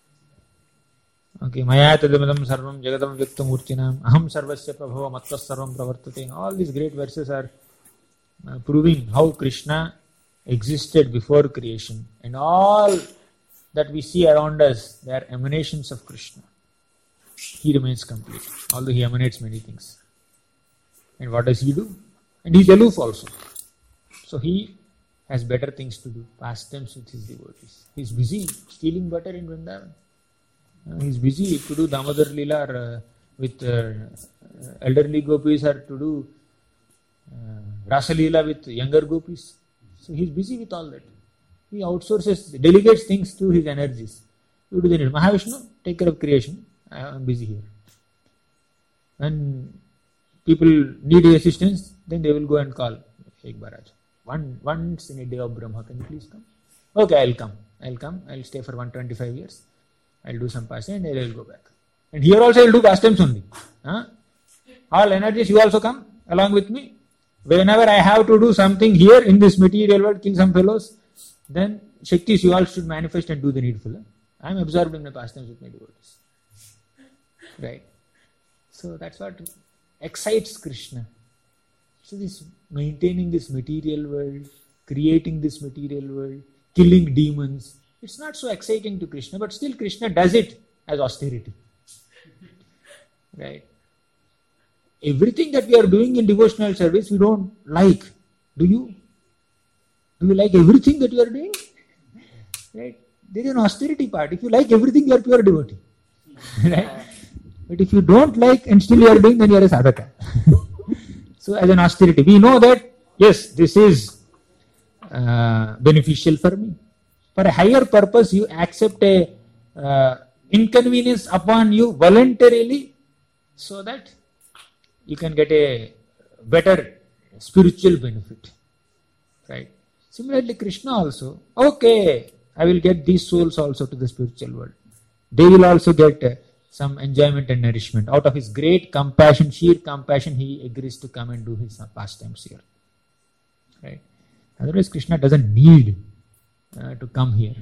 Okay, Maya tadamadam sarvam jagatam vyaktam urtinam aham sarvasya prabhava mattas sarvam pravartate. All these great verses are uh, proving how Krishna existed before creation. And all that we see around us, they are emanations of Krishna. He remains complete, although he emanates many things. And what does he do? And he is aloof also. So he has better things to do, pastimes with his devotees. He is busy stealing butter in Vrindavan. Uh, he is busy to do Damodar Leela or, uh, with uh, elderly gopis, or to do uh, Rasa Leela with younger gopis. So he is busy with all that. He outsources, delegates things to his energies. You do the need. Mahavishnu, take care of creation. I am busy here. When people need assistance, then they will go and call Sheikh Baraj. One, once in a day of Brahma, can you please come? Okay, I'll come. I'll come. I'll stay for one hundred twenty-five years. I'll do some pastime and I'll go back. And here also I'll do pastimes only. Huh? All energies, you also come along with me. Whenever I have to do something here in this material world, kill some fellows, then Shaktis, you all should manifest and do the needful. I am absorbed in my pastimes with my devotees. Right? So that's what excites Krishna. So this maintaining this material world, creating this material world, killing demons, it's not so exciting to Krishna, but still Krishna does it as austerity. Right? Everything that we are doing in devotional service, we don't like. Do you? Do you like everything that you are doing? Right? There is an austerity part. If you like everything, you are pure devotee. Right? But if you don't like and still you are doing, then you are a sadhaka. So as an austerity, we know that, yes, this is uh, beneficial for me. For a higher purpose, you accept a uh, inconvenience upon you voluntarily so that you can get a better spiritual benefit. Right? Similarly, Krishna also, okay, I will get these souls also to the spiritual world. They will also get uh, some enjoyment and nourishment. Out of his great compassion, sheer compassion, he agrees to come and do his pastimes here. Right? Otherwise, Krishna doesn't need uh, to come here.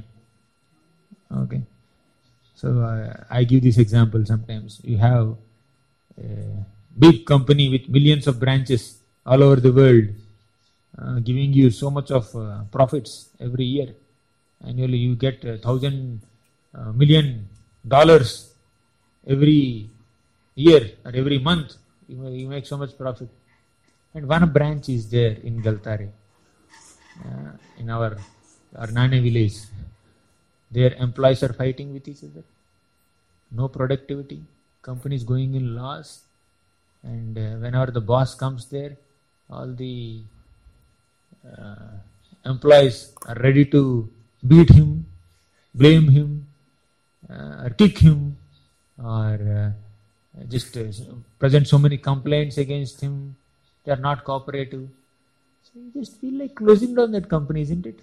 Okay. So, uh, I give this example sometimes. You have a big company with millions of branches all over the world, uh, giving you so much of uh, profits every year. Annually, you get a thousand uh, million dollars every year or every month. You, you make so much profit. And one branch is there in Galtare, uh, in our, our Nane village. Their employees are fighting with each other. No productivity. Company is going in loss. And uh, whenever the boss comes there, all the uh, employees are ready to beat him, blame him, uh, or kick him, or uh, just uh, present so many complaints against him. They are not cooperative. So you just feel like closing down that company, isn't it?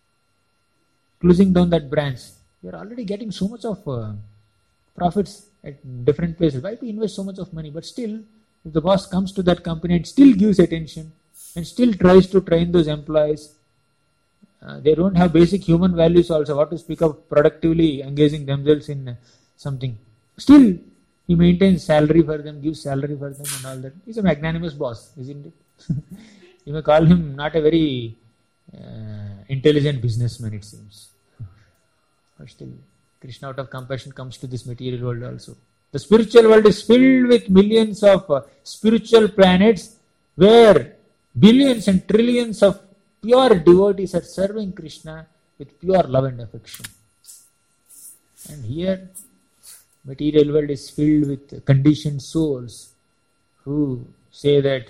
Closing down that branch. You are already getting so much of uh, profits at different places. Why to invest so much of money? But still, if the boss comes to that company and still gives attention and still tries to train those employees, uh, they don't have basic human values also. What to speak of productively engaging themselves in uh, something. Still, he maintains salary for them, gives salary for them and all that. He's a magnanimous boss, isn't it? You may call him not a very uh, intelligent businessman, it seems. But still, Krishna out of compassion comes to this material world also. The spiritual world is filled with millions of uh, spiritual planets where billions and trillions of pure devotees are serving Krishna with pure love and affection. And here, material world is filled with conditioned souls who say that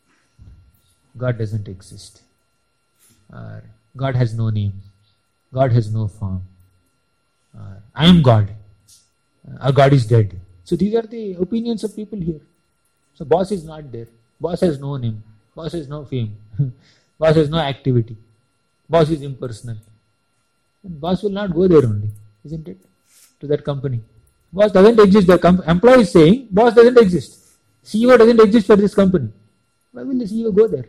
God doesn't exist, or God has no name, God has no form, or I am God, or God is dead. So these are the opinions of people here. So boss is not there, boss has no name, boss has no fame, boss has no activity, boss is impersonal. And boss will not go there only, isn't it? To that company. Boss doesn't exist. The com- employee is saying, boss doesn't exist. C E O doesn't exist for this company. Why will the C E O go there?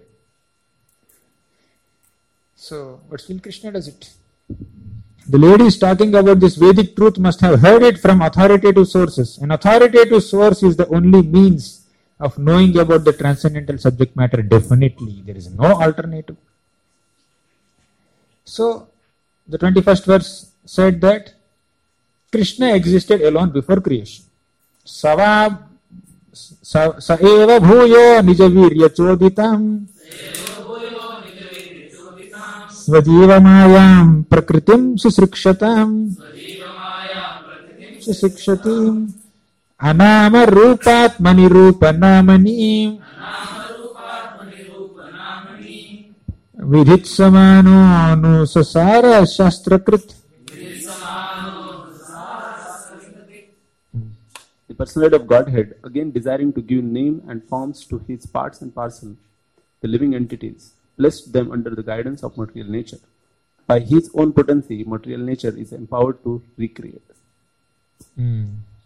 So, but still Krishna does it. The lady is talking about this Vedic truth must have heard it from authoritative sources. An authoritative source is the only means of knowing about the transcendental subject matter. Definitely. There is no alternative. So, the twenty-first verse said that Krishna existed alone before creation. Sava sa eva bhuyo nijavirya choditam Svajivamayam prakritim susrikshatam susrikshatim anama rupatmani rupanamanim vidhitsamano anusasara shastrakrit. The personality of Godhead, again desiring to give name and forms to his parts and parcel, the living entities, placed them under the guidance of material nature. By his own potency, material nature is empowered to recreate. Hmm.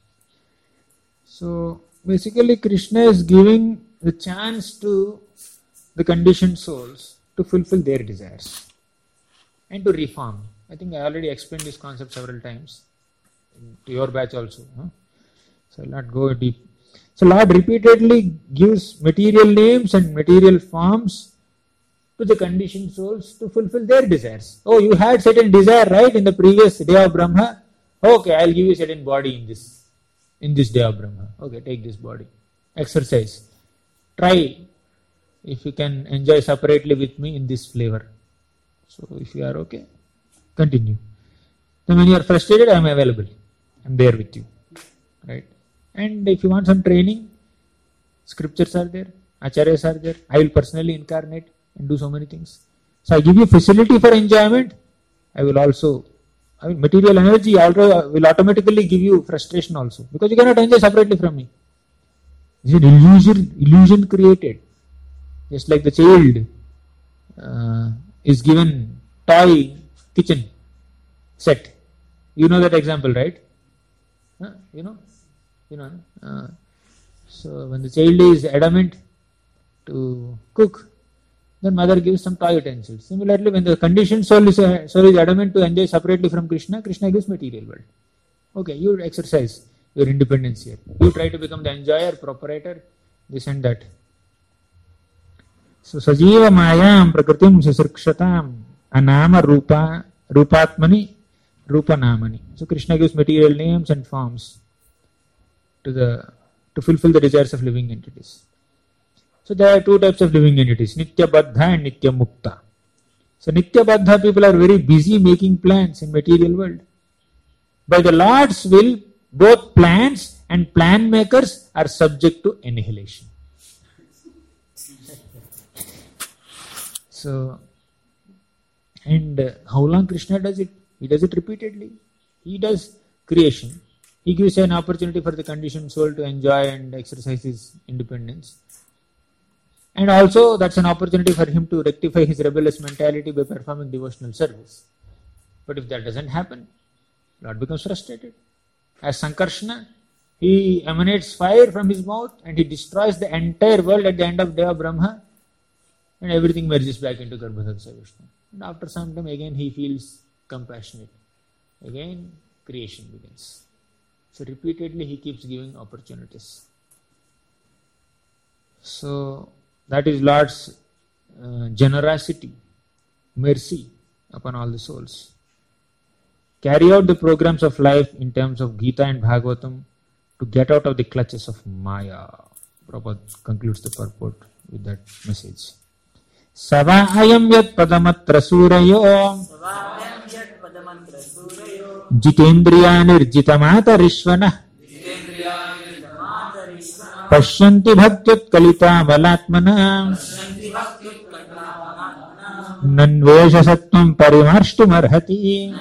So, basically Krishna is giving the chance to the conditioned souls to fulfill their desires and to reform. I think I already explained this concept several times to your batch also. Huh? So, I'll not go deep. So, Lord repeatedly gives material names and material forms to the conditioned souls to fulfill their desires. Oh, you had certain desire, right, in the previous day of Brahma? Okay, I'll give you certain body in this, in this day of Brahma. Okay, take this body. Exercise. Try if you can enjoy separately with me in this flavor. So, if you are okay, continue. Then when you are frustrated, I am available. I am there with you. Right? And if you want some training, scriptures are there, acharyas are there. I will personally incarnate and do so many things. So I give you facility for enjoyment. I will also I mean, material energy also will automatically give you frustration also, because you cannot enjoy separately from me. It's an illusion, illusion created. Just like the child uh, is given toy kitchen set. You know that example, right? Huh? You know? You know? Uh, so when the child is adamant to cook, then mother gives some toy utensils. Similarly, when the conditioned soul is, uh, soul is adamant to enjoy separately from Krishna, Krishna gives material world. Okay, you exercise your independence here. You try to become the enjoyer, proprietor, this and that. So, sajiva mayam prakritim sasrikshatam anama rupa rupatmani rupa namani. So, Krishna gives material names and forms to the to fulfill the desires of living entities. So, there are two types of living entities, Nitya Baddha and Nitya Mukta. So, Nitya Baddha people are very busy making plans in material world. By the Lord's will, both plans and plan makers are subject to annihilation. So, and uh, how long Krishna does it? He does it repeatedly. He does creation. He gives an opportunity for the conditioned soul to enjoy and exercise his independence. And also that's an opportunity for him to rectify his rebellious mentality by performing devotional service. But if that doesn't happen, Lord becomes frustrated. As Sankarshana, he emanates fire from his mouth and he destroys the entire world at the end of Deva Brahma, and everything merges back into Garbhodaksa Vishnu. And after some time again he feels compassionate. Again creation begins. So repeatedly he keeps giving opportunities. So that is Lord's uh, generosity, mercy upon all the souls. Carry out the programs of life in terms of Gita and Bhagavatam to get out of the clutches of Maya. Prabhupada concludes the purport with that message. Sava ayam yat padamatra surayo jitendriya nirjitamata rishvana pashyanti bhaktyut kalita malatmana nanvesha sattvam parimarshtum arhati.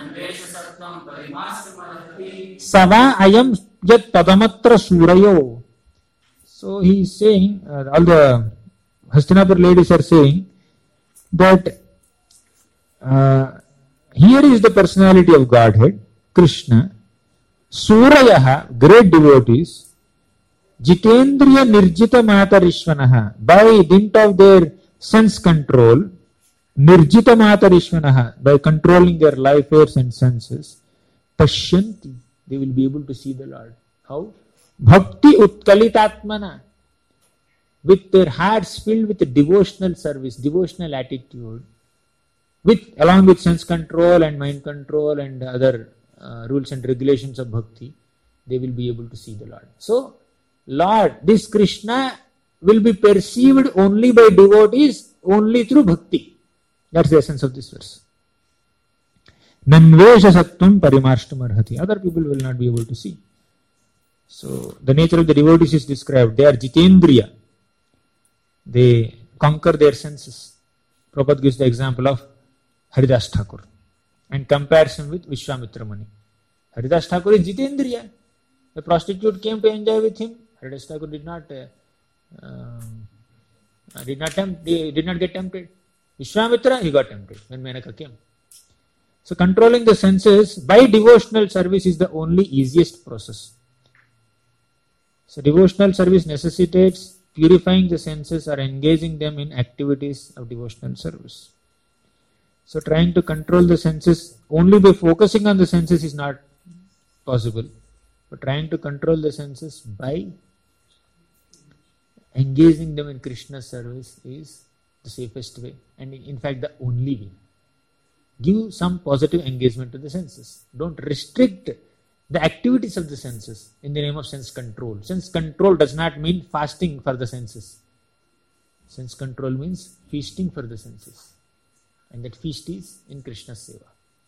Sava ayam yat padamatra surayo. So he is saying, uh, all the Hastinapur ladies are saying that uh, here is the personality of Godhead, Krishna, Surayaha, great devotees, Jitendriya Nirjita Mata Rishvanaha, by dint of their sense control, Nirjita Mata Rishvanaha, by controlling their life airs and senses, Pashyanti, they will be able to see the Lord. How? Bhakti Utkalitatmana, with their hearts filled with devotional service, devotional attitude, with along with sense control and mind control and other uh, rules and regulations of bhakti, they will be able to see the Lord. So, Lord, this Krishna will be perceived only by devotees, only through bhakti. That's the essence of this verse. Nanvesha sattvam parimarshtum arhati. Other people will not be able to see. So, the nature of the devotees is described. They are jitendriya. They conquer their senses. Prabhupada gives the example of Haridas Thakur and compares him with Vishwamitra Muni. Haridas Thakur is jitendriya. The prostitute came to enjoy with him. Haridas Thakur did not uh, um, did not tempt, did not get tempted. Vishwamitra, he got tempted when Menaka came. So controlling the senses by devotional service is the only easiest process. So devotional service necessitates purifying the senses or engaging them in activities of devotional service. So trying to control the senses only by focusing on the senses is not possible. But trying to control the senses by engaging them in Krishna's service is the safest way, and in fact the only way. Give some positive engagement to the senses. Don't restrict the activities of the senses in the name of sense control. Sense control does not mean fasting for the senses. Sense control means feasting for the senses. And that feast is in Krishna's seva.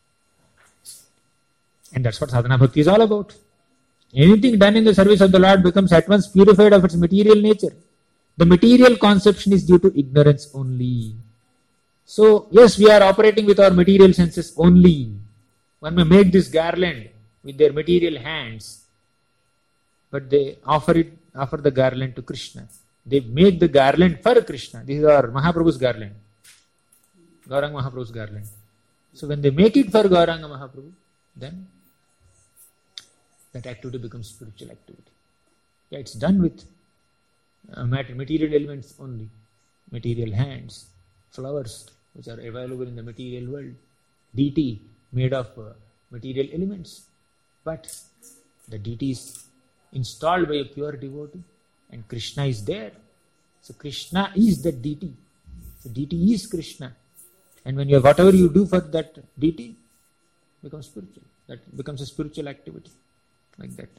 And that's what sadhana bhakti is all about. Anything done in the service of the Lord becomes at once purified of its material nature. The material conception is due to ignorance only. So, yes, we are operating with our material senses only. one may make this garland with their material hands, but they offer it, offer the garland to Krishna. They make the garland for Krishna. This is our Mahaprabhu's garland. Gauranga Mahaprabhu's garland. So when they make it for Gauranga Mahaprabhu, then that activity becomes spiritual activity. Yeah, it's done with uh, material elements only. Material hands, flowers which are available in the material world, deity made of uh, material elements. But the deity is installed by a pure devotee and Krishna is there. So Krishna is the deity. So deity is Krishna. And when you whatever you do for that deity becomes spiritual. That becomes a spiritual activity. Like that.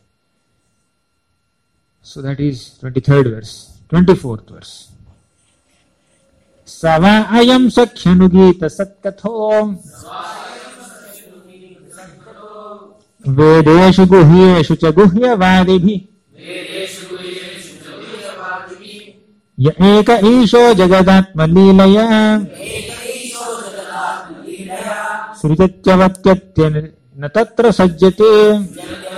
So that is twenty-third verse. twenty-fourth verse. Sava ayam sakyanugita satkatho Vedeshu guhyeshu cha guhyavadibhi Ya eka isho jagadatma leelaya Srijatyavatyatyana na tatra sajjate.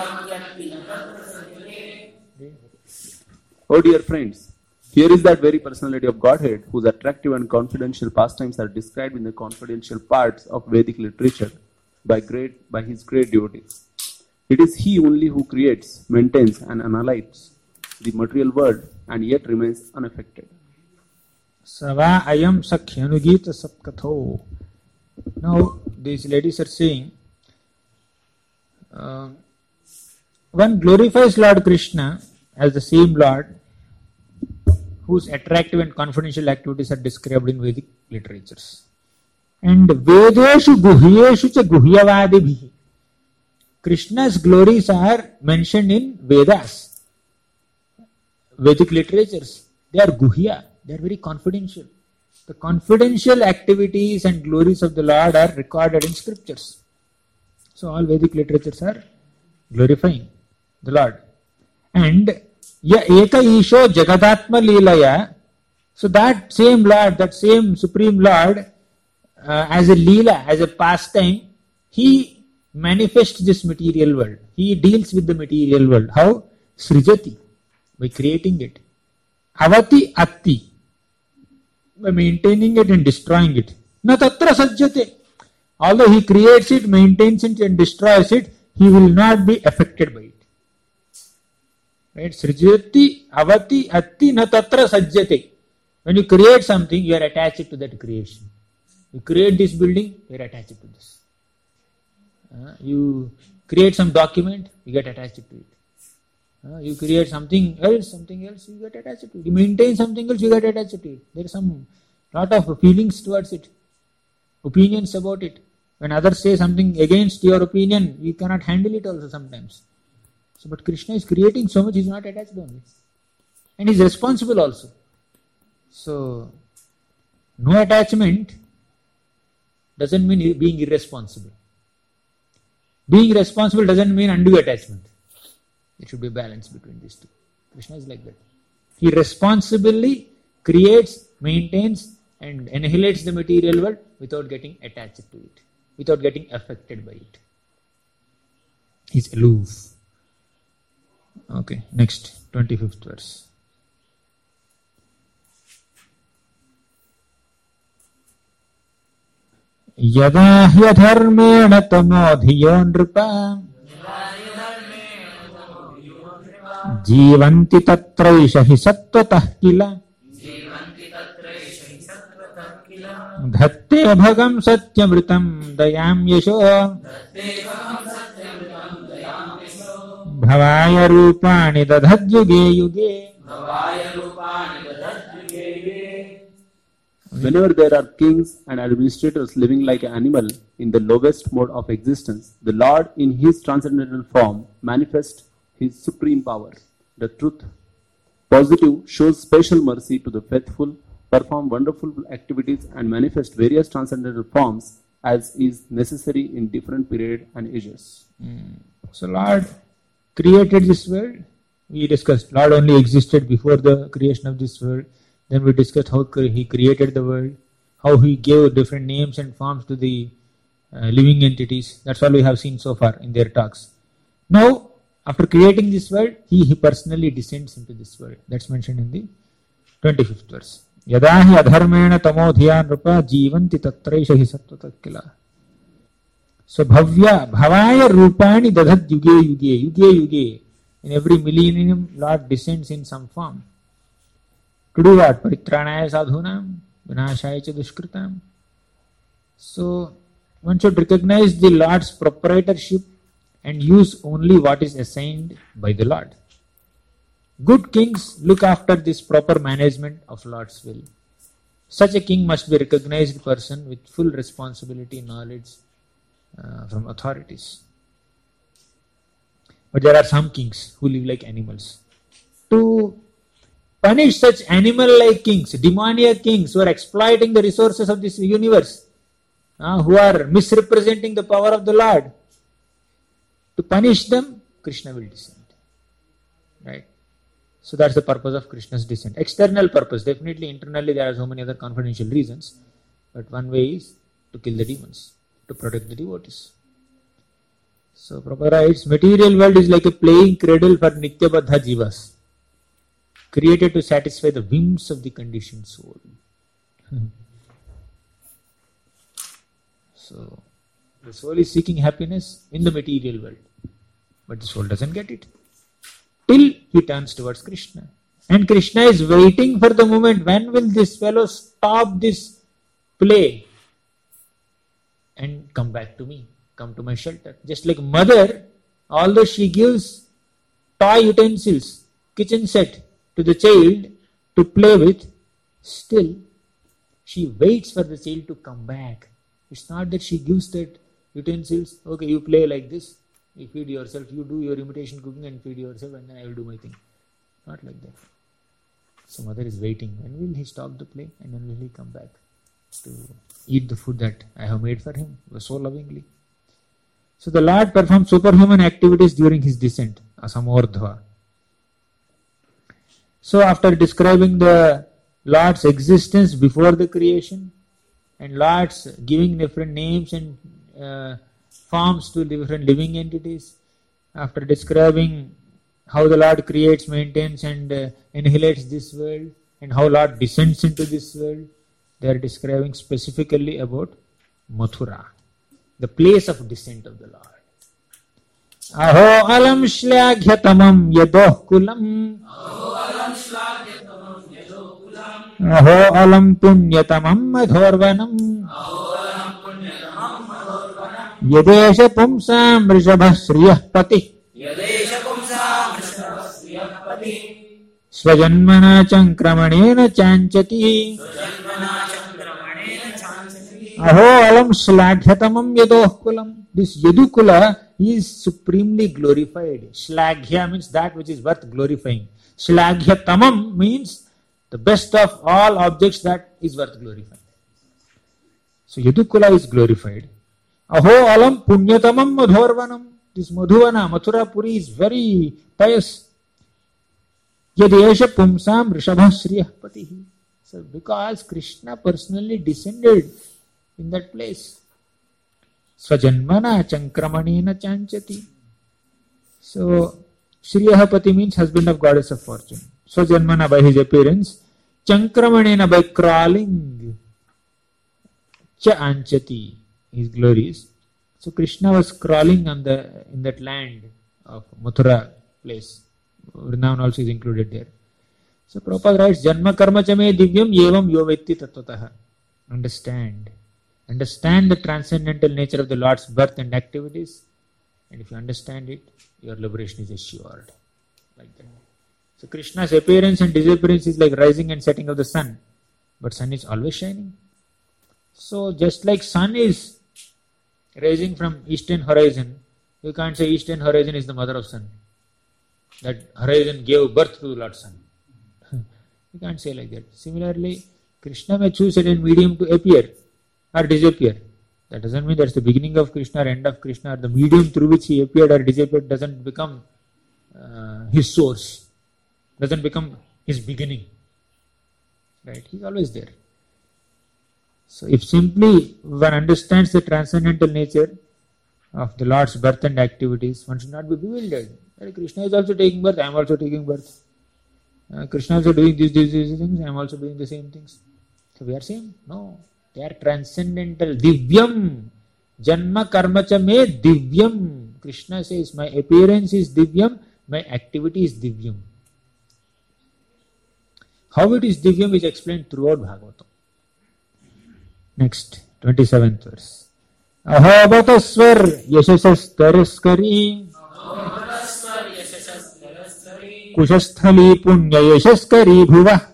Oh dear friends, here is that very personality of Godhead whose attractive and confidential pastimes are described in the confidential parts of Vedic literature by great by his great devotees. It is he only who creates, maintains and annihilates the material world and yet remains unaffected. Sava ayam sakyanugita satkatho. Now these ladies are saying, uh, one glorifies Lord Krishna as the same Lord whose attractive and confidential activities are described in Vedic literatures. And Vedeshu guhyeshu cha guhyavadibhi. Krishna's glories are mentioned in Vedas, Vedic literatures. They are guhya, they are very confidential. The confidential activities and glories of the Lord are recorded in scriptures. So all Vedic literatures are glorifying the Lord. And ya eka isho jagadatma leelaya. So that same Lord, that same Supreme Lord, uh, as a leela, as a pastime, he manifests this material world. He deals with the material world. How? Srijati, by creating it. Avati atti, by maintaining it and destroying it. Na tatra sajjate. Although he creates it, maintains it and destroys it, he will not be affected by it. Right? Srijati, avati, atti, na tatra sajjate. When you create something, you are attached to that creation. You create this building, you are attached to this. Uh, you create some document, you get attached to it. Uh, you create something else, something else, you get attached to it. You maintain something else, you get attached to it. There is some lot of feelings towards it, opinions about it. When others say something against your opinion, you cannot handle it also sometimes. So, but Krishna is creating so much, he is not attached only. And he is responsible also. So, no attachment doesn't mean being irresponsible. Being responsible doesn't mean undue attachment. There should be a balance between these two. Krishna is like that. He responsibly creates, maintains and annihilates the material world without getting attached to it, without getting affected by it. He is aloof. Okay, next, twenty-fifth verse. Yada hyadharmena tamodhiyo nripa Jivanti tatraisha hi sattatah kila Dhatte bhagam satyamritam dayam yasho Bhavaya rupani dadhad yuge yuge. Whenever there are kings and administrators living like an animal in the lowest mode of existence, the Lord in his transcendental form manifests his supreme power. The truth positive shows special mercy to the faithful, perform wonderful activities and manifest various transcendental forms as is necessary in different periods and ages. Mm. So Lord created this world. We discussed Lord only existed before the creation of this world. Then we discussed how he created the world, how he gave different names and forms to the uh, living entities. That's all we have seen so far in their talks. Now, after creating this world, he, he personally descends into this world. That's mentioned in the twenty-fifth verse. Yada hi adharmena tamodhiya nrupa jivanti tatraisha hi sattva kila. So bhavya, bhavaya rupani dadhat yuge yuge, yuge yuge. In every millennium, Lord descends in some form. To do what? Paritranaya sadhunam, vinashaya cha dushkritam. So one should recognize the Lord's proprietorship and use only what is assigned by the Lord. Good kings look after this proper management of Lord's will. Such a king must be a recognized person with full responsibility, knowledge uh, from authorities. But there are some kings who live like animals. To punish such animal-like kings, demoniac kings who are exploiting the resources of this universe, uh, who are misrepresenting the power of the Lord, to punish them, Krishna will descend. Right? So that's the purpose of Krishna's descent. External purpose, definitely internally there are so many other confidential reasons, but one way is to kill the demons, to protect the devotees. So Prabhupada writes, material world is like a playing cradle for Nitya-Baddha Jivas, created to satisfy the whims of the conditioned soul. So the soul is seeking happiness in the material world, but the soul doesn't get it till he turns towards Krishna. And Krishna is waiting for the moment, when will this fellow stop this play and come back to me, come to my shelter. Just like mother, although she gives toy utensils, kitchen set to the child to play with, still she waits for the child to come back. It's not that she gives that utensils, okay, you play like this, you feed yourself, you do your imitation cooking and feed yourself, and then I will do my thing. Not like that. So mother is waiting. When will he stop the play, and when will he come back to eat the food that I have made for him so lovingly? So the Lord performed superhuman activities during his descent, asamordhva. So after describing the Lord's existence before the creation, and Lord's giving different names and uh, forms to different living entities, after describing how the Lord creates, maintains and uh, annihilates this world, and how Lord descends into this world, they are describing specifically about Mathura, the place of descent of the Lord. Aho alam shlagyatamam yadoh kulam, aho alam punyatamam madhorvanam, yadesha pumsam rishabha sriyah pati, swajanmana chankramanena chanchati, aho alam shlagyatamam yadoh kulam. This Yadukula is supremely glorified. Shlaghya means that which is worth glorifying. Shlagyatamam means the best of all objects that is worth glorifying. So Yadukula is glorified. Aho alam punyatamam madhorvanam. This Madhuvana, Mathura Puri is very pious. Yadesha pumsam rishabha sriyah patihi. So because Krishna personally descended in that place. Swajanmana chankramanena chanchati. So Shriyahapati means husband of goddess of fortune. Swajanmana by his appearance, chankramanena by crawling, cha anchati, his glories. So Krishna was crawling on the in that land of Mathura place. Vrindavan also is included there. So Prabhupada writes, Janma karma chame divyam yevam yovetti tattvataha. Understand. Understand the transcendental nature of the Lord's birth and activities, and if you understand it, your liberation is assured. Like that. So Krishna's appearance and disappearance is like rising and setting of the sun, but sun is always shining. So just like sun is rising from eastern horizon, you can't say eastern horizon is the mother of sun. That horizon gave birth to the Lord sun. You can't say like that. Similarly, Krishna may choose certain medium to appear or disappear. That doesn't mean that's the beginning of Krishna or end of Krishna, or the medium through which he appeared or disappeared doesn't become uh, his source, doesn't become his beginning. Right? He's always there. So if simply one understands the transcendental nature of the Lord's birth and activities, one should not be bewildered. Well, Krishna is also taking birth, I am also taking birth. Uh, Krishna is also doing these, these, these things, I am also doing the same things. So we are same? No. They are transcendental. Divyam. Janma karma cha me divyam. Krishna says, my appearance is divyam, my activity is divyam. How it is divyam is explained throughout Bhagavatam. Next, twenty-seventh verse. Ahobataswar yashasas taraskari kushasthali punya yashaskari bhuva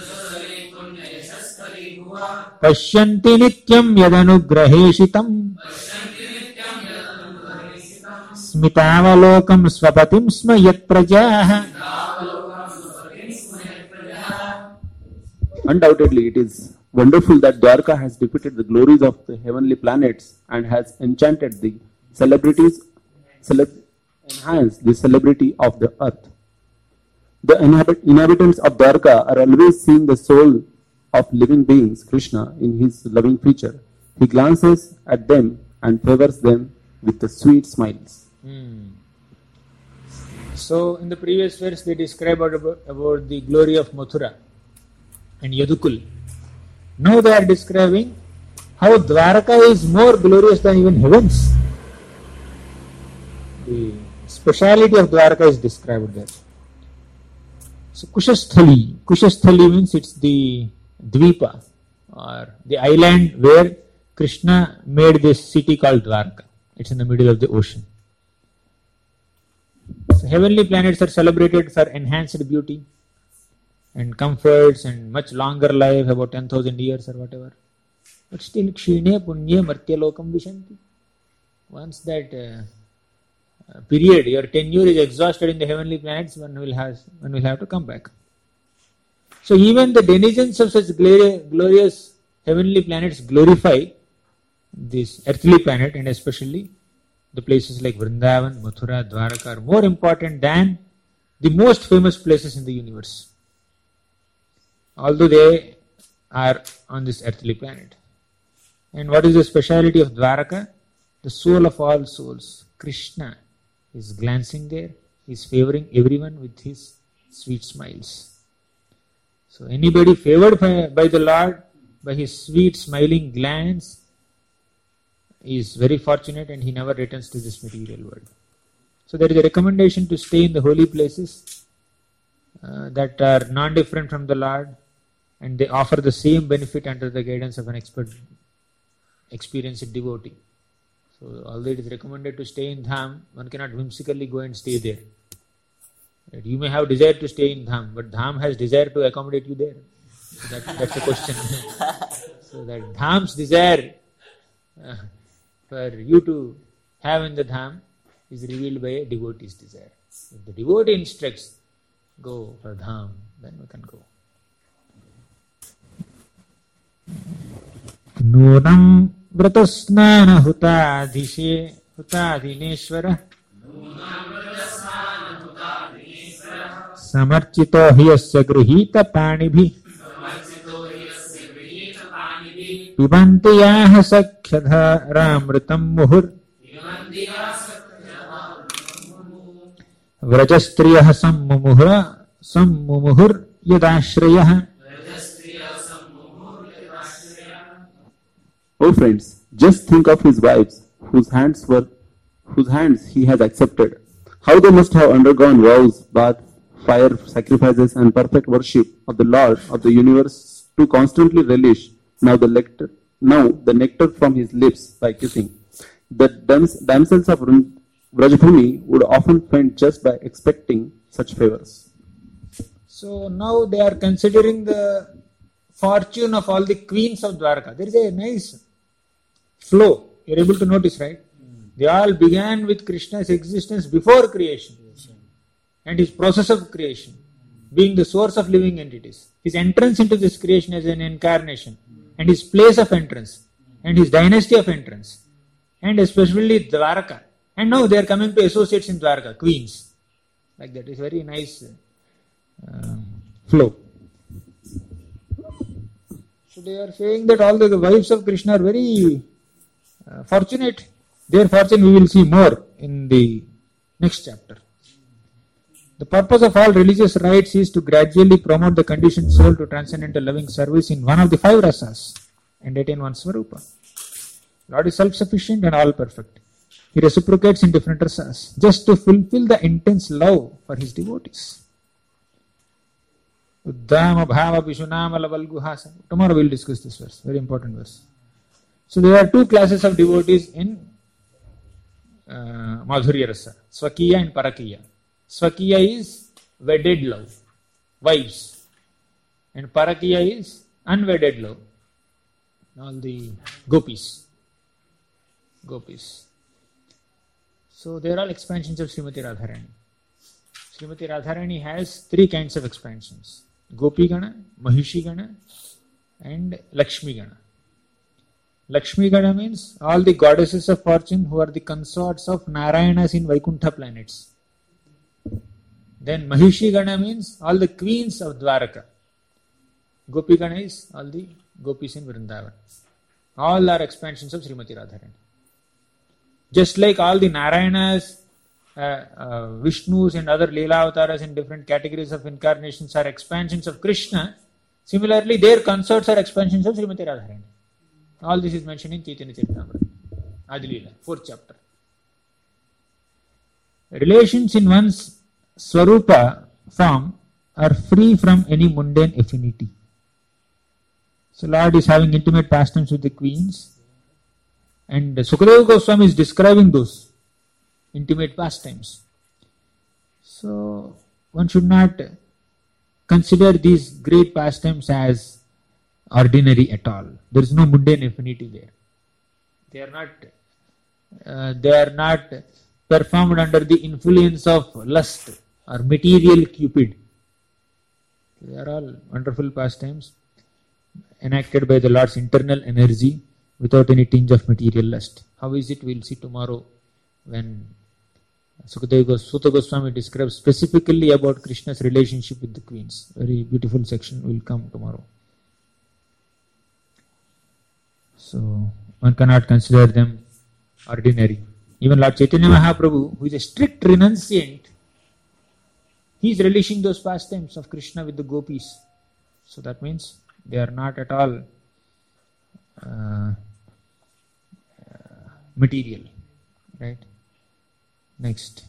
Pashyanti nityam yadanugraheshitam smitavalokam swapatim sma yat prajaha. Undoubtedly, it is wonderful that Dwarka has depicted the glories of the heavenly planets and has enchanted the celebrities, celeb- enhanced the celebrity of the earth. The inhabit- inhabitants of Dwarka are always seeing the soul of living beings, Krishna, in his loving feature. He glances at them and favors them with the sweet smiles. Hmm. So, in the previous verse, they described about, about the glory of Mathura and Yadukul. Now they are describing how Dwaraka is more glorious than even heavens. The speciality of Dwaraka is described there. So, Kushasthali. Kushasthali means it's the Dvipa, or the island where Krishna made this city called Dwarka. It's in the middle of the ocean. So heavenly planets are celebrated for enhanced beauty and comforts and much longer life, about ten thousand years or whatever. But still, kshine punye martyalokam vishanti. Once that uh, period, your tenure is exhausted in the heavenly planets, one will have, one will have to come back. So even the denizens of such glorious heavenly planets glorify this earthly planet, and especially the places like Vrindavan, Mathura, Dwaraka are more important than the most famous places in the universe, although they are on this earthly planet. And what is the speciality of Dwaraka? The soul of all souls, Krishna, is glancing there, is favoring everyone with his sweet smiles. So anybody favored by, by the Lord, by his sweet smiling glance, is very fortunate, and he never returns to this material world. So there is a recommendation to stay in the holy places uh, that are non-different from the Lord, and they offer the same benefit under the guidance of an expert, experienced devotee. So although it is recommended to stay in Dham, one cannot whimsically go and stay there. Right? You may have desire to stay in Dham, but Dham has desire to accommodate you there. So that, that's the question. So that Dham's desire uh, for you to have in the Dham is revealed by a devotee's desire. If the devotee instructs, go for Dham, then we can go. Nunam vratasnana hutadhishe hutadhineshvara samarchito hiyasya grihita panibhi pibanti yaha sakhyadharamritam muhur vrajastriyah sammumuhra sammumuhur yadashrayah. Oh friends, just think of his wives, whose hands were, whose hands he has accepted. How they must have undergone vows, bath, fire, sacrifices, and perfect worship of the Lord of the universe to constantly relish now the nectar, now the nectar from his lips by kissing. The dams, damsels of Vrajabhumi would often faint just by expecting such favors. So now they are considering the fortune of all the queens of Dwarka. There is a nice flow. You are able to notice, right? Mm. They all began with Krishna's existence before creation, creation and his process of creation, mm. being the source of living entities. His entrance into this creation as an incarnation, mm. and his place of entrance, mm. and his dynasty of entrance, and especially Dwarka. And now they are coming to associates in Dwarka, queens. Like that is very nice uh, flow. So they are saying that all the, the wives of Krishna are very uh, fortunate. Their fortune we will see more in the next chapter. The purpose of all religious rites is to gradually promote the conditioned soul to transcendental loving service in one of the five rasas and attain one's Svarupa. Lord is self-sufficient and all-perfect. He reciprocates in different rasas just to fulfill the intense love for his devotees. Uddhama bhava vishunama lavalguhasa. Tomorrow we will discuss this verse, very important verse. So there are two classes of devotees in uh, Madhurya Rasa, Swakiya and Parakiya. Swakiya is wedded love, wives, and Parakiya is unwedded love, all the gopis. Gopis. So they are all expansions of Srimati Radharani. Srimati Radharani has three kinds of expansions: Gopi Gana, Mahishi Gana, and Lakshmi Gana. Lakshmi Gana means all the goddesses of fortune who are the consorts of Narayanas in Vaikuntha planets. Then Mahishi Gana means all the queens of Dwaraka. Gopi Gana is all the gopis in Vrindavan. All are expansions of Srimati Radharani. Just like all the Narayanas, uh, uh, Vishnus and other Leela avatars in different categories of incarnations are expansions of Krishna, similarly their consorts are expansions of Srimati Radharani. All this is mentioned in Chaitanya Charitamrita, Adi Leela, fourth chapter. Relations in one's Swarupa form are free from any mundane affinity. So Lord is having intimate pastimes with the queens, and Sukadeva Goswami is describing those intimate pastimes. So one should not consider these great pastimes as ordinary at all. There is no mundane affinity there. They are not. Uh, they are not performed under the influence of lust or material cupid. They are all wonderful pastimes enacted by the Lord's internal energy without any tinge of material lust. How is it? We will see tomorrow when Sukadeva Sutta Goswami describes specifically about Krishna's relationship with the queens. Very beautiful section will come tomorrow. So one cannot consider them ordinary. Even Lord Chaitanya Mahaprabhu, who is a strict renunciant, he is relishing those pastimes of Krishna with the gopis. So that means they are not at all uh, uh, material. Right? Next.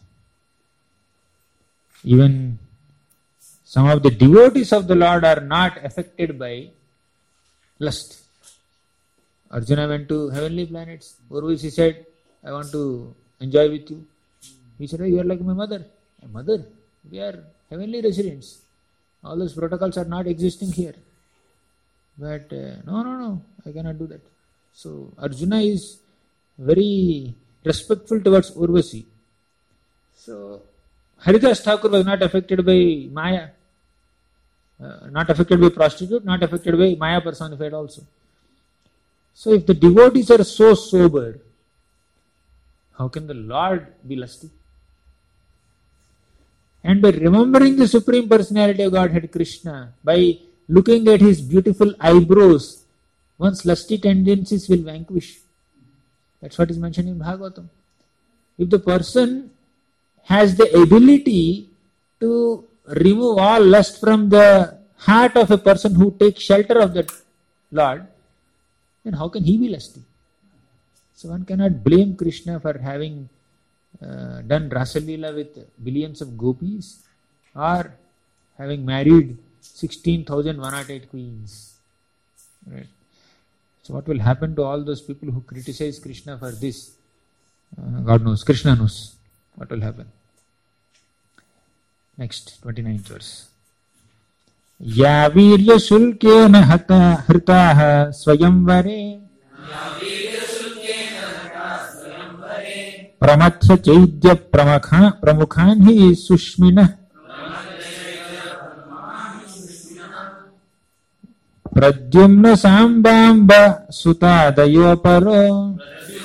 Even some of the devotees of the Lord are not affected by lust. Arjuna went to heavenly planets. Urvashi said, I want to enjoy with you. He said, oh, you are like my mother. My mother? We are heavenly residents. All those protocols are not existing here. But uh, no, no, no, I cannot do that. So Arjuna is very respectful towards Urvashi. So Haridas Thakur was not affected by Maya. Uh, not affected by prostitute, not affected by Maya personified also. So if the devotees are so sober, how can the Lord be lusty? And by remembering the Supreme Personality of Godhead Krishna, by looking at his beautiful eyebrows, one's lusty tendencies will vanquish. That's what is mentioned in Bhagavatam. If the person has the ability to remove all lust from the heart of a person who takes shelter of that Lord, then how can he be lusty? So one cannot blame Krishna for having uh, done Rasa Leela with billions of gopis or having married sixteen thousand one hundred eight queens. Right? So what will happen to all those people who criticize Krishna for this? Uh, God knows, Krishna knows what will happen. Next, twenty-ninth verse. Ya virya shulkena hata hritaha swayamvare pramatya chaidya pramakha pramukhan hi sushmina pradyumna sambamba sutadayo paro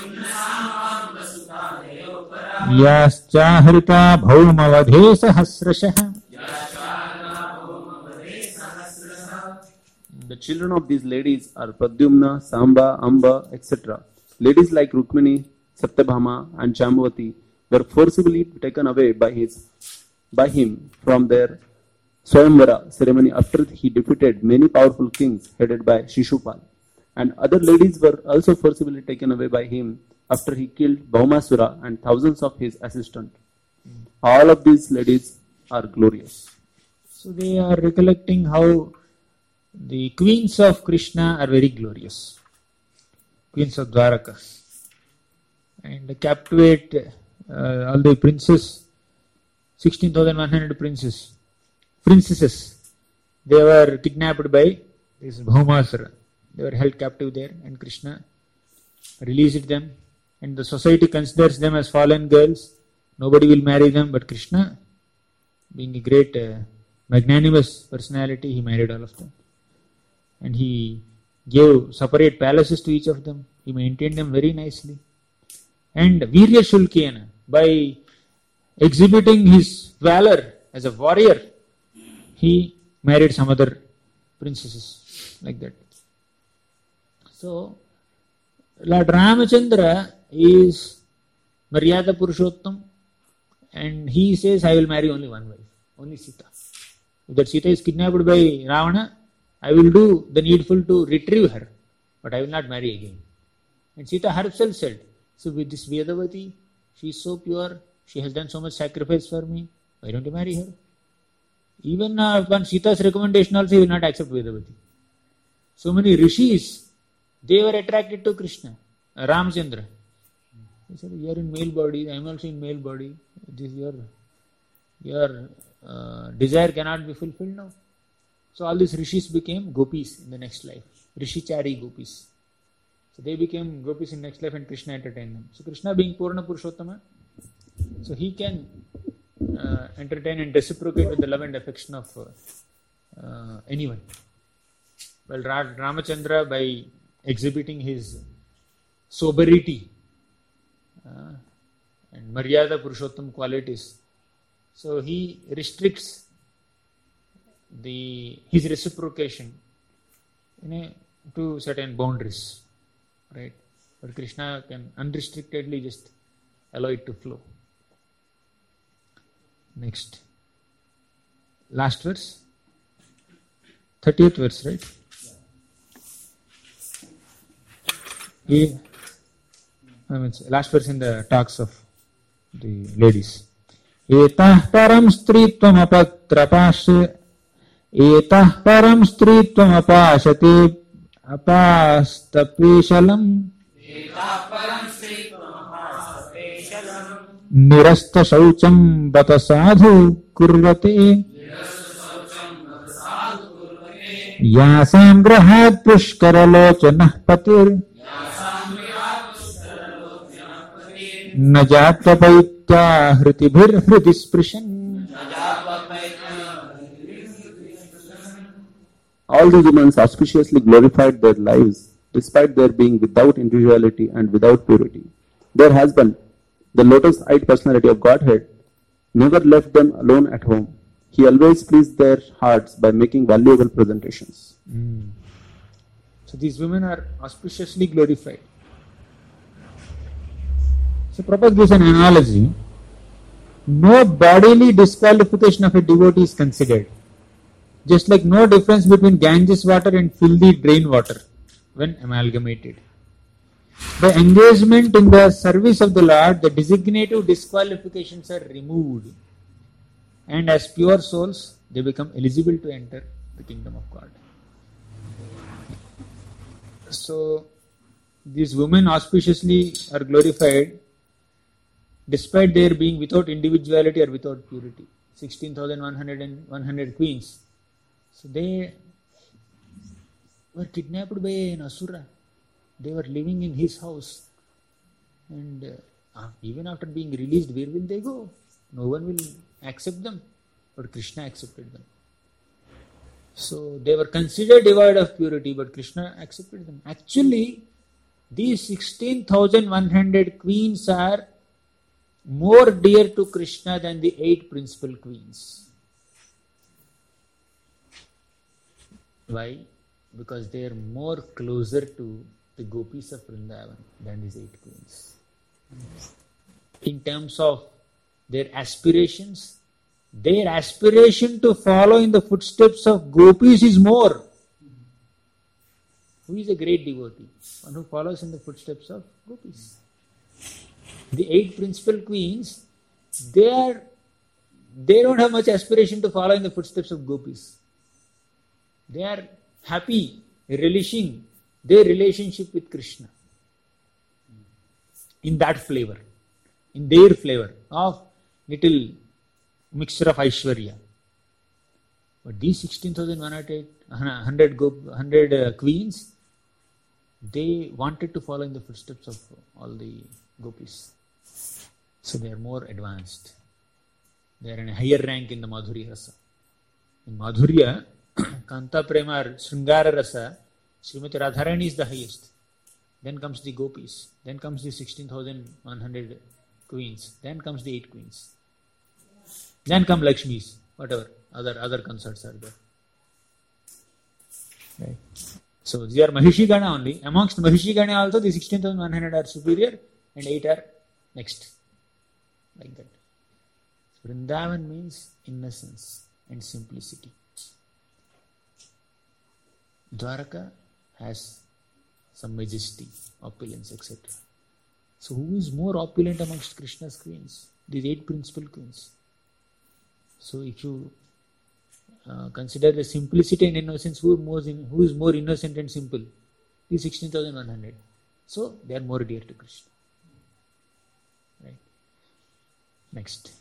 yaschāhrita bhaumavadhe sahasrashah. The children of these ladies are Pradyumna, Samba, Amba, et cetera. Ladies like Rukmini, Satyabhama, and Jambavati were forcibly taken away by his by him from their Swayamvara ceremony after he defeated many powerful kings headed by Shishupal. And other ladies were also forcibly taken away by him after he killed Bhaumasura and thousands of his assistants. All of these ladies are glorious. So they are recollecting how the queens of Krishna are very glorious. Queens of Dwaraka. And captivate uh, all the princes, sixteen thousand one hundred princes, princesses. They were kidnapped by this Bhaumasura. They were held captive there, and Krishna released them. And the society considers them as fallen girls. Nobody will marry them, but Krishna, being a great uh, magnanimous personality, he married all of them. And he gave separate palaces to each of them. He maintained them very nicely. And Virya Shulkena, by exhibiting his valor as a warrior, he married some other princesses like that. So, Lord Ramachandra is Maryada Purushottam, and he says, I will marry only one wife, only Sita. If that Sita is kidnapped by Ravana, I will do the needful to retrieve her, but I will not marry again. And Sita herself said, so with this Vedavati, she is so pure, she has done so much sacrifice for me, why don't you marry her? Even uh, upon Sita's recommendation also, he will not accept Vedavati. So many rishis, they were attracted to Krishna, uh, Ramachandra. He said, you are in male body, I am also in male body. This your your uh, desire cannot be fulfilled now. So all these rishis became gopis in the next life. Rishichari gopis. So they became gopis in next life and Krishna entertained them. So Krishna being Purna Purushottama, so he can uh, entertain and reciprocate with the love and affection of uh, uh, anyone. Well, Ra- Ramachandra, by exhibiting his sobriety uh, and Maryada Purushottam qualities, so he restricts the his reciprocation in a, to certain boundaries, right? But Krishna can unrestrictedly just allow it to flow. Next, last verse, thirtieth verse, right? Yeah. I mean, last verse in the talks of the ladies. Etah param stritvam apatrapash etah param stritvam apashate apastapishalam nirasta shaucham bata sadhu kurvate yasam grahat pushkaralochanah patir Najatva paitya hritibhir hridisprishan. All these women auspiciously glorified their lives despite their being without individuality and without purity. Their husband, the lotus-eyed personality of Godhead, never left them alone at home. He always pleased their hearts by making valuable presentations. Mm. So these women are auspiciously glorified. So Prabhupada gives an analogy. No bodily disqualification of a devotee is considered. Just like no difference between Ganges water and filthy drain water when amalgamated. By engagement in the service of the Lord, the designative disqualifications are removed. And as pure souls, they become eligible to enter the kingdom of God. So, these women auspiciously are glorified despite their being without individuality or without purity. sixteen thousand one hundred and one hundred queens. So they were kidnapped by an Asura. They were living in his house. And uh, even after being released, where will they go? No one will accept them. But Krishna accepted them. So they were considered devoid of purity, but Krishna accepted them. Actually, these sixteen thousand one hundred queens are more dear to Krishna than the eight principal queens. Why? because they are more closer to the gopis of Vrindavan than these eight queens. In terms of their aspirations, their aspiration to follow in the footsteps of gopis is more. Who is a great devotee? One who follows in the footsteps of gopis. The eight principal queens, they are, they don't have much aspiration to follow in the footsteps of gopis. They are happy, relishing their relationship with Krishna in that flavor, in their flavor of little mixture of Aishwarya. But these sixteen thousand one hundred go, one hundred uh, queens, they wanted to follow in the footsteps of all the gopis. So they are more advanced. They are in a higher rank in the Madhurya Rasa. In Madhurya, Kanta Prema or Sringara Rasa, Srimati Radharani is the highest. Then comes the gopis. Then comes the sixteen thousand one hundred queens. Then comes the eight queens. Then come Lakshmis, whatever, other other consorts are there. Right. So these are Mahishi Gana only. Amongst Mahishi Gana also the sixteen thousand one hundred are superior and eight are next. Like that. Vrindavan means innocence and simplicity. Dwaraka has some majesty, opulence, et cetera. So who is more opulent amongst Krishna's queens? These eight principal queens. So if you uh, consider the simplicity and innocence, who, more in, who is more innocent and simple? These sixteen thousand one hundred. So they are more dear to Krishna. Right. Next.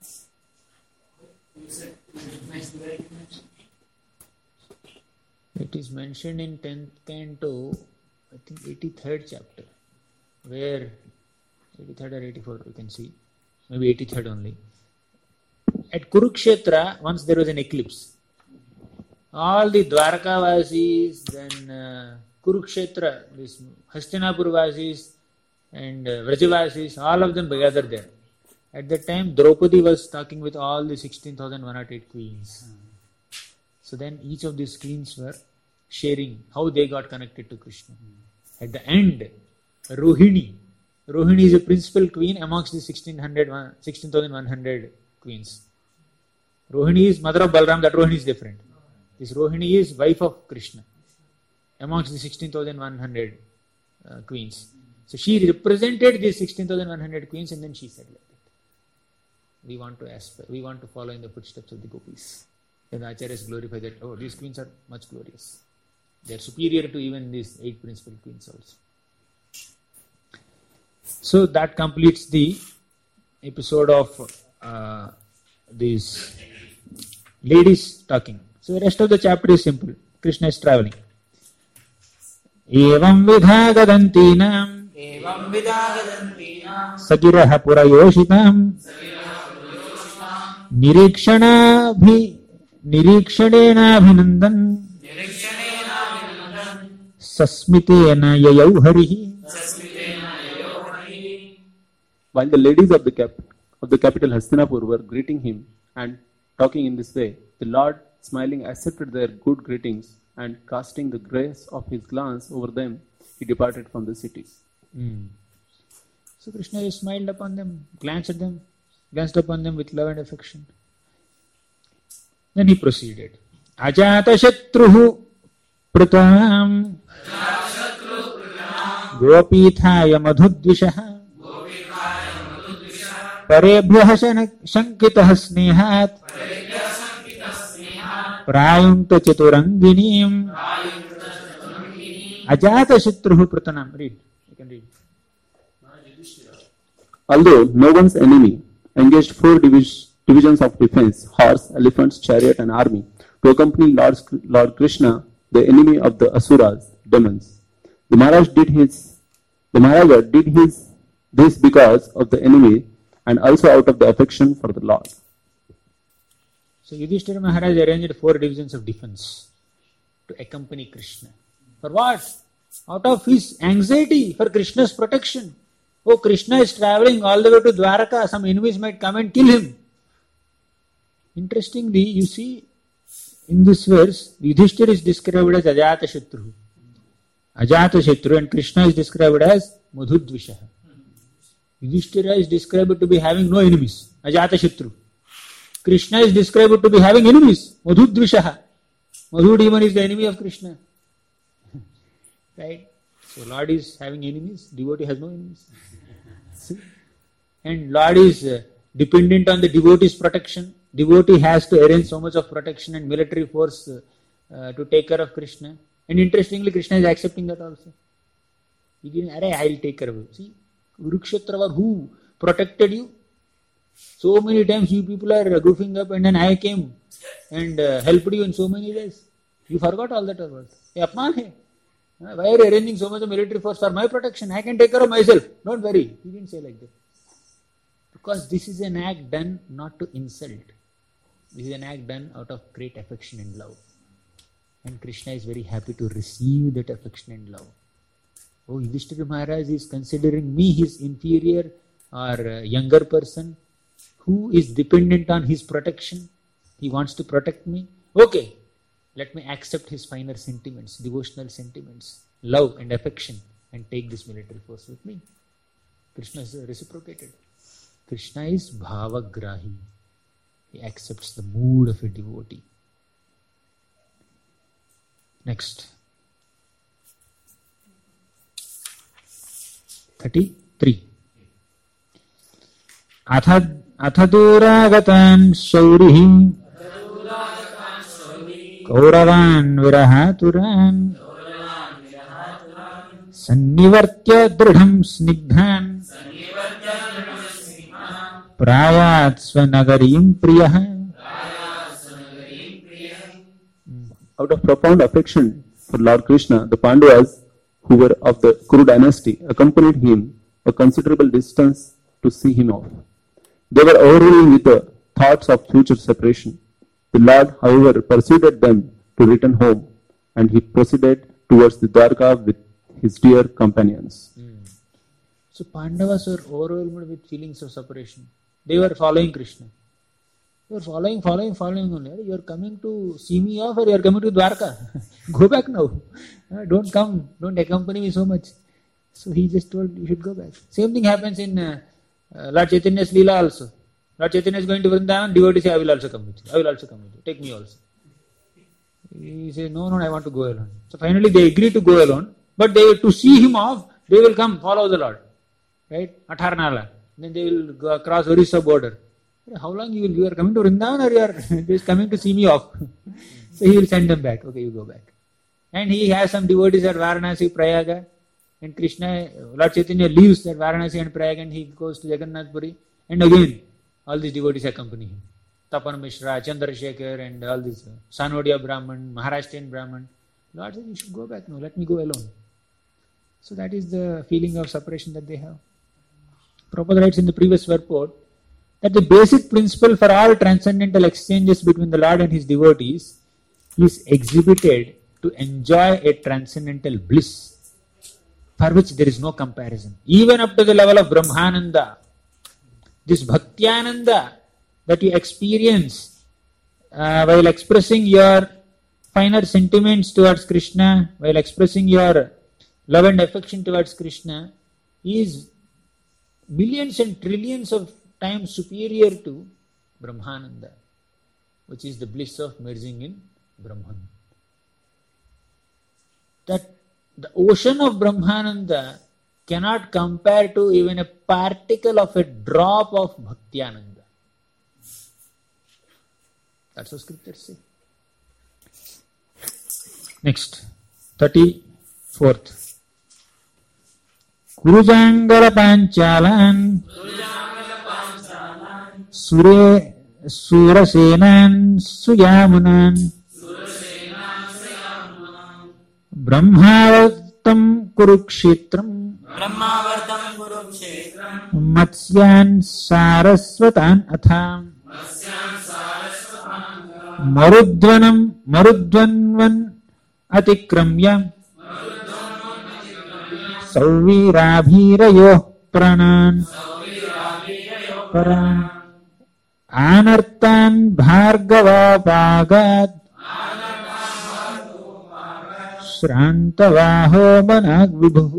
It is mentioned in tenth canto, I think eighty-third chapter, where eighty-third or eighty-fourth we can see, maybe eighty-third only. At Kurukshetra, once there was an eclipse. All the Dwarkavasis, then uh, Kurukshetra, this Hastinapurvasis and uh, Vrajavasis, all of them gathered there. At that time, Draupadi was talking with all the sixteen thousand one hundred eight queens. So then each of these queens were sharing how they got connected to Krishna. At the end, Rohini. Rohini is a principal queen amongst the sixteen thousand one hundred queens. Rohini is mother of Balram, that Rohini is different. This Rohini is wife of Krishna amongst the sixteen thousand one hundred uh, queens. So she represented these sixteen thousand one hundred queens and then she said like that. We want to aspire, we want to follow in the footsteps of the gopis. Then the Acharyas glorify that, oh, these queens are much glorious. They are superior to even these eight principal queens also. So that completes the episode of uh, these ladies talking. So the rest of the chapter is simple. Krishna is traveling. Evam vidha gadantinam Evam vidagadantina sagiraha purayoshitam nirikshana Nirikshanenabhinandan Sasmitena Yayau Harihi. While the ladies of the cap of the capital Hastinapur were greeting him and talking in this way, the Lord, smiling, accepted their good greetings and casting the grace of his glance over them, he departed from the city. Mm. So Krishna smiled upon them, glanced at them, glanced upon them with love and affection. Then he proceeded. Ajata Shatruhu Pratam Gopithaya Madhudvishaha Parebhyaha Shankitaha Snehat Prayunta Chaturanginim Ajata Shatruhu Pratanam. Read. You can read. Although no one's enemy engaged four divisions divisions of defense, horse, elephants, chariot and army, to accompany Lord, Lord Krishna, the enemy of the Asuras, demons. The Maharaj did his, the Maharaja did his this because of the enemy and also out of the affection for the Lord. So Yudhishthira Maharaj arranged four divisions of defense to accompany Krishna. For what? Out of his anxiety for Krishna's protection. Oh, Krishna is traveling all the way to Dwaraka, some enemies might come and kill him. Interestingly, you see, in this verse, Yudhishthira is described as Ajatashatru. Ajatashatru, and Krishna is described as Madhudvishaha. Yudhishthira is described to be having no enemies, Ajatashatru. Krishna is described to be having enemies, Madhudvishaha. Madhu demon is the enemy of Krishna. Right? So Lord is having enemies, devotee has no enemies. See? And Lord is uh, dependent on the devotee's protection. Devotee has to arrange so much of protection and military force uh, uh, to take care of Krishna. And interestingly, Krishna is accepting that also. He didn't, Arey, I'll take care of you. See, Kurukshetra, who protected you? So many times you people are goofing up, and then I came and uh, helped you in so many ways. You forgot all that or what? Hey, apman hai. Why are you arranging so much of military force for my protection? I can take care of myself. Don't worry. He didn't say like that. Because this is an act done not to insult. This is an act done out of great affection and love. And Krishna is very happy to receive that affection and love. Oh, Yudhishthira Maharaj is considering me his inferior or uh, younger person who is dependent on his protection. He wants to protect me. Okay, let me accept his finer sentiments, devotional sentiments, love and affection, and take this military force with me. Krishna is reciprocated. Krishna is bhavagrahi. He accepts the mood of a devotee. Next. thirty-three. Atha, athaduragatan shaurihi kauravan virahaturan sannivartya dridham snigdhan prayat svanagarim priyah. Out of profound affection for Lord Krishna, the Pandavas, who were of the Kuru dynasty, accompanied him a considerable distance to see him off. They were overwhelmed with the thoughts of future separation. The Lord, however, persuaded them to return home, and he proceeded towards the Dwarka with his dear companions. Mm. So Pandavas were overwhelmed with feelings of separation. They were following Krishna. You are following, following, following only. You are coming to see me off, or you are coming to Dwarka. Go back now. Uh, don't come. Don't accompany me so much. So he just told you should go back. Same thing happens in uh, uh, Lord Chaitanya's Leela also. Lord Chaitanya is going to Vrindavan. Devotees say, I will also come with you. I will also come with you. Take me also. He says, no, no, I want to go alone. So finally they agree to go alone. But they to see him off, they will come follow the Lord. Right? Atharnala. Then they will go across Orissa border. How long you will? You are coming to Vrindavan, or you are just coming to see me off? So he will send them back. Okay, you go back. And he has some devotees at Varanasi, Prayaga. And Krishna, Lord Chaitanya leaves at Varanasi and Prayaga, and he goes to Jagannath Puri. And again, all these devotees accompany him. Tapan Mishra, Chandrasekhar, and all these. Sanodia Brahman, Maharashtrian Brahman. Lord said, you should go back now. Let me go alone. So that is the feeling of separation that they have. Prabhupada writes in the previous purport that the basic principle for all transcendental exchanges between the Lord and his devotees is exhibited to enjoy a transcendental bliss for which there is no comparison. Even up to the level of Brahmananda, this Bhaktyananda that you experience uh, while expressing your finer sentiments towards Krishna, while expressing your love and affection towards Krishna, is millions and trillions of times superior to Brahmananda, which is the bliss of merging in Brahman. That the ocean of Brahmananda cannot compare to even a particle of a drop of Bhaktyananda. That's what scriptures say. Next, thirty-fourth. Kurujangala Panchalan Sure Surasenan Suyamunan Brahmavartam Kurukshetram Brahmavartam Kurukshetram Matsyan Sarasvatan Atham Marudvanam Marudvanvan Atikramya Sauvirabhirayoh Pranan Paran Anartan Bhargava Bhagat श्रान्तवाहो मनाग्विभुः.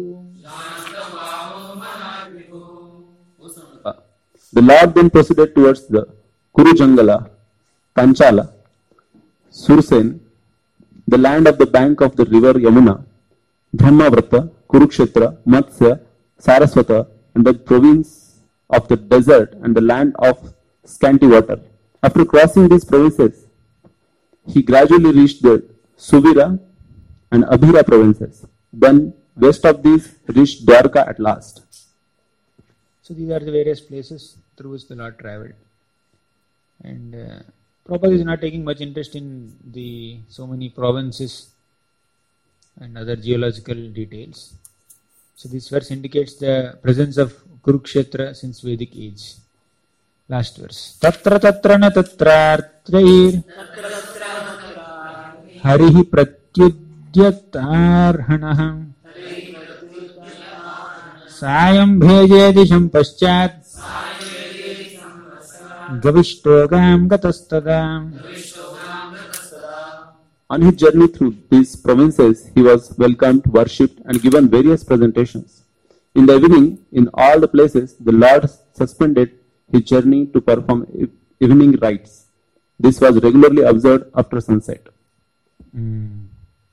Uh, the Lord then proceeded towards the Kuru Jangala, Panchala, Sursen, the land of the bank of the river Yamuna, Brahmavrata, Kurukshetra, Matsya, Saraswata, and the province of the desert and the land of scanty water. After crossing these provinces, he gradually reached the Suvira and Abhira provinces. Then, west of these, reached Dwarka at last. So these are the various places through which the Lord travelled. And uh, Prabhupada is not taking much interest in the so many provinces and other geological details. So this verse indicates the presence of Kurukshetra since Vedic age. Last verse. Tatra tatra na tatrartrair harihi pratyudyatarhanaham sayam bhejedisham paschat gavishhtogam gatastadam. On his journey through these provinces, he was welcomed, worshipped, and given various presentations. In the evening, in all the places, the Lord suspended his journey to perform evening rites. This was regularly observed after sunset. Mm.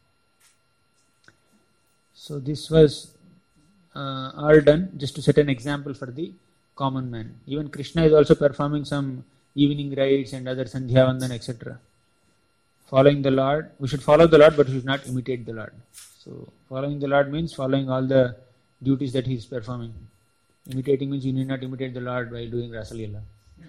So this was uh, all done just to set an example for the common man. Even Krishna is also performing some evening rites and other Sandhya Vandana, et cetera. Following the Lord, we should follow the Lord, but we should not imitate the Lord. So following the Lord means following all the duties that he is performing. Imitating means you need not imitate the Lord by doing Rasa Leela.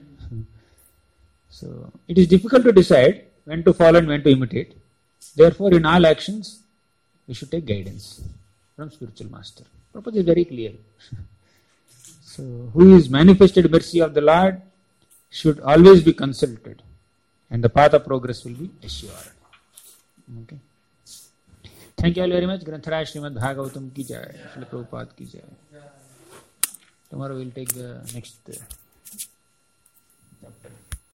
So it is difficult to decide when to follow and when to imitate. Therefore, in all actions, we should take guidance from spiritual master. Prabhupada is very clear. So, who is manifested mercy of the Lord should always be consulted, and the path of progress will be assured. Okay. Thank you all very much. Granthara Srimad Bhagavatam ki jai. Srila Prabhupada ki jai. Tomorrow we will take the next uh, chapter.